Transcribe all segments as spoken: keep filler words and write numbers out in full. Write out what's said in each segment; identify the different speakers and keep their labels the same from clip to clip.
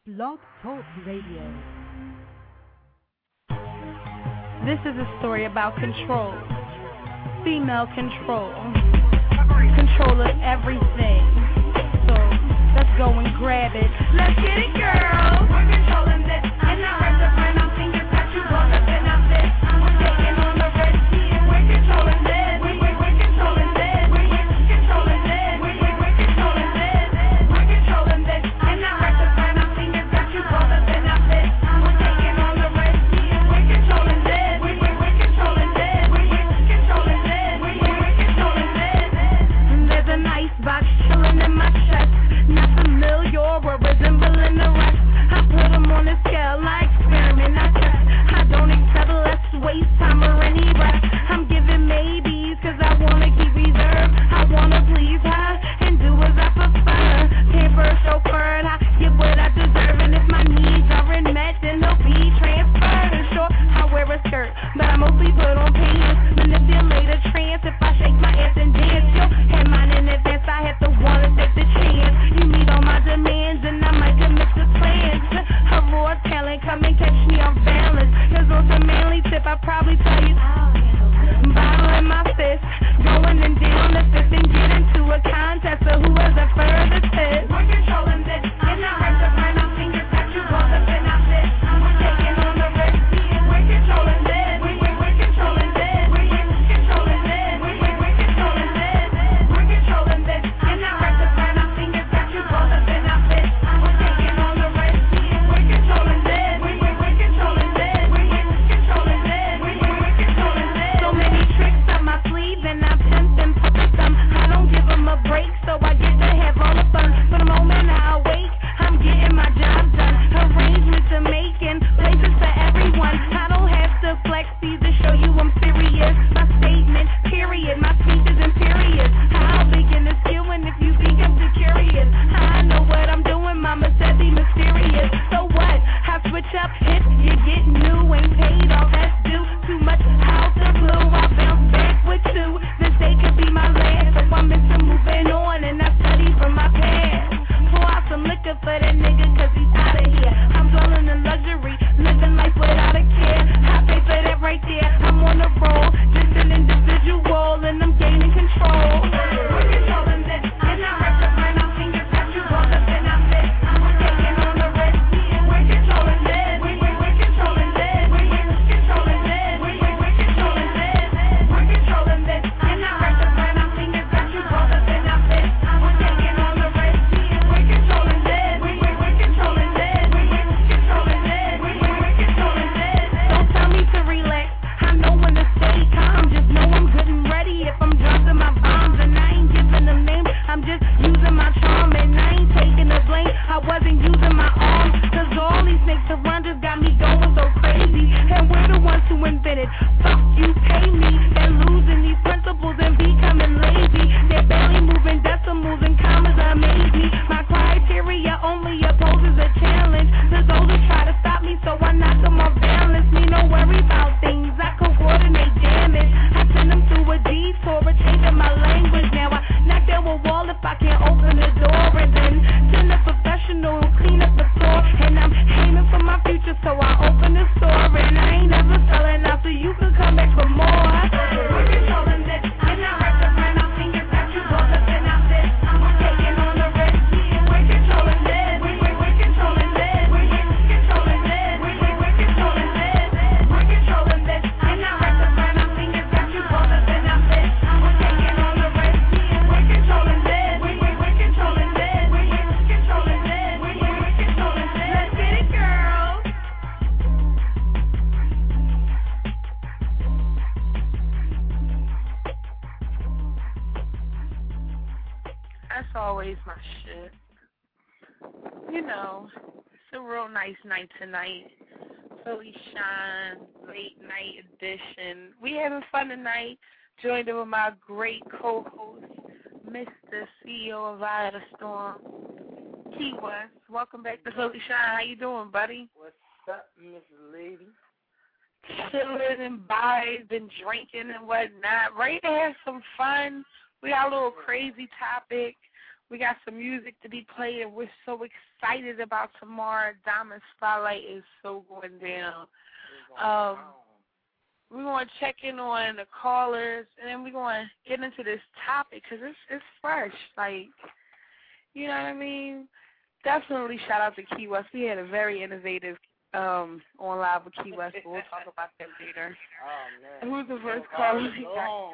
Speaker 1: Blog Talk Radio.
Speaker 2: This is a story about control. Female control. Control of everything. So let's go and grab it. Let's get it, girl. We're controlling this. And I heard the friend I'm thinking that you brought up in our fist. We're taking on the red sea and we're controlling this. We, we, we're controlling this. We, we're controlling this. We, we, we're controlling this. We're controlling this. And I heard the friend I'm thinking that you brought up in our fist. We're taking on the red sea and we're controlling this. We, we, we're controlling this. We, we're controlling this. We, we, we're controlling this. And there's an icebox chilling in my chest. Not familiar or resembling the rest. I put them on a scale, I experiment, I test. I don't accept less waste time or any rest. I'm giving maybes cause I wanna keep reserve. I wanna please her and do as I prefer. Pamper, chauffeured, I get what I deserve. And if my needs aren't met, then they'll be transferred. And sure, I wear a skirt, but I mostly put on pants. Manipulate a trance if I shake my ass and dance. Yo, had mine in advance, I have to wanna take the chance. You meet all my demands and I might commit to plans. A raw talent, come and catch me off balance. Cause on some manly tip, I probably tell you bottle in my fist, going and down the fifth and get into a contest of who has the furthest hit. We're controlling this, and I heard the friend I'm thinking that you brought up in our fist. We're taking on the red sea and we're controlling this. We, we, we're controlling this. We, we're controlling this. We, we, we're controlling this. We're controlling this, and I heard the friend I'm thinking that you brought up in our fist. We're taking on the red sea and we're controlling this. We, we, we're controlling this. We, we're controlling this. We, we, we're controlling this. So many tricks up my sleeve and I pimp them, puppet them. I don't give them a break, so I get to have all the fun. For the moment I awake, I'm getting my job done. Arrangements are making places for everyone. I don't have to flex these to show you I'm serious. My statement, period. My speech is imperious. How big in the skill and if you think I'm too curious. I know what I'm doing, mama said be mysterious. So what? I switch up if you get new. Ain't paid all that's due. Too much out the blue. I bounce back with two. This day could be my last. So I'm into moving on and I study from my past. Pour out some liquor for that nigga cause he's out of here. I'm dwelling in luxury, living life without a care. I pay for that right there. I'm on the roll, just an individual and I'm gaining control. We're controlling this, and I heard the friend I'm thinking that you brought up in our fist. We're taking on the red sea and we're controlling this. We, we, we're controlling this. We, we're controlling this. We, we, we're controlling this. We're controlling this, and I heard the friend I'm thinking that you brought up in our fist. We're taking on the red sea and we're controlling this. We, we, we're controlling this. We, we're controlling this. We, we, we're controlling this. Don't tell me to relax. I know when to stay calm. Just know I'm good and ready if I'm dropping my bombs. And I ain't giving them names. I'm just using my charm and I ain't taking the blame. I wasn't using my arms. Cause all these snakes around just got me going so crazy. And we're the ones who invented. Fuck you, pay me. They're losing these principles and becoming lazy. They're barely moving decimals and commas amaze me. My criteria only opposes a challenge. There's those who try to stop me so I knock them off balance. Me no worry about things. I coordinate damage. I send them through a detour, a change in my language. Now I knock down a wall if I can't open the door. And then send a professional who clean up the floor. And I'm aiming for my future so I open the store. And I ain't never selling out so you can come back for more. We're controlling this, and I heard the friend I'm thinking that you brought up in our fist. We're taking on the red sea and we're controlling this. We, we, we're controlling this. We, we're controlling this. We, we, we're controlling this. We're controlling this, and I heard the friend I'm thinking that you brought up in our fist. We're taking on the red sea and we're controlling this. We, we, we're controlling this. We, we're controlling this. We, we, we're controlling this. Let's get it, girl. That's always my shit. You know, it's a real nice night tonight. Philly Shine, late night edition. We having fun tonight. Joined in with my great co-host, Mister C E O of Violet Storm, Key West. Welcome back to Philly Shine. How you doing, buddy?
Speaker 3: What's up, Miss Lady?
Speaker 2: Chilling and vibes and drinking and whatnot. Ready to have some fun. We got a little crazy topic. We got some music to be played, and we're so excited about tomorrow. Diamond Spotlight is so going down. Um, we're going to check in on the callers, and then we're going to get into this topic because it's, it's fresh. Like, you know what I mean? Definitely shout out to Key West. We had a very innovative um, on live with Key West, but we'll talk about that later.
Speaker 3: Oh, man.
Speaker 2: Who's the first caller?
Speaker 3: Oh.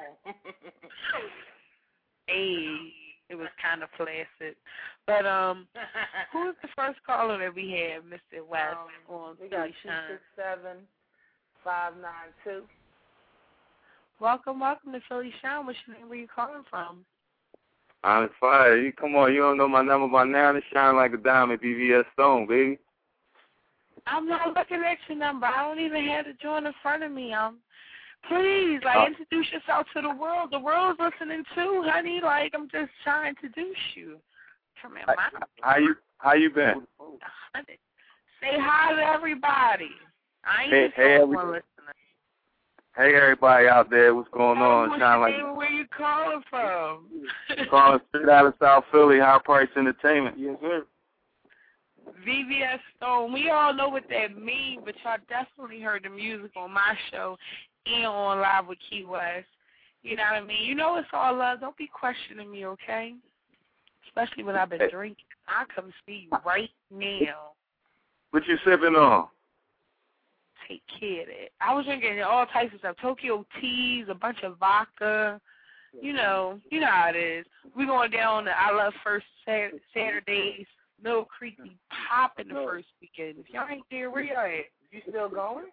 Speaker 2: Hey, it was kind of flaccid. But um, who's the first caller that we have, Mister West?
Speaker 3: Um,
Speaker 2: on
Speaker 3: we got
Speaker 2: Philly
Speaker 3: two
Speaker 2: Shine?
Speaker 3: six seven, five nine two.
Speaker 2: Welcome, welcome to Philly Shine. What's your name? Where you calling from?
Speaker 1: I'm fire. You come on, you don't know my number by now. It shine like a diamond, B V S Stone, baby.
Speaker 2: I'm not looking at your number. I don't even have the joint in front of me. Um, please, like,
Speaker 1: Uh,
Speaker 2: introduce yourself to the world. The world's listening too, honey. Like, I'm just trying to introduce you. Come here,
Speaker 1: How,
Speaker 2: my
Speaker 1: how you how you been?
Speaker 2: honey. Say hi to everybody. I ain't
Speaker 1: Hey,
Speaker 2: just
Speaker 1: hey,
Speaker 2: the
Speaker 1: every-
Speaker 2: one listening.
Speaker 1: Hey everybody out there, what's going
Speaker 2: Hey,
Speaker 1: on?
Speaker 2: what's
Speaker 1: Shine
Speaker 2: your
Speaker 1: like
Speaker 2: name and where you calling from?
Speaker 1: calling straight out of South Philly, High Price Entertainment. Yes, sir.
Speaker 2: V V S Stone. We all know what that means, but y'all definitely heard the music on my show and on Live with Key West. You know what I mean? You know it's all love. Don't be questioning me, okay? Especially when I've been
Speaker 1: Hey.
Speaker 2: drinking. I come see you right now.
Speaker 1: What you sipping on?
Speaker 2: Take care of that. I was drinking all types of stuff. Tokyo teas, a bunch of vodka. You know, you know how it is. We going down to I Love First Sat- Saturdays. Mill Creek be popping the first weekend. If y'all ain't there, where y'all at?
Speaker 3: You still going?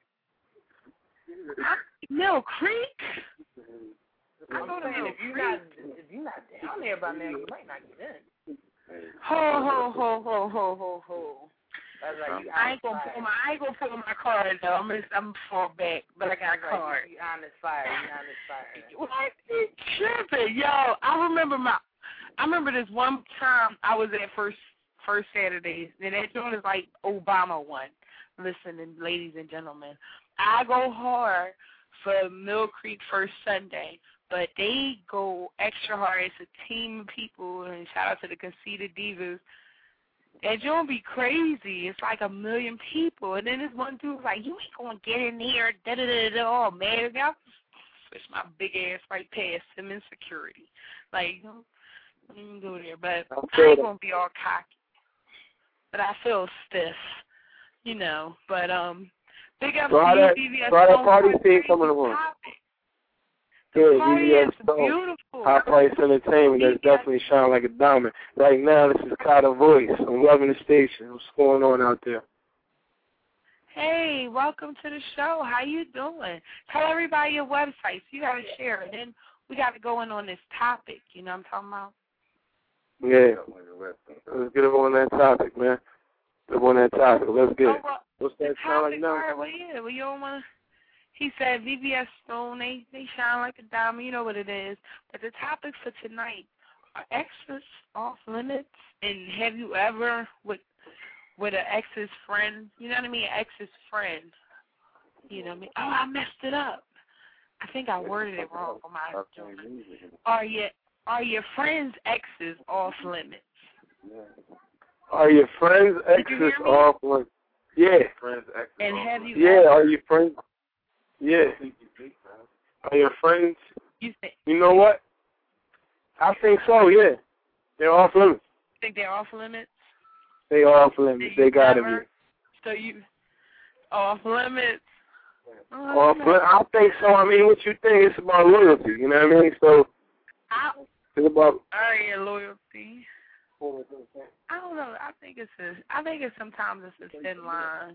Speaker 2: Mill Creek? I
Speaker 3: I'm
Speaker 2: go to
Speaker 3: saying,
Speaker 2: Mill
Speaker 3: if you're
Speaker 2: Creek.
Speaker 3: not if you're not down there by now, you might not get in.
Speaker 2: Ho ho ho ho ho ho ho.
Speaker 3: That's like you
Speaker 2: I ain't gonna
Speaker 3: honest
Speaker 2: pull
Speaker 3: fire.
Speaker 2: my I ain't gonna pull my card though. I'm gonna I'm fall back, but I got a
Speaker 3: That's
Speaker 2: card.
Speaker 3: like you, you honest fire. You honest fire.
Speaker 2: What? You tripping, yo? I remember my. I remember this one time I was at first first Saturdays, and that joint is like Obama one. Listen, ladies and gentlemen, I go hard for Mill Creek First Sunday, but they go extra hard. It's a team of people, and shout out to the Conceited Divas. That joint be crazy. It's like a million people, and then this one dude's like, "You ain't gonna get in here." Da da da da. All mad. I switch my big ass right past him in security. Like, you know, I don't even go there, but I ain't gonna be all cocky. But I feel stiff, you know. But um, big up
Speaker 1: So
Speaker 2: to
Speaker 1: how
Speaker 2: you,
Speaker 1: that-
Speaker 2: B V S
Speaker 1: so how that
Speaker 2: Stone,
Speaker 1: party
Speaker 2: for a
Speaker 1: scene
Speaker 2: crazy
Speaker 1: coming along?
Speaker 2: topic.
Speaker 1: Yeah,
Speaker 2: The party
Speaker 1: B V S
Speaker 2: is
Speaker 1: Stone.
Speaker 2: beautiful.
Speaker 1: High Price Entertainment. That's
Speaker 2: B V S
Speaker 1: definitely shine like a diamond. Right now, this is Carter Voice. I'm loving the station. What's going on out there?
Speaker 2: Hey, welcome to the show. How you doing? Tell everybody your websites. You got to share it. Then we got to go in on this topic. You know what I'm talking about?
Speaker 1: Yeah. Let's get on that topic, man. Get on that topic. Let's get
Speaker 2: Oh,
Speaker 1: it.
Speaker 2: well,
Speaker 1: What's
Speaker 2: the
Speaker 1: that sound
Speaker 2: topic,
Speaker 1: like now?
Speaker 2: all right, well, yeah, well, you don't want to. He said V V S Stone, they, they shine like a diamond. You know what it is. But the topic for tonight, are exes off limits? And have you ever, with with an ex's friend, you know what I mean, an ex's friend, you know what I mean? Oh, I messed it up. I think I worded it wrong for my joke. Are your, are your friends' exes off limits?
Speaker 1: Are your friends'
Speaker 2: Did you
Speaker 1: exes
Speaker 2: hear me?
Speaker 1: off limits? Yeah.
Speaker 4: Friends, exes,
Speaker 2: And
Speaker 4: all
Speaker 2: have
Speaker 4: friends.
Speaker 2: you
Speaker 1: Yeah,
Speaker 2: ever,
Speaker 1: are your friends? Yeah. Are your friends?
Speaker 2: you think,
Speaker 1: You know what? I think so, yeah. They're off limits.
Speaker 2: think they're off limits?
Speaker 1: They off limits.
Speaker 2: Did you
Speaker 1: They gotta
Speaker 2: ever?
Speaker 1: be.
Speaker 2: So you off limits? Oh,
Speaker 1: Off limits. I think so. I mean, what you think? It's about loyalty. You know what I mean? So
Speaker 2: I,
Speaker 1: it's about.
Speaker 2: are your loyalty? I don't know. I think it's a. I think it's sometimes it's a thin line.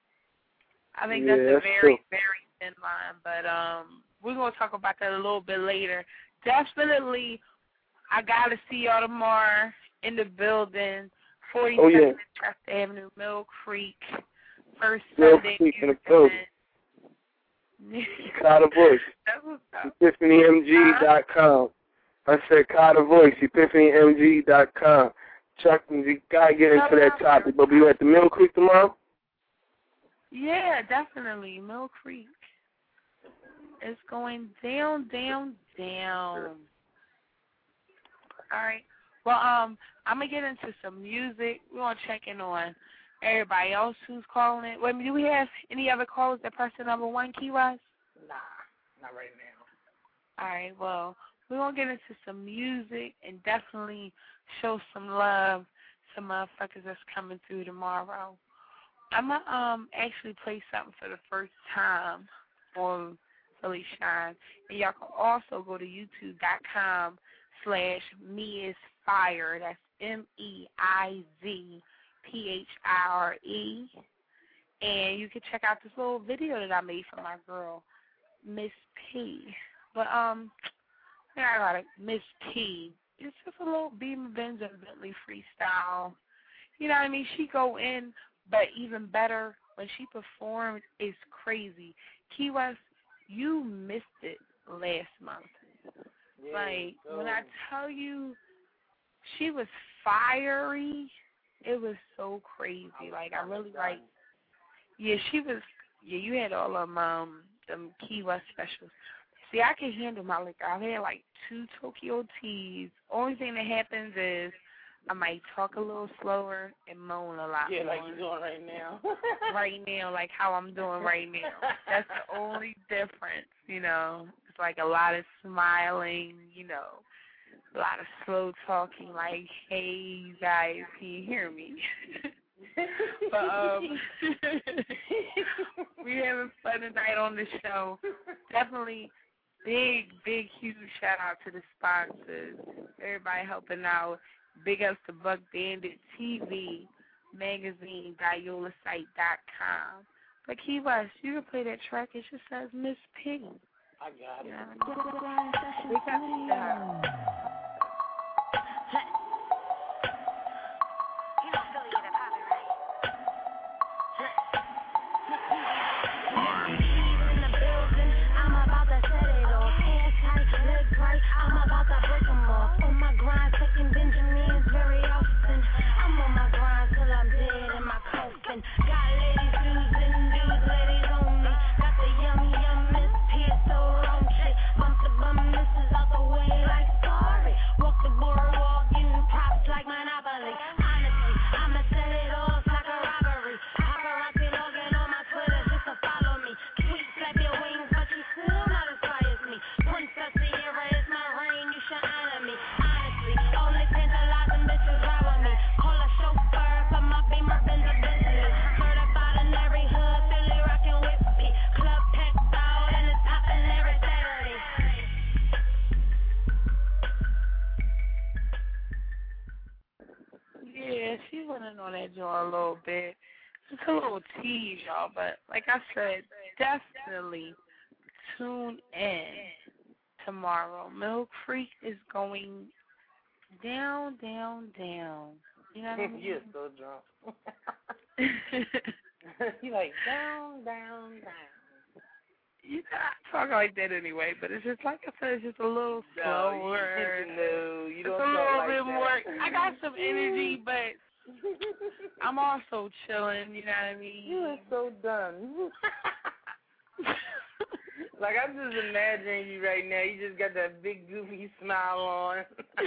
Speaker 2: I think
Speaker 1: Yeah,
Speaker 2: that's a
Speaker 1: that's
Speaker 2: very,
Speaker 1: true.
Speaker 2: very thin line. But um, we're gonna talk about that a little bit later. Definitely, I gotta see y'all tomorrow in the building. forty-second
Speaker 1: Oh, yeah.
Speaker 2: Chester Avenue, Mill Creek. First
Speaker 1: Mill
Speaker 2: Sunday
Speaker 1: Creek in the
Speaker 2: music
Speaker 1: building.
Speaker 2: event.
Speaker 1: Carter Voice.
Speaker 2: That's what's up.
Speaker 1: Epiphany M G dot com. I said Carter Voice. Epiphany M G dot com. Chuck, you gotta get into that topic. But we at the Mill Creek tomorrow?
Speaker 2: Yeah, definitely. Mill Creek. It's going down, down, down. All right.
Speaker 4: Well, um, I'm going to get into some music. We're going to check in on everybody else who's calling it. Wait, do we have any other callers that press the number one, Key West?
Speaker 3: Nah, not right now.
Speaker 4: All right, well, we're going to get into some music and definitely show some love to motherfuckers that's coming through tomorrow. I'm going to um, actually play something for the first time on Philly Shine. And y'all can also go to youtube.com slash me is fire. That's M E I Z P H I R E. And you can check out this little video that I made for my girl, Miss P. But, um, yeah, I got it, Miss P. It's just a little Beamer Benz and Bentley freestyle. You know what I mean? She go in, but even better, when she performed, it's crazy. Key West, you missed it last month.
Speaker 3: Yeah,
Speaker 4: like,
Speaker 3: so.
Speaker 4: when I tell you she was fiery, it was so crazy. I like, I really like, yeah, she was, yeah, you had all of them, um, them Key West specials. See, I can handle my liquor. I've had like two Tokyo teas. Only thing that happens is I might talk a little slower and moan a lot
Speaker 3: Yeah,
Speaker 4: more.
Speaker 3: like you're doing right now.
Speaker 4: Right now, like how I'm doing right now. That's the only difference, you know. It's like a lot of smiling, you know, a lot of slow talking, like, hey, you guys, can you hear me? But um, we're having fun tonight on the show. Definitely big, big, huge shout out to the sponsors. Everybody helping out. Big ups to Buck Bandit T V, magazine dot yola site dot com. But Key West, you can play that track. It just says Miss P.
Speaker 3: I got it.
Speaker 4: Yeah. We got that.
Speaker 5: I'm about to break them off. On my grind, taking Benjamins very often. I'm on my grind till I'm dead in my coffin. Got ladies using dudes, ladies on me. Got the yum yum Miss P, so long shit. Bump the bum, this is out the way like sorry. Walk the boardwalk, getting props like Monopoly. Honestly, I'ma set it off like a robbery. Paparazzi logging on my Twitter just to follow me. Sweet, flap your wings, but you still not as fly as me. Princess Sierra is my reign, you should honor me. Honestly, only tantalizing bitches ride with me. Call a chauffeur for my Beamer Benz a Bentley. Certified in every hood, Philly rockin' with me. Club packed out and it's poppin' every Saturday.
Speaker 4: Yeah, she went in on that joint a little bit. Just a little tease, y'all. But like I said, definitely tune in tomorrow. Milk Freak is going down, down, down. You know what I mean?
Speaker 3: You're so drunk. You're like, down, down, down.
Speaker 4: You know, I talk like that anyway, but it's just, like I said, it's just a little slower.
Speaker 3: No, no, you don't
Speaker 4: it's a
Speaker 3: talk
Speaker 4: little
Speaker 3: like
Speaker 4: bit
Speaker 3: that.
Speaker 4: more. I got some energy, but I'm also chilling, you know what I mean?
Speaker 3: You are so done. Like, I'm just imagining you right now. You just got that big, goofy smile on.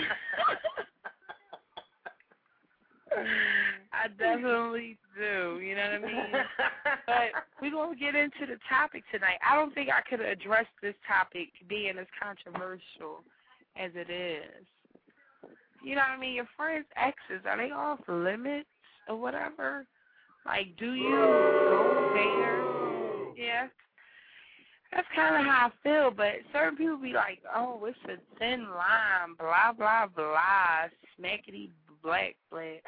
Speaker 4: I definitely do, you know what I mean? But we're going to get into the topic tonight. I don't think I could address this topic being as controversial as it is. You know what I mean? Your friends' exes, are they off limits or whatever? Like, do you go there? Yeah. That's kind of how I feel, but certain people be like, oh, it's a thin line, blah, blah, blah, smackety, black, black.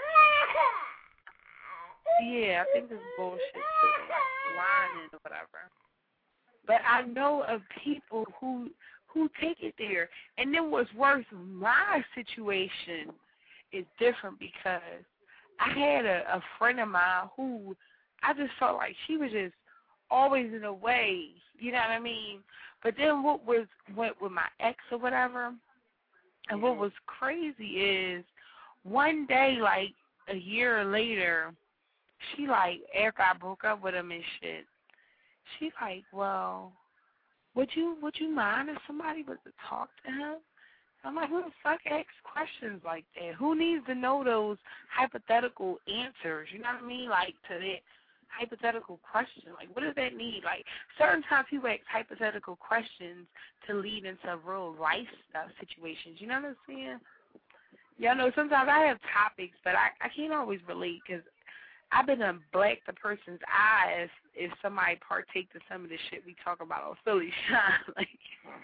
Speaker 4: Yeah, I think this bullshit too, like whining or whatever. But I know of people who who take it there. And then what's worse, my situation is different because I had a, a friend of mine who I just felt like she was just always in a way, you know what I mean? But then what was went with my ex or whatever, and what was crazy is one day, like a year later, she like, after I broke up with him and shit, she like, well, would you would you mind if somebody was to talk to him? I'm like, who the fuck asks questions like that? Who needs to know those hypothetical answers? You know what I mean? Like, to that hypothetical question. Like, what does that need? Like, certain times people ask hypothetical questions to lead into real life stuff situations. You know what I'm saying? Yeah, I know sometimes I have topics, but I, I can't always relate because I've been to black the person's eyes if somebody partake to some of the shit we talk about on Philly Shine. Like,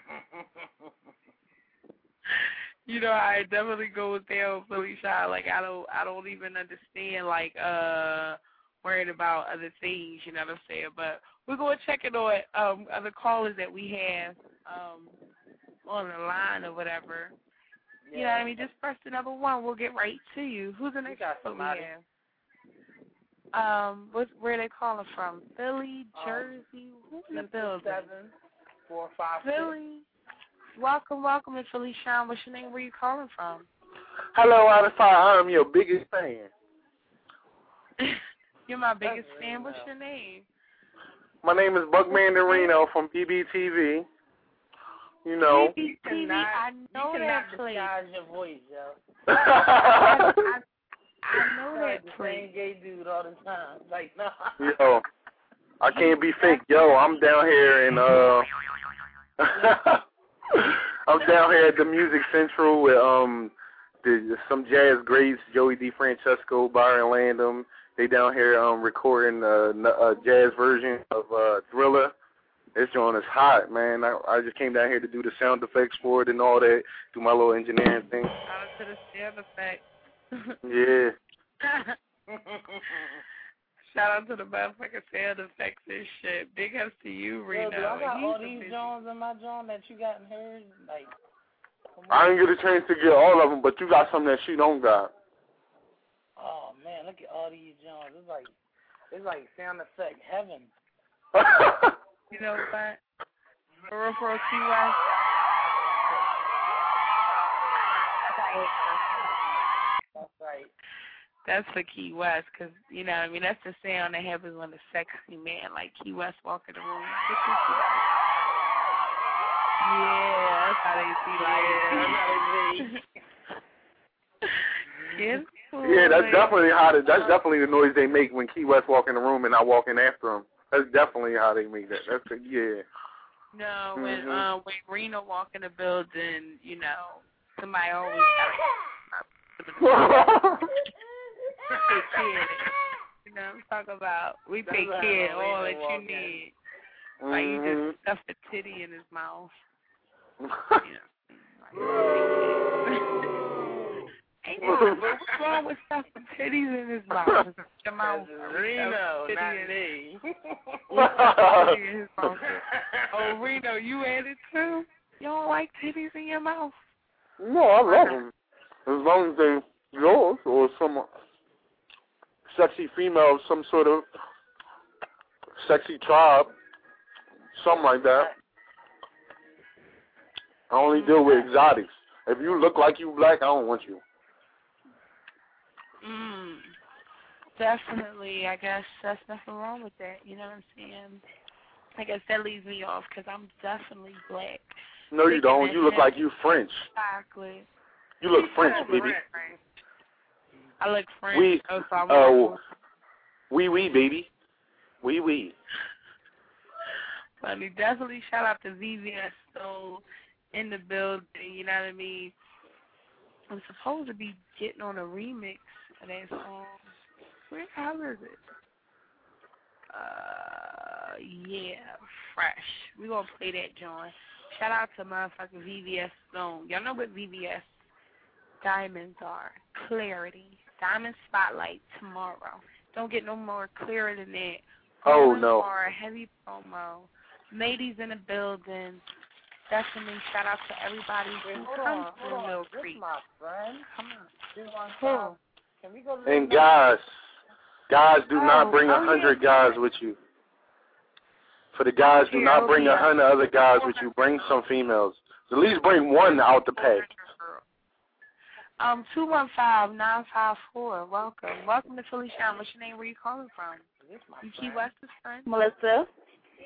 Speaker 4: you know, I definitely go with there on Philly Shine. Like, I don't, I don't even understand, like, uh, worried about other things, you know what I'm saying? But we're going to check it on um, other callers that we have um, on the line or whatever. Yeah. You know what I mean? Just press the number one. We'll get right to you. Who's the next caller we have? Um, what's, where are they calling from? Philly, Jersey? Who's in the building?
Speaker 3: Seven, four, five,
Speaker 4: Philly. Six. Welcome, welcome to Philly Shine. What's your name? Where are you calling from?
Speaker 1: Hello, Alpha. I am your biggest fan.
Speaker 4: You're my biggest That's fan. What's your name?
Speaker 1: My name is Buck Mandarino from P B T V. You know.
Speaker 4: P B T V, I know
Speaker 3: you
Speaker 4: that
Speaker 3: cannot
Speaker 4: place.
Speaker 3: disguise your voice, yo.
Speaker 4: I, I, I know that
Speaker 3: like the
Speaker 4: place.
Speaker 3: same gay dude all the time. Like, no.
Speaker 1: Yo, I can't be fake. Yo, I'm down here in, uh, I'm down here at the Music Central with, um, the, some jazz greats, Joey DeFrancesco, Byron Landon. They down here um, recording a, a jazz version of uh, Thriller. This joint is hot, man. I, I just came down here to do the sound effects for it and all that, do my little engineering thing.
Speaker 4: Shout out to the sound effects.
Speaker 1: Yeah.
Speaker 4: Shout out to the motherfucking sound effects and shit. Big ups to you, Reno.
Speaker 3: Yo, do I got
Speaker 4: He's
Speaker 3: all these Jones in my John that you got in hers? Like,
Speaker 1: I didn't get a chance to get all of them, but you got some that she don't got.
Speaker 3: Oh man, look at all these Jones. It's like it's like sound effect heaven.
Speaker 4: You know what? For real, for real, Key West.
Speaker 3: That's right.
Speaker 4: That's for Key West, because, you know what I mean, that's the sound that happens when a sexy man like Key West walk in the room. Yeah, that's how they see life. Yeah, that's cool,
Speaker 1: yeah, that's
Speaker 4: man.
Speaker 1: definitely how they, that's definitely the noise they make when Key West walk in the room and I walk in after them. That's definitely how they make that. That's a, yeah.
Speaker 4: No, when
Speaker 1: mm-hmm.
Speaker 4: um when Reno walk in the building, you know, somebody always got take care. You know, I'm talking about we take care of all that you need.
Speaker 1: Mm-hmm.
Speaker 4: Like you just stuff a titty in his mouth. You know, like, ain't no, what's wrong with stuffing titties in his mouth? Your mouth.
Speaker 3: Reno, not me.
Speaker 4: Oh, Reno, you at it too? You don't like titties in your mouth?
Speaker 1: No, I love them. As long as they yours or some sexy female of some sort of sexy tribe, something like that. I only deal with exotics. If you look like you black, I don't want you.
Speaker 4: Mm, definitely. I guess there's nothing wrong with that. You know what I'm saying? I guess that leaves me off because I'm definitely black.
Speaker 1: No, you don't. You look like you French.
Speaker 4: Exactly.
Speaker 1: You look French, baby.
Speaker 4: I look French.
Speaker 1: Oui,
Speaker 4: oh, so I'm
Speaker 1: uh, oui, oui, baby. Oui, oui.
Speaker 4: Funny. Definitely shout out to V V S Soul in the building. You know what I mean? I'm supposed to be getting on a remix of that song. Where the hell is it? Uh, yeah, Fresh. We're going to play that, John. Shout out to motherfucking V V S Stone. Y'all know what V V S diamonds are. Clarity. Diamond Spotlight tomorrow. Don't get no more clearer than that.
Speaker 1: Oh, no.
Speaker 4: Or a heavy promo. Ladies in the building. Definitely shout out to everybody who
Speaker 3: hold
Speaker 4: comes
Speaker 3: on,
Speaker 4: through
Speaker 3: hold on.
Speaker 4: Mill
Speaker 3: This
Speaker 4: Creek.
Speaker 3: my friend.
Speaker 4: Come on.
Speaker 3: This one
Speaker 4: Who?
Speaker 3: Can we go to
Speaker 1: And guys, guys, do
Speaker 4: Oh,
Speaker 1: not bring a
Speaker 4: oh,
Speaker 1: hundred
Speaker 4: yeah.
Speaker 1: guys with you. For the guys, do
Speaker 4: Here,
Speaker 1: not
Speaker 4: I'll
Speaker 1: bring
Speaker 4: be
Speaker 1: a
Speaker 4: out.
Speaker 1: hundred other guys with you. Bring some females. At least bring one out the pack.
Speaker 4: Um, two one five nine five four. Welcome. Welcome to Philly Shine. What's your name? Where you calling from? You Key West's friend?
Speaker 6: Melissa.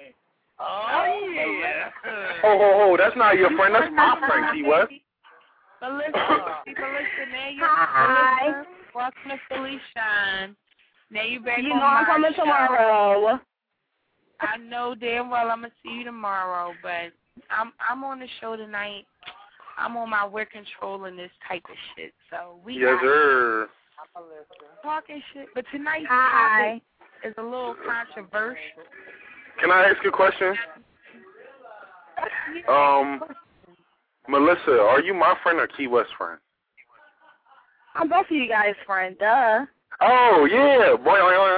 Speaker 3: Oh, yeah.
Speaker 1: Ho, ho, ho. That's not your friend. That's my friend, Key West.
Speaker 4: Melissa, Melissa, now you're
Speaker 6: Hi.
Speaker 4: Melissa, welcome to Philly Shine. Now you back
Speaker 6: You
Speaker 4: on
Speaker 6: know I'm
Speaker 4: my
Speaker 6: coming
Speaker 4: show.
Speaker 6: tomorrow.
Speaker 4: I know damn well I'm gonna see you tomorrow, but I'm I'm on the show tonight. I'm on my we're controlling this type of shit. So we
Speaker 1: Yes,
Speaker 4: got
Speaker 1: sir.
Speaker 4: talking shit, but tonight's
Speaker 6: Hi.
Speaker 4: topic is a little controversial.
Speaker 1: Can I ask you a question? Um, Melissa, are you my friend or Key West friend?
Speaker 6: I'm both of you guys' friend, duh.
Speaker 1: Oh, yeah. Boy,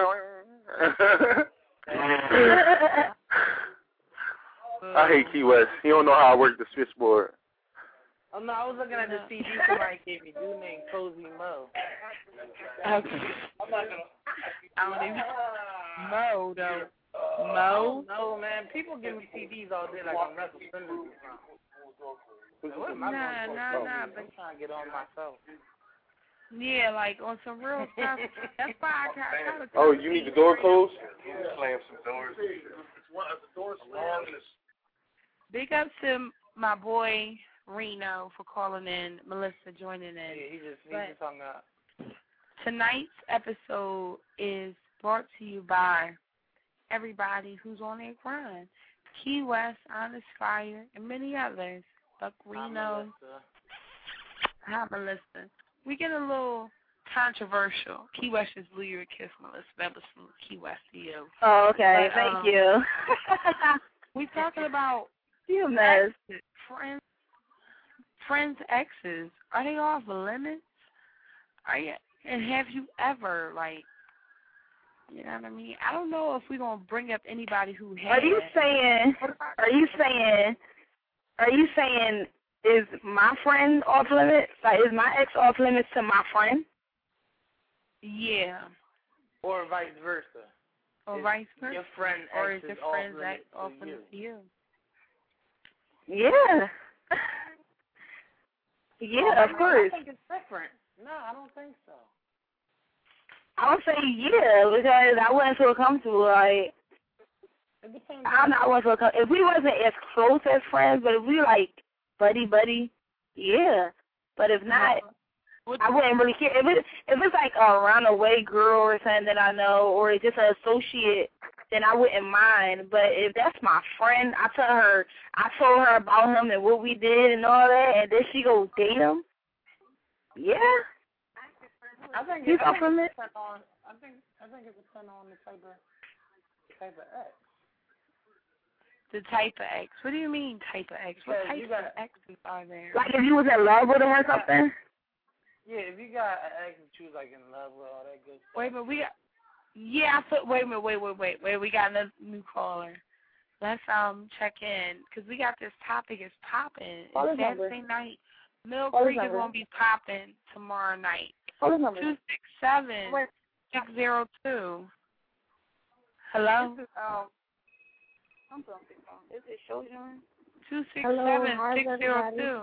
Speaker 1: I hate Key West. He don't know how I work the switchboard.
Speaker 3: Oh, no, I was looking at the C D somebody gave me. Dude named Cozy Mo.
Speaker 4: Okay. I don't even Mo though. Mo?
Speaker 3: No, man. People give me C Ds all day like I'm Russell Simmons. What am I
Speaker 4: Nah,
Speaker 3: doing?
Speaker 4: nah, nah,
Speaker 3: I'm
Speaker 4: but
Speaker 3: trying to get on myself.
Speaker 4: yeah, like on some real stuff. That's why I kind of.
Speaker 1: Oh, you need the door closed?
Speaker 7: Slam some doors.
Speaker 4: Big up to my boy Reno for calling in. Melissa joining in.
Speaker 3: Yeah, he just, he
Speaker 4: But
Speaker 3: just hung up.
Speaker 4: tonight's episode is brought to you by everybody who's on their grind. Key West, Honest Fire, and many others. Buck Reno. Hi, Melissa. We get a little controversial. Key West is Lyric Kiss Melissa. That was from Key West to you.
Speaker 6: Oh, okay.
Speaker 4: But,
Speaker 6: Thank
Speaker 4: um,
Speaker 6: you.
Speaker 4: We talking about
Speaker 6: You mess.
Speaker 4: exes, friends, friends, exes. Are they off limits? Are you? And have you ever like? You know what I mean? I don't know if we're gonna bring up anybody who has.
Speaker 6: Are you saying? Are you saying? Are you saying? Is my friend off limits? Like, is my ex off limits to my friend?
Speaker 4: Yeah.
Speaker 3: Or vice versa.
Speaker 4: Or
Speaker 3: Is
Speaker 4: vice versa.
Speaker 3: Your friend
Speaker 4: or
Speaker 3: ex
Speaker 4: is your
Speaker 3: off
Speaker 4: friend's ex
Speaker 3: limits
Speaker 4: off
Speaker 3: to
Speaker 4: limits to you?
Speaker 6: Yeah. Yeah, of course.
Speaker 3: I think it's different. No, I don't think so.
Speaker 6: I would say yeah, because I wouldn't feel comfortable. Like,
Speaker 3: It depends.
Speaker 6: I'm not wouldn't feel comfortable. If we wasn't as close as friends, but if we like buddy buddy, yeah. But if not, I wouldn't really care. If it if it's like a runaway girl or something that I know, or it's just an associate, then I wouldn't mind. But if that's my friend, I tell her, I told her about him and what we did and all that, and then she go date him. Yeah.
Speaker 3: I think
Speaker 6: You
Speaker 3: it,
Speaker 6: go
Speaker 3: I think
Speaker 6: from
Speaker 3: it
Speaker 6: it.
Speaker 3: depends on. I think I think it depends on the type of type of ex.
Speaker 4: The type of ex. What do you mean type of ex? What
Speaker 3: Because
Speaker 4: type
Speaker 3: you got-
Speaker 4: of exes are there?
Speaker 6: Like if you was in love with him or something.
Speaker 3: Yeah, if you got an ex that you was like in love with all that good stuff.
Speaker 4: Wait a minute, we got. Yeah, I thought. Wait a minute, wait, wait, wait, wait. We got another new caller. Let's um check in because we got this topic is popping.
Speaker 6: Call
Speaker 4: It's
Speaker 6: his number.
Speaker 4: Saturday night. Mill
Speaker 6: Call his
Speaker 4: Creek is
Speaker 6: number.
Speaker 4: gonna be popping tomorrow night.
Speaker 6: Hold on, number.
Speaker 4: Two six seven six zero two. Hello.
Speaker 6: This is, um, I'm sorry. Is it Shojan?
Speaker 4: Two six
Speaker 6: Hello,
Speaker 4: seven
Speaker 6: how's
Speaker 4: six zero
Speaker 6: everybody?
Speaker 4: two.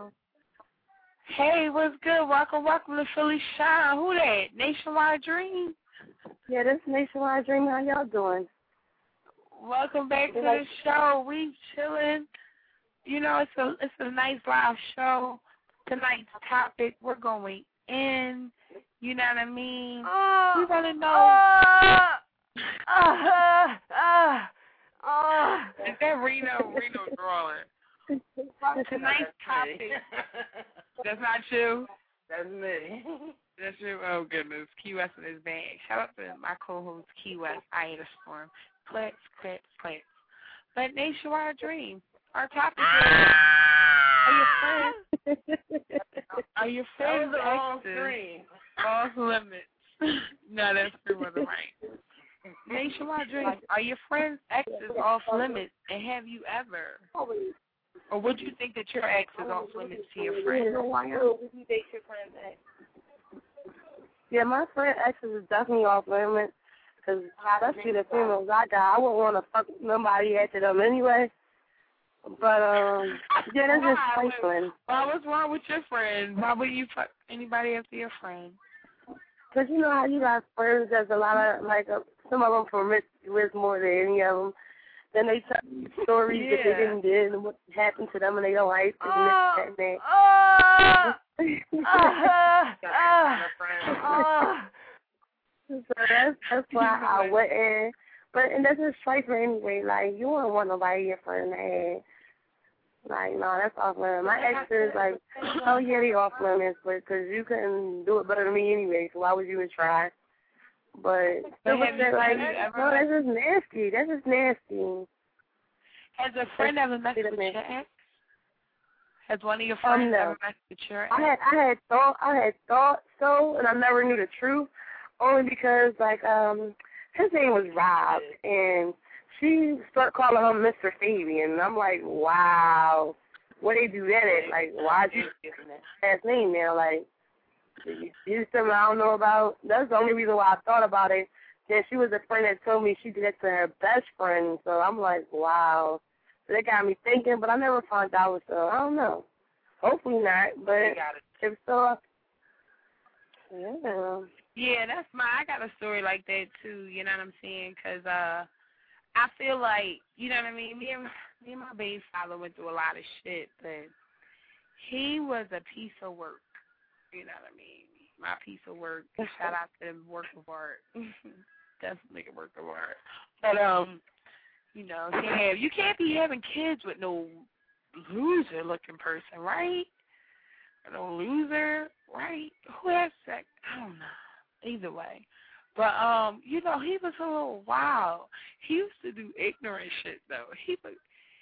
Speaker 4: Hey, what's good? Welcome, welcome to Philly Shine. Who that? Nationwide Dream.
Speaker 6: Yeah, this Nationwide Dream. How y'all doing?
Speaker 4: Welcome back to
Speaker 6: Like-
Speaker 4: the show. We chilling. You know, it's a it's a nice live show. Tonight's topic, we're going in. You know what I mean?
Speaker 6: Oh,
Speaker 4: we want to know.
Speaker 6: Oh, uh, uh, oh.
Speaker 4: Is that Reno? Reno drawing. Tonight's topic. That's not you.
Speaker 3: That's me.
Speaker 4: That's you. Oh goodness, Key West in his bag. Shout out to my co-host Key West, Ida Storm. Clips, clips, clips. But Nationwide Dream. Our topic is: Are your friends? Are your
Speaker 3: That
Speaker 4: friends
Speaker 3: was the wrong
Speaker 4: exes
Speaker 3: screen.
Speaker 4: off limits? No, that's true, wasn't right. Nationwide Dream. Are your friends exes off limits, and have you ever? Or would you think that your ex is off limits to your friend?
Speaker 6: Yeah, my friend exes is definitely off limits. Because especially the females I got, I wouldn't want to fuck nobody after them anyway. But, um, yeah, that's just trifling.
Speaker 4: Why, what's wrong with your friend? Why would you fuck anybody after your friend?
Speaker 6: Because you know how you got friends, there's a lot of, like, uh, some of them promiscuous more than any of them. Then they tell you stories that they
Speaker 4: Yeah.
Speaker 6: didn't do and what happened to them and they don't like it.
Speaker 4: Oh,
Speaker 6: and that, and that.
Speaker 4: oh,
Speaker 6: uh, uh, uh.
Speaker 8: So that's that's why I wouldn't. But and that's just trifling anyway. Like you wouldn't want nobody your friend to have. Like no, that's off limits. My exes like, oh yeah, they off limits, but because you couldn't do it better than me anyway, so why would you even try? But still, with that, like no, that's just nasty. That's just nasty.
Speaker 4: Has a friend ever messed with your ex? Has one of your friends
Speaker 8: um, no.
Speaker 4: ever messed with your ex?
Speaker 8: I had I had thought I had thought so, and I never knew the truth. Only because, like, um, his name was Rob, and she started calling him Mister Fabian, and I'm like, wow, what they do that at? Like, why'd you get that last name now? Like, you something I don't know about? That's the only reason why I thought about it. Then she was a friend that told me she did that to her best friend, so I'm like, wow. So that got me thinking, but I never found out, so I don't know. Hopefully not, but if so, yeah.
Speaker 4: Yeah, that's my, I got a story like that, too, you know what I'm saying? Because uh, I feel like, you know what I mean? Me and, me and my baby father went through a lot of shit, but he was a piece of work, you know what I mean? My piece of work. Shout out to the work of art. Definitely a work of art. But, um, you know, yeah, you can't be having kids with no loser-looking person, right? No loser, right? Who has sex? I don't know. Either way. But, um, you know, he was a little wild. He used to do ignorant shit, though. He was,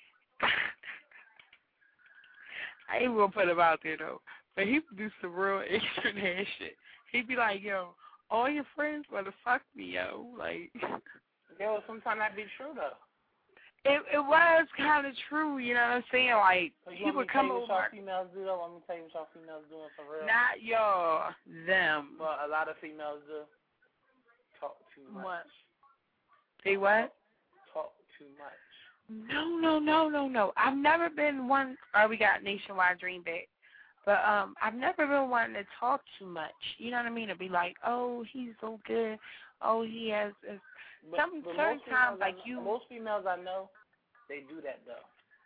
Speaker 4: I ain't gonna put him out there, though. But he would do some real ignorant ass shit. He'd be like, yo, all your friends want to fuck me, yo. Like,
Speaker 3: yo, sometimes that be true, though.
Speaker 4: It it was kind of true, you know what I'm saying? Like,
Speaker 3: so
Speaker 4: he would come over.
Speaker 3: What females do, though? Let me tell you what y'all females doing for real.
Speaker 4: Not y'all, them.
Speaker 3: Well, a lot of females do. Talk too much.
Speaker 4: What? They what?
Speaker 3: Talk too much.
Speaker 4: No, no, no, no, no. I've never been one. Oh, we got Nationwide Dream Back. But um, I've never been one to talk too much. You know what I mean? To be like, oh, he's so good. Oh, he has. Uh,
Speaker 3: But,
Speaker 4: Some
Speaker 3: but
Speaker 4: certain times, like
Speaker 3: know,
Speaker 4: you.
Speaker 3: Most females I know, they do that though.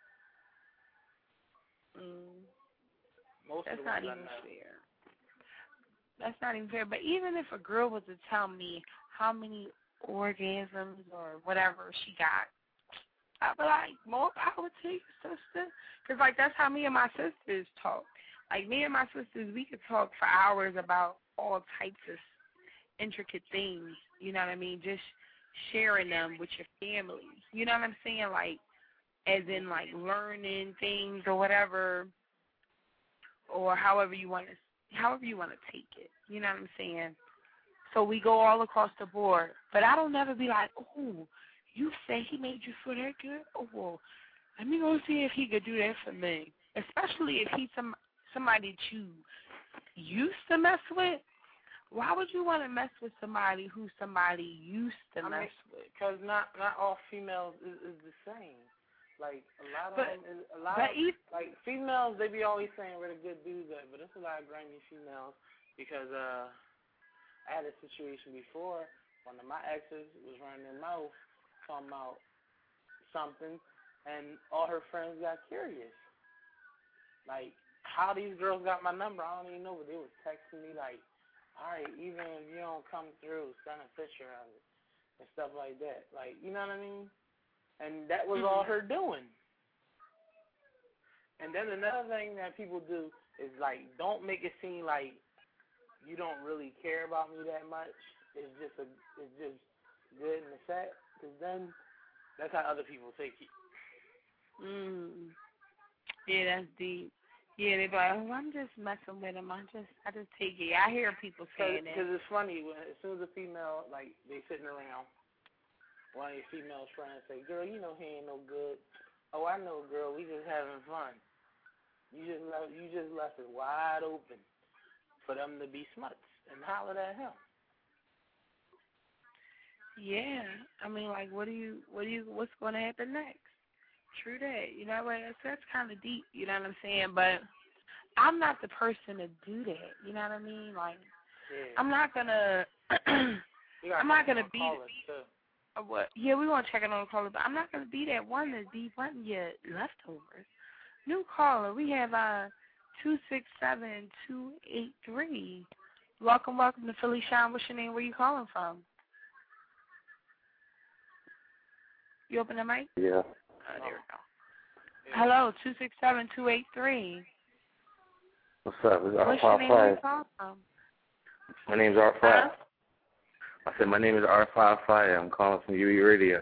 Speaker 4: Mm,
Speaker 3: most
Speaker 4: that's
Speaker 3: of the
Speaker 4: not
Speaker 3: ones
Speaker 4: even
Speaker 3: I know.
Speaker 4: fair. That's not even fair. But even if a girl was to tell me how many orgasms or whatever she got, I'd be like, more power to you, sister. Because, like, that's how me and my sisters talk. Like, me and my sisters, we could talk for hours about all types of intricate things. You know what I mean? Just sharing them with your families. You know what I'm saying? Like, as in, like, learning things or whatever, or however you want to, however you want to take it. You know what I'm saying? So we go all across the board. But I don't never be like, oh, you say he made you feel that good? Oh, well, let me go see if he could do that for me. Especially if he's some somebody that you used to mess with. Why would you want to mess with somebody who somebody used to
Speaker 3: I
Speaker 4: mess
Speaker 3: mean,
Speaker 4: with?
Speaker 3: Because not not all females is, is the same. Like a lot of
Speaker 4: but,
Speaker 3: them, is, a lot
Speaker 4: but
Speaker 3: of
Speaker 4: if,
Speaker 3: like females, they be always saying we're the good dudes, but but it's a lot of grimy females because uh, I had a situation before. One of my exes was running their mouth talking about something, and all her friends got curious. Like how these girls got my number, I don't even know, but they was texting me like, all right, even if you don't come through, send a picture of it and stuff like that. Like, you know what I mean? And that was all her doing. And then another thing that people do is, like, don't make it seem like you don't really care about me that much. It's just a, it's just good in the set, because then that's how other people take it.
Speaker 4: Mm. Yeah, that's deep. Yeah, they be like, oh, I'm just messing with him. I just, I just take it. I hear people saying that.
Speaker 3: Because it's funny, when, as soon as a female, like, they sitting around, one of your female friends say, girl, you know he ain't no good. Oh, I know, girl, we just having fun. You just left, you just left it wide open for them to be smuts and holler at him.
Speaker 4: Yeah, I mean, like, what do you, what do you, what's going to happen next? True that. You know what? That's, that's kind of deep. You know what I'm saying? But I'm not the person to do that. You know what I mean? Like,
Speaker 3: Yeah.
Speaker 4: I'm not gonna. I'm not gonna be. Uh, what? Yeah, we want to check it on the caller, but I'm not gonna be that one to be wanting your leftovers. New caller, we have uh two six seven, two eight three. Welcome, welcome to Philly Shine. What's your name? Where you calling from? You open the mic?
Speaker 9: Yeah.
Speaker 4: Oh, there we go. Hello, two six seven, two eight three.
Speaker 9: What's up? It's
Speaker 4: What's your name? Where you calling from?
Speaker 9: My name's R five.
Speaker 4: Huh?
Speaker 9: I said my name is R five Fire. I'm calling from U E Radio.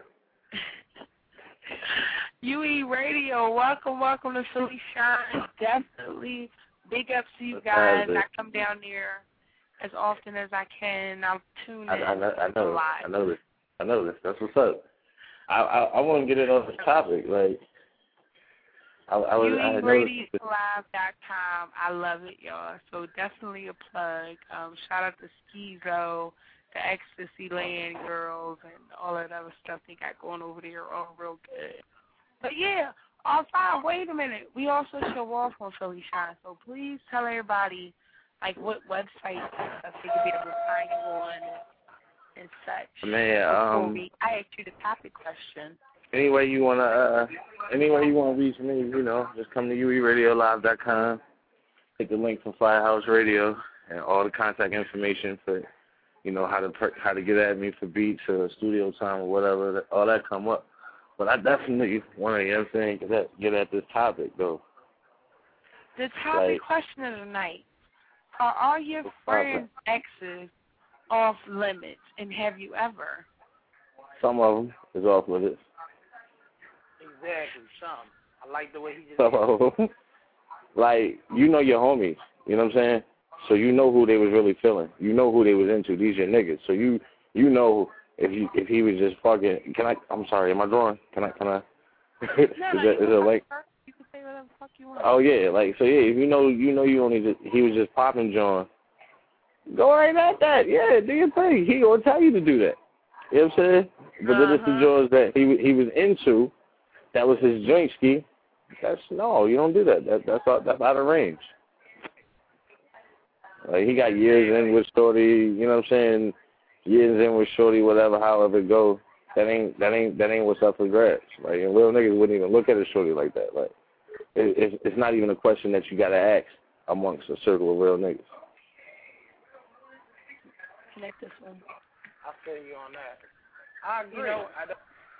Speaker 4: U E Radio, welcome, welcome to Philly Shine. Definitely big ups to you guys. I come down there as often as I can. I'll tune in.
Speaker 9: I, I, know, I know
Speaker 4: a lot.
Speaker 9: I know this. I know this. That's what's up. I I, I want to get it on this topic. Like, I, I was.
Speaker 4: U E Radio Live dot com. I love it, y'all. So definitely a plug. Um, shout out to Schizo, the Ecstasy Land Girls, and all that other stuff they got going over there. All real good. But yeah, all fine. Wait a minute. We also show off on Philly Shine. So please tell everybody, like, what websites and stuff they could be able to find you on and, and such.
Speaker 9: Man, um,
Speaker 4: we, I asked you the topic question.
Speaker 9: Any way you wanna, uh, any way you wanna reach me, you know, just come to U E Radio Live dot com. Take the link from Firehouse Radio and all the contact information for, you know, how to per- how to get at me for beats or studio time or whatever. All that come up. But I definitely want to, you know what I'm saying, get at, get at this topic, though.
Speaker 4: The topic
Speaker 9: like,
Speaker 4: question of the night: are all your friends' exes off limits, and have you ever?
Speaker 9: Some of them is off limits.
Speaker 3: Exactly, some. I like the way he just.
Speaker 9: Some of them. Like, you know your homies, you know what I'm saying? So you know who they was really feeling. You know who they was into. These your niggas. So you you know if you if he was just fucking. Can I? I'm sorry. Am I drawing? Can I? Can I?
Speaker 4: No,
Speaker 9: is
Speaker 4: no,
Speaker 9: that, is it like?
Speaker 4: You can say whatever the fuck you want.
Speaker 9: Oh yeah, like so yeah. If you know you know you only just, he was just popping John. Go right at that. Yeah, do your thing. He gonna tell you to do that. You know what I'm saying? But
Speaker 4: uh-huh.
Speaker 9: then it's the Johns that he he was into. That was his joint ski. That's no, you don't do that. That that's out, that's out of range. Like he got years in with Shorty, you know what I'm saying? Years in with Shorty, whatever, however it go. That ain't that ain't that ain't what's up for grabs. Like and real niggas wouldn't even look at a Shorty like that. Like it, it's it's not even a question that you gotta ask amongst a circle of real niggas.
Speaker 4: Connect this one.
Speaker 3: I feel you on that. I agree. You know, I don't,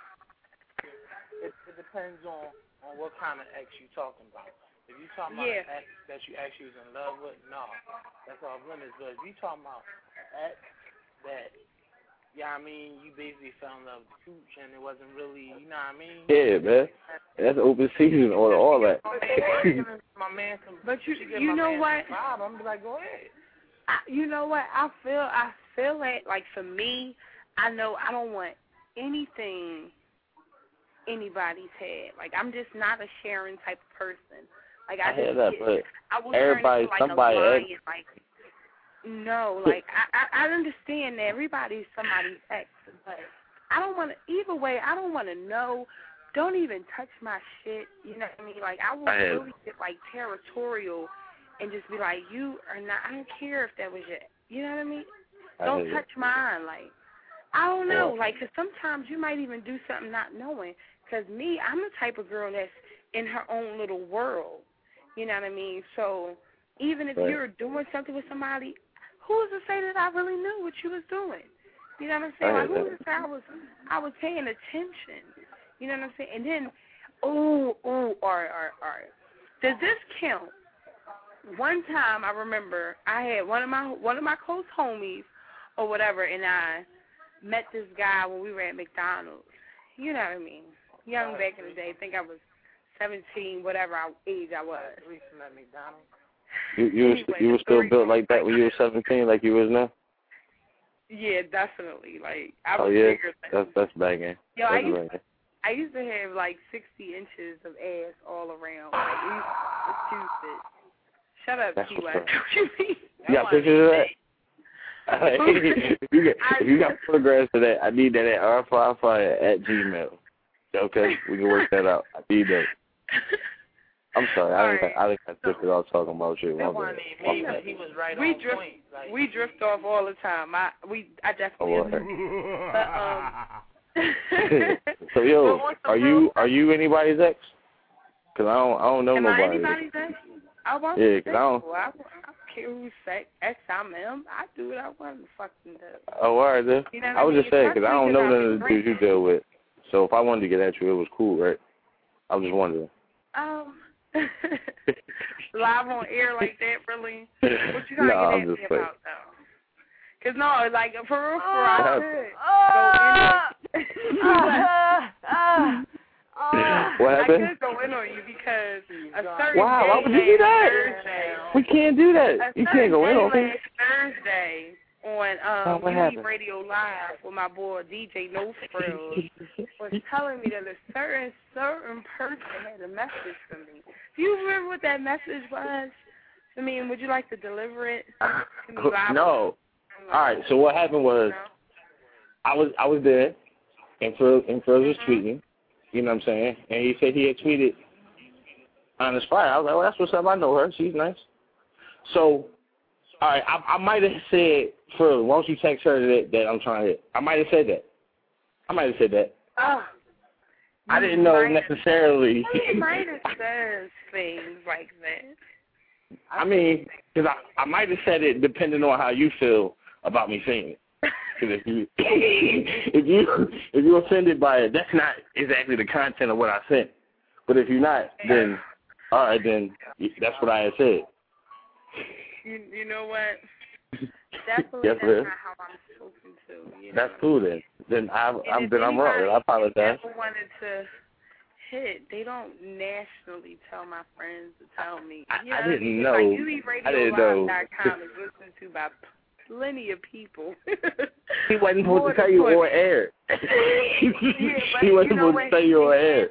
Speaker 3: it, it depends on, on what kind of ex you talking about. If you talking about
Speaker 4: yeah.
Speaker 3: an ex that you actually was in love with, no, that's off limits. But if you talking about an ex that, yeah, I mean, you basically fell in love with the cooch and it wasn't really, you know what I mean?
Speaker 9: Yeah, man. That's open season or all that.
Speaker 3: My man, some,
Speaker 4: but you,
Speaker 3: you
Speaker 4: you know what?
Speaker 3: Five, I'm be like, go ahead.
Speaker 4: I, you know what? I feel, I feel like, like for me, I know I don't want anything anybody's had. Like I'm just not a sharing type of person. Like I, I
Speaker 9: hear
Speaker 4: just
Speaker 9: that,
Speaker 4: get,
Speaker 9: but
Speaker 4: I will
Speaker 9: everybody,
Speaker 4: turn into, like,
Speaker 9: somebody,
Speaker 4: a lion, like no, like I, I, I understand that everybody's somebody's ex, but I don't want to. Either way, I don't want to know. Don't even touch my shit. You know what I mean? Like I will
Speaker 9: I
Speaker 4: really get like territorial and just be like, you are not. I don't care if that was your. You know what I mean?
Speaker 9: I
Speaker 4: Don't touch
Speaker 9: it.
Speaker 4: mine. Like I don't know.
Speaker 9: Yeah.
Speaker 4: Like, 'cause sometimes you might even do something not knowing. 'Cause me, I'm the type of girl that's in her own little world. You know what I mean? So even if
Speaker 9: right.
Speaker 4: you're doing something with somebody, who's to say that I really knew what you was doing? You know what I'm saying? Like, who's to say I was I was paying attention? You know what I'm saying? And then, oh, oh, all right, all right, all right. Does this count? One time I remember I had one of my one of my close homies or whatever, and I met this guy when we were at McDonald's. You know what I mean? Young back in the day. I think I was seventeen, whatever I, age I was.
Speaker 3: Recent at McDonald's.
Speaker 9: You you
Speaker 4: anyway,
Speaker 9: was, you were still built like that when you were seventeen, like you was now?
Speaker 4: Yeah, definitely. Like I was
Speaker 9: oh yeah,
Speaker 4: bigger than
Speaker 9: that's that's banging.
Speaker 4: Yo,
Speaker 9: that's
Speaker 4: I used,
Speaker 9: banging.
Speaker 4: I used to have like sixty inches of ass all around. Like we used to stupid. Shut up,
Speaker 9: That's
Speaker 4: T
Speaker 9: what's
Speaker 4: Y.
Speaker 9: up.
Speaker 4: You mean?
Speaker 9: You got pictures of that? if, you got, if you got photographs of that, I need that at r five fire at gmail. Okay, we can work that out. I need that. I'm sorry, I think I think I drifted off talking about you.
Speaker 3: That wasn't even me, but he was right
Speaker 4: we
Speaker 3: on
Speaker 4: drift,
Speaker 3: point. Like,
Speaker 4: we drift off all the time. I we I definitely.
Speaker 9: Oh,
Speaker 4: but um.
Speaker 9: so yo, are you are you anybody's ex? Cause I don't I don't know
Speaker 4: Am
Speaker 9: nobody.
Speaker 4: I anybody's ex? I want
Speaker 9: Yeah,
Speaker 4: to
Speaker 9: cause I don't.
Speaker 4: I, I don't care who's sex, X I'm M. I do what I want to fucking do.
Speaker 9: Oh, all right, then.
Speaker 4: You know what
Speaker 9: I was
Speaker 4: I mean?
Speaker 9: just saying, because I don't know
Speaker 4: Especially
Speaker 9: none of the
Speaker 4: 'cause
Speaker 9: dudes you deal with. So if I wanted to get at you, it was cool, right? I was just wondering.
Speaker 4: Um, live on air like that, really? What you gotta
Speaker 9: No,
Speaker 4: get
Speaker 9: I'm
Speaker 4: at me
Speaker 9: just playing.
Speaker 4: about, though? Because, no, like, for real, for real,
Speaker 9: What
Speaker 4: I could go in on
Speaker 6: Uh, uh,
Speaker 9: What
Speaker 4: I
Speaker 9: happened?
Speaker 4: could go in on you because a certain
Speaker 9: Wow,
Speaker 4: day
Speaker 9: why would you do that?
Speaker 4: Thursday,
Speaker 9: We can't do
Speaker 4: a
Speaker 9: that. You can't go in on
Speaker 4: certain
Speaker 9: me.
Speaker 4: day Thursday on
Speaker 9: Oh,
Speaker 4: um,
Speaker 9: what
Speaker 4: U E
Speaker 9: happened?
Speaker 4: Radio Live with my boy D J No Frills was telling me that a certain certain person had a message for me. Do you remember what that message was? I mean, would you like to deliver it to me live?
Speaker 9: No. All right. So what happened was,
Speaker 4: No?
Speaker 9: I was I was there, and Phil and Phil was
Speaker 4: Mm-hmm.
Speaker 9: tweeting. You know what I'm saying? And he said he had tweeted on the spot. I was like, well, that's what's up. I know her. She's nice. So, all right, I, I might have said, Phil, why don't you text her that, that I'm trying to hit? I might have said that. I might have said that.
Speaker 4: Oh,
Speaker 9: I didn't know necessarily.
Speaker 4: you might have said things like that.
Speaker 9: I mean, because I, I might have said it depending on how you feel about me saying it. Because if you if you if you're offended by it, that's not exactly the content of what I said. But if you're not, then all right, then that's what I had said.
Speaker 4: You you know what? Definitely
Speaker 9: Yes,
Speaker 4: that's
Speaker 9: ma'am.
Speaker 4: not how I'm spoken to. You know?
Speaker 9: That's cool then. Then I
Speaker 4: And
Speaker 9: I'm
Speaker 4: if
Speaker 9: then I'm wrong.
Speaker 4: anybody
Speaker 9: I apologize.
Speaker 4: ever wanted to hit, they don't nationally tell my friends to tell me.
Speaker 9: I-
Speaker 4: You know
Speaker 9: I
Speaker 4: what
Speaker 9: didn't
Speaker 4: mean?
Speaker 9: know.
Speaker 4: Like U E
Speaker 9: I didn't know.
Speaker 4: Radio Live dot com is listened to by plenty of people.
Speaker 9: He wasn't
Speaker 4: More
Speaker 9: supposed to tell
Speaker 4: than
Speaker 9: you
Speaker 4: twenty.
Speaker 9: on air.
Speaker 4: Yeah, but
Speaker 9: He wasn't
Speaker 4: you know
Speaker 9: supposed
Speaker 4: what?
Speaker 9: to tell you on air.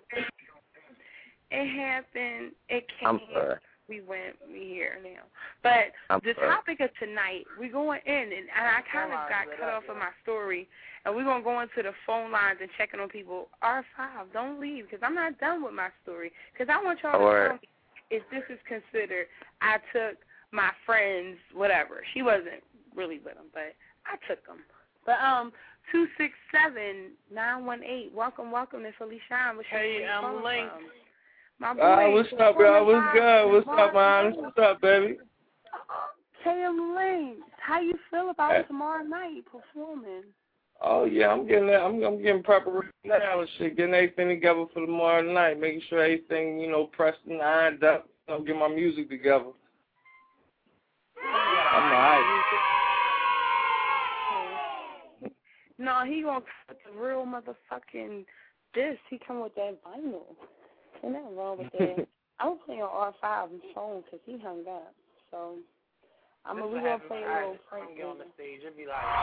Speaker 4: It happened. It came.
Speaker 9: I'm sorry.
Speaker 4: We went. We here now. But
Speaker 9: I'm
Speaker 4: the
Speaker 9: sorry.
Speaker 4: topic of tonight, we're going in, and, and I kind of got cut off of my story, and we're gonna go into the phone lines and checking on people. R five, don't leave, because I'm not done with my story. Because I want y'all to
Speaker 9: All
Speaker 4: tell me if this is considered. I took my friend's whatever. She wasn't really with them, but I took them. But um, two six seven nine one eight. Welcome, welcome to Philly Shine. What's your
Speaker 10: Hey,
Speaker 4: name?
Speaker 10: I'm
Speaker 4: Calling
Speaker 10: Link.
Speaker 4: from? My boy,
Speaker 10: Uh, what's up, bro? What's good? What's up, man? What's up, baby?
Speaker 4: Kim Link, how you feel about
Speaker 10: Hey.
Speaker 4: tomorrow night performing?
Speaker 10: Oh yeah, I'm getting that. I'm I'm getting preparation now and shit, getting everything together for tomorrow night, making sure everything, you know, pressed and ironed up. You know, get my music together. I'm alright.
Speaker 4: No, he gonna cut the real motherfucking disc. He come with that vinyl. Ain't nothing wrong with that. I was playing on R five on phone because he hung up. So I'm gonna we gonna play a little Frank.
Speaker 3: Get on the stage and be like.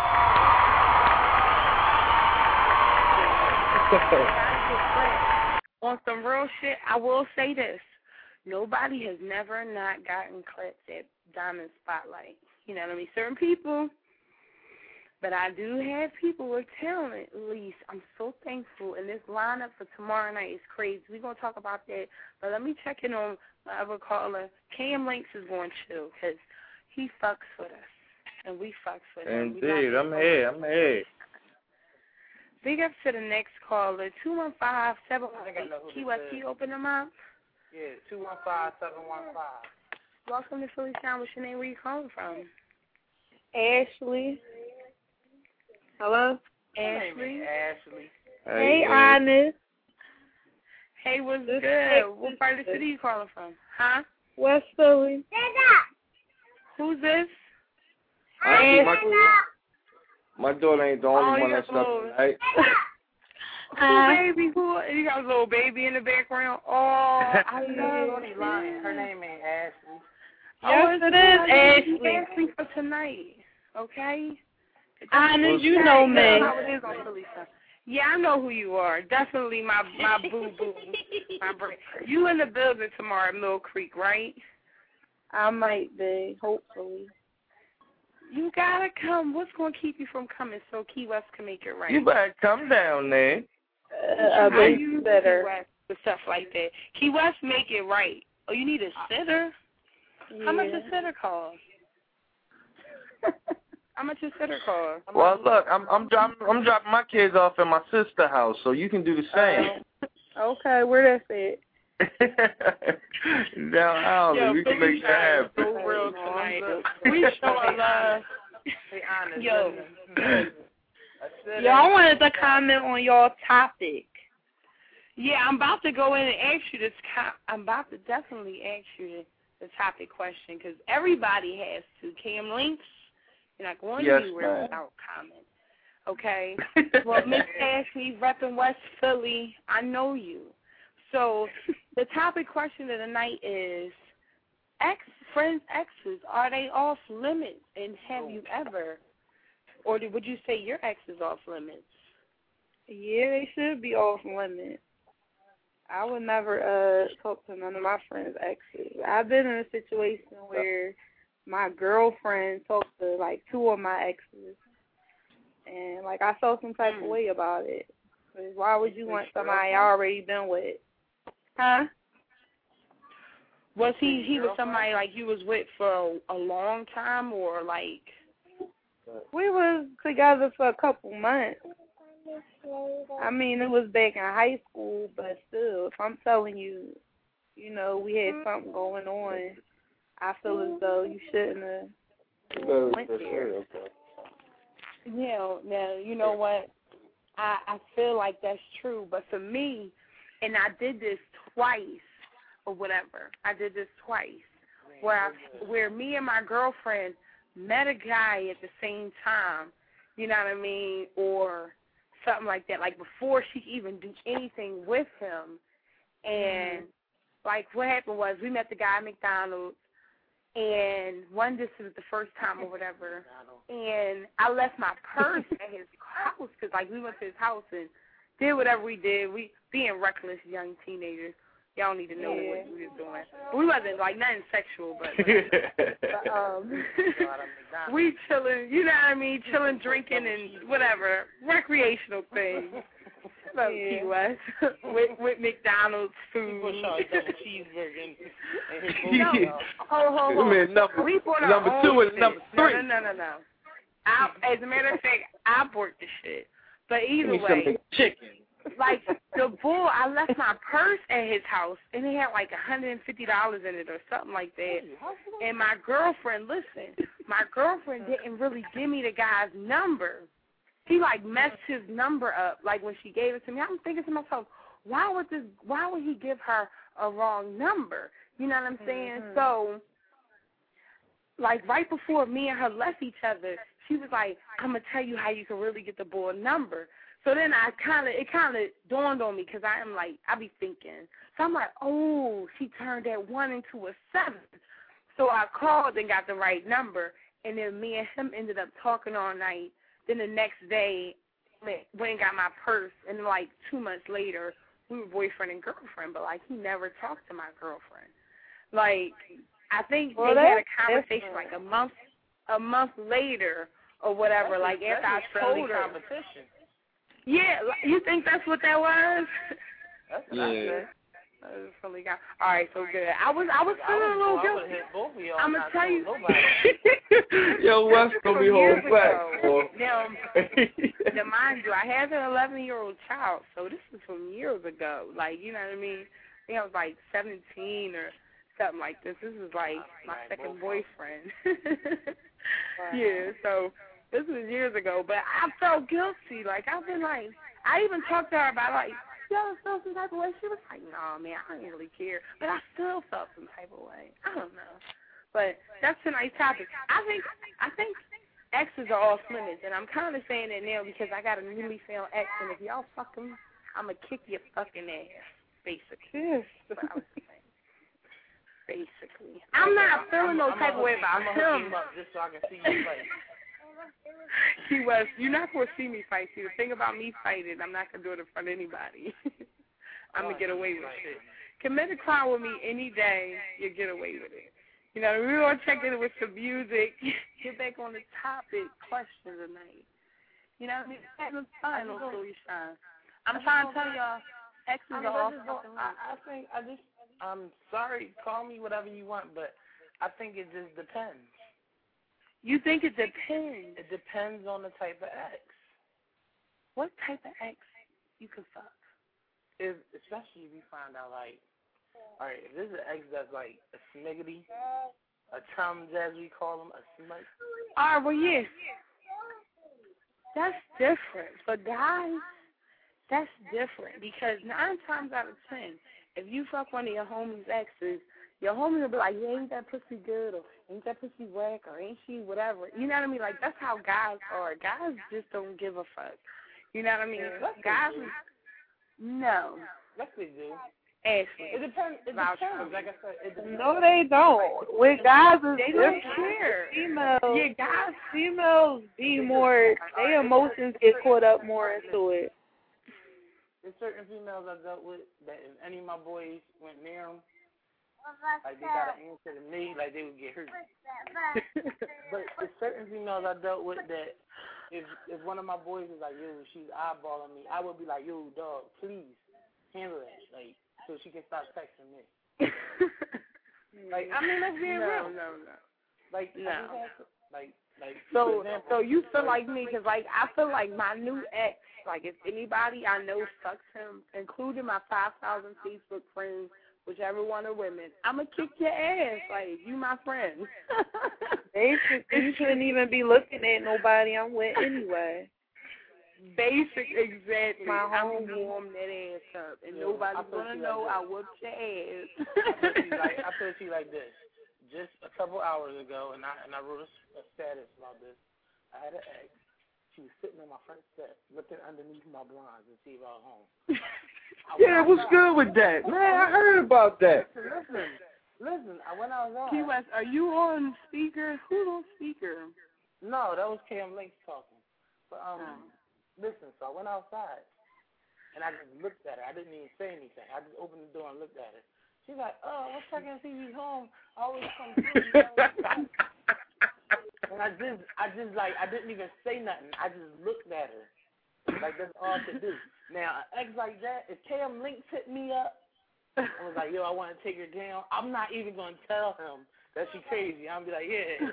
Speaker 4: On some real shit, I will say this. Nobody has never not gotten clipped at Diamond Spotlight. You know what I mean? Certain people. But I do have people with talent, at least. I'm so thankful. And this lineup for tomorrow night is crazy. We're going to talk about that. But let me check in on my other caller. Cam Links is going to chill because he fucks with us. And we fucks with him.
Speaker 10: Indeed, I'm here. I'm here.
Speaker 4: Big up to the next caller, two one five, seven one eight. Key West, can you open them up?
Speaker 3: Yeah, two one five seven one five.
Speaker 4: Welcome to Philly Sound. What's your name? Where you calling from?
Speaker 6: Ashley. Hello?
Speaker 4: Ashley.
Speaker 3: Ashley.
Speaker 6: Hey, Honest.
Speaker 4: Hey, what's good? What part of the city you calling from? Huh?
Speaker 6: West Philly.
Speaker 4: Who's this?
Speaker 10: Ashley, my, my daughter ain't the only
Speaker 4: Oh,
Speaker 10: one
Speaker 4: you
Speaker 10: that
Speaker 4: got
Speaker 10: slept
Speaker 4: little-
Speaker 10: tonight.
Speaker 4: Cool baby, cool. You got a little baby in the background. Oh, I love
Speaker 3: Shorty lying. Her name ain't Ashley.
Speaker 6: Yes,
Speaker 4: oh,
Speaker 6: it is
Speaker 4: Ashley.
Speaker 6: Ashley.
Speaker 4: Ashley for tonight, okay?
Speaker 6: Honest, you know me.
Speaker 4: That's how it is on Philly Sound. Yeah, I know who you are. Definitely my my boo boo, my brain. You in the building tomorrow at Mill Creek, right?
Speaker 6: I might be, hopefully.
Speaker 4: You gotta come. What's gonna keep you from coming so Key West can make it right?
Speaker 10: You better come down there.
Speaker 6: Uh, a
Speaker 4: How you
Speaker 6: babysitter.
Speaker 4: Key West with stuff like that. Key West make it right. Oh, you need a sitter?
Speaker 6: Yeah.
Speaker 4: How much does sitter cost? How much does sitter cost?
Speaker 10: Well, look, I'm I'm dropping I'm dropping my kids off at my sister's house, so you can do the same.
Speaker 6: Uh, okay, where that's at?
Speaker 10: Down Island,
Speaker 4: Yo,
Speaker 10: we can make that happen.
Speaker 4: So real tonight. We showing love.
Speaker 3: Be honest.
Speaker 6: Yo.
Speaker 3: Yo,
Speaker 6: Yo, I wanted to comment on your topic.
Speaker 4: Yeah, I'm about to go in and ask you this. I'm about to definitely ask you the, the topic question because everybody has to. Cam Links, you're not going
Speaker 10: yes,
Speaker 4: anywhere without comment. Okay? Well, Miss Ashley, repping West Philly, I know you. So the topic question of the night is, ex friends, exes, are they off limits? And have you ever, or would you say your ex is off limits?
Speaker 6: Yeah, they should be off limits. I would never uh talk to none of my friends' exes. I've been in a situation where my girlfriend talked to like two of my exes, and like I felt some type of way about it. Cause why would you want somebody I already been with? Huh?
Speaker 4: Was he he was somebody like you was with for a, a long time, or like?
Speaker 6: We was together for a couple months. I mean, it was back in high school, but still, if I'm telling you, you know, we had something going on, I feel as though you shouldn't have went there.
Speaker 4: Yeah, now, you know what? I, I feel like that's true, but for me, and I did this twice or whatever. I did this twice where I, where me and my girlfriend met a guy at the same time, you know what I mean, or something like that, like before she could even do anything with him. And, like, what happened was we met the guy at McDonald's, and one, this was the first time or whatever, and I left my purse at his house because, like, we went to his house and did whatever we did. We, being reckless young teenagers, y'all need to know yeah. what we was doing. We wasn't, like, nothing sexual, but, but um, we chilling, you know what I mean, chilling, drinking, and whatever, recreational things. Love yeah. Key West with, with McDonald's food.
Speaker 3: People saw a double cheeseburger and, and his food.
Speaker 4: No, hold, hold, hold.
Speaker 10: Man, number,
Speaker 4: we bought
Speaker 10: number
Speaker 4: our
Speaker 10: two
Speaker 4: own
Speaker 10: and number three.
Speaker 4: No, no, no, no, no. I, as a matter of fact, I bought the shit. But either
Speaker 10: Give me
Speaker 4: way,
Speaker 10: some chicken.
Speaker 4: Like the bull, I left my purse at his house, and it had like one hundred fifty dollars in it or something like that. And my girlfriend, listen, my girlfriend didn't really give me the guy's number. He like messed his number up. Like when she gave it to me, I'm thinking to myself, why would this? Why would he give her a wrong number? You know what I'm saying? Mm-hmm. So, like right before me and her left each other, she was like, "I'm gonna tell you how you can really get the boy number." So then I kind of, it kind of dawned on me because I am like, I be thinking. So I'm like, oh, she turned that one into a seven. So I called and got the right number, and then me and him ended up talking all night. Then the next day, went and got my purse, and like two months later, we were boyfriend and girlfriend, but like he never talked to my girlfriend. Like, I think well, they had a conversation different. like a month, a month later or whatever, that's like a, after I told her.
Speaker 3: Competition.
Speaker 4: Yeah, you think that's what that was?
Speaker 3: That's what
Speaker 10: yeah.
Speaker 3: I said.
Speaker 4: That was really good. All right, so good. I was, I was feeling a little guilty. I'm gonna tell you.
Speaker 10: Yo, Wes gonna be holding back.
Speaker 4: Now, now, mind you, I have an eleven-year-old child, so this is from years ago. Like, you know what I mean? I think I was like seventeen or something like this. This is like my second boyfriend. Yeah, so. This was years ago, but I felt guilty. Like, I've been like, I even talked to her about, like, yo, I felt some type of way. She was like, no, man, I don't really care. But I still felt some type of way. I don't know. But that's tonight's topic. I think I think exes are off limits, and I'm kind of saying that now because I got a newly found ex, and if y'all fuck him, I'm going to kick your fucking ass, basically. That's what I was saying. Basically. I'm not feeling no type of way about him.
Speaker 3: Just so I can see you fight.
Speaker 4: He was, you're not going to see me fight. See, the thing about me fighting, I'm not going to do it in front of anybody. I'm going to get away with shit. Commit a crime with me any day, you get away with it. You know, we're going to check in with some music. Get back on the topic question tonight. You know what I mean? Having fun on Story Shine. I'm trying to tell y'all, exes are off.
Speaker 3: I, I think, I just, I'm sorry, call me whatever you want, but I think it just depends.
Speaker 4: You think it depends?
Speaker 3: It depends on the type of ex.
Speaker 4: What type of ex you could fuck?
Speaker 3: If, especially if you find out, like, All right, if this is an ex that's like a smiggity, a chum, as we call them, a smut.
Speaker 4: All right, well, yes. That's different. For guys, that's different because nine times out of ten, if you fuck one of your homies' exes, your homie will be like, yeah, ain't that pussy good, or ain't that pussy whack, or ain't she whatever. You know what I mean? Like, that's how guys are. Guys just don't give a fuck. You know what I mean?
Speaker 3: Yeah,
Speaker 4: guys, no.
Speaker 3: Yes, they do.
Speaker 4: Ashley.
Speaker 3: It depends. It depends. Like I said, it depends.
Speaker 8: No, they don't. With guys, it's
Speaker 4: they don't
Speaker 8: different.
Speaker 4: care.
Speaker 8: Females,
Speaker 4: yeah, guys,
Speaker 8: females be more. Their emotions get caught up more into it.
Speaker 3: There's certain females I dealt with that if any of my boys went near them, like they got an answer to me, like they would get hurt. But there's certain females I dealt with that if if one of my boys is like, yo, she's eyeballing me, I would be like, yo, dog, please handle that, like, so she can stop texting me. Like, I mean, let's be
Speaker 4: no,
Speaker 3: real.
Speaker 4: No, no,
Speaker 3: Like,
Speaker 4: no.
Speaker 3: Like, like.
Speaker 4: So, so you feel like me, because, like, I feel like my new ex, like, if anybody I know sucks him, including my five thousand Facebook friends, whichever one are women, I'm going to kick your ass. Like, you my friend.
Speaker 8: Basically, you shouldn't even be looking at nobody I'm with anyway.
Speaker 4: Basic, exactly.
Speaker 8: My
Speaker 4: I'm
Speaker 8: homie.
Speaker 4: gonna warm that ass up, and
Speaker 3: Yeah,
Speaker 4: nobody's
Speaker 3: I feel
Speaker 4: gonna
Speaker 3: you
Speaker 4: know
Speaker 3: like
Speaker 4: I whooped your ass.
Speaker 3: I put you like I put you like this. Just a couple hours ago, and I and I wrote a, a status about this. I had an ex. She was sitting on my front step, looking underneath my blinds to see if I was home. I
Speaker 10: Yeah, what's good with that? Man, I heard about that.
Speaker 3: Listen, listen, listen. I went outside.
Speaker 4: Key West, are you on speaker? Who's on speaker?
Speaker 3: No, that was Cam Links talking. But um.
Speaker 4: Oh.
Speaker 3: Listen, so I went outside, and I just looked at her. I didn't even say anything. I just opened the door and looked at her. She's like, oh, what's checking to see you home? I always come through. You know? And I just, I just, like, I didn't even say nothing. I just looked at her. Like, that's all I could do. Now, an ex like that, if Cam Links hit me up and was like, yo, I want to take her down, I'm not even going to tell him that she crazy. I'm going to be like, yeah.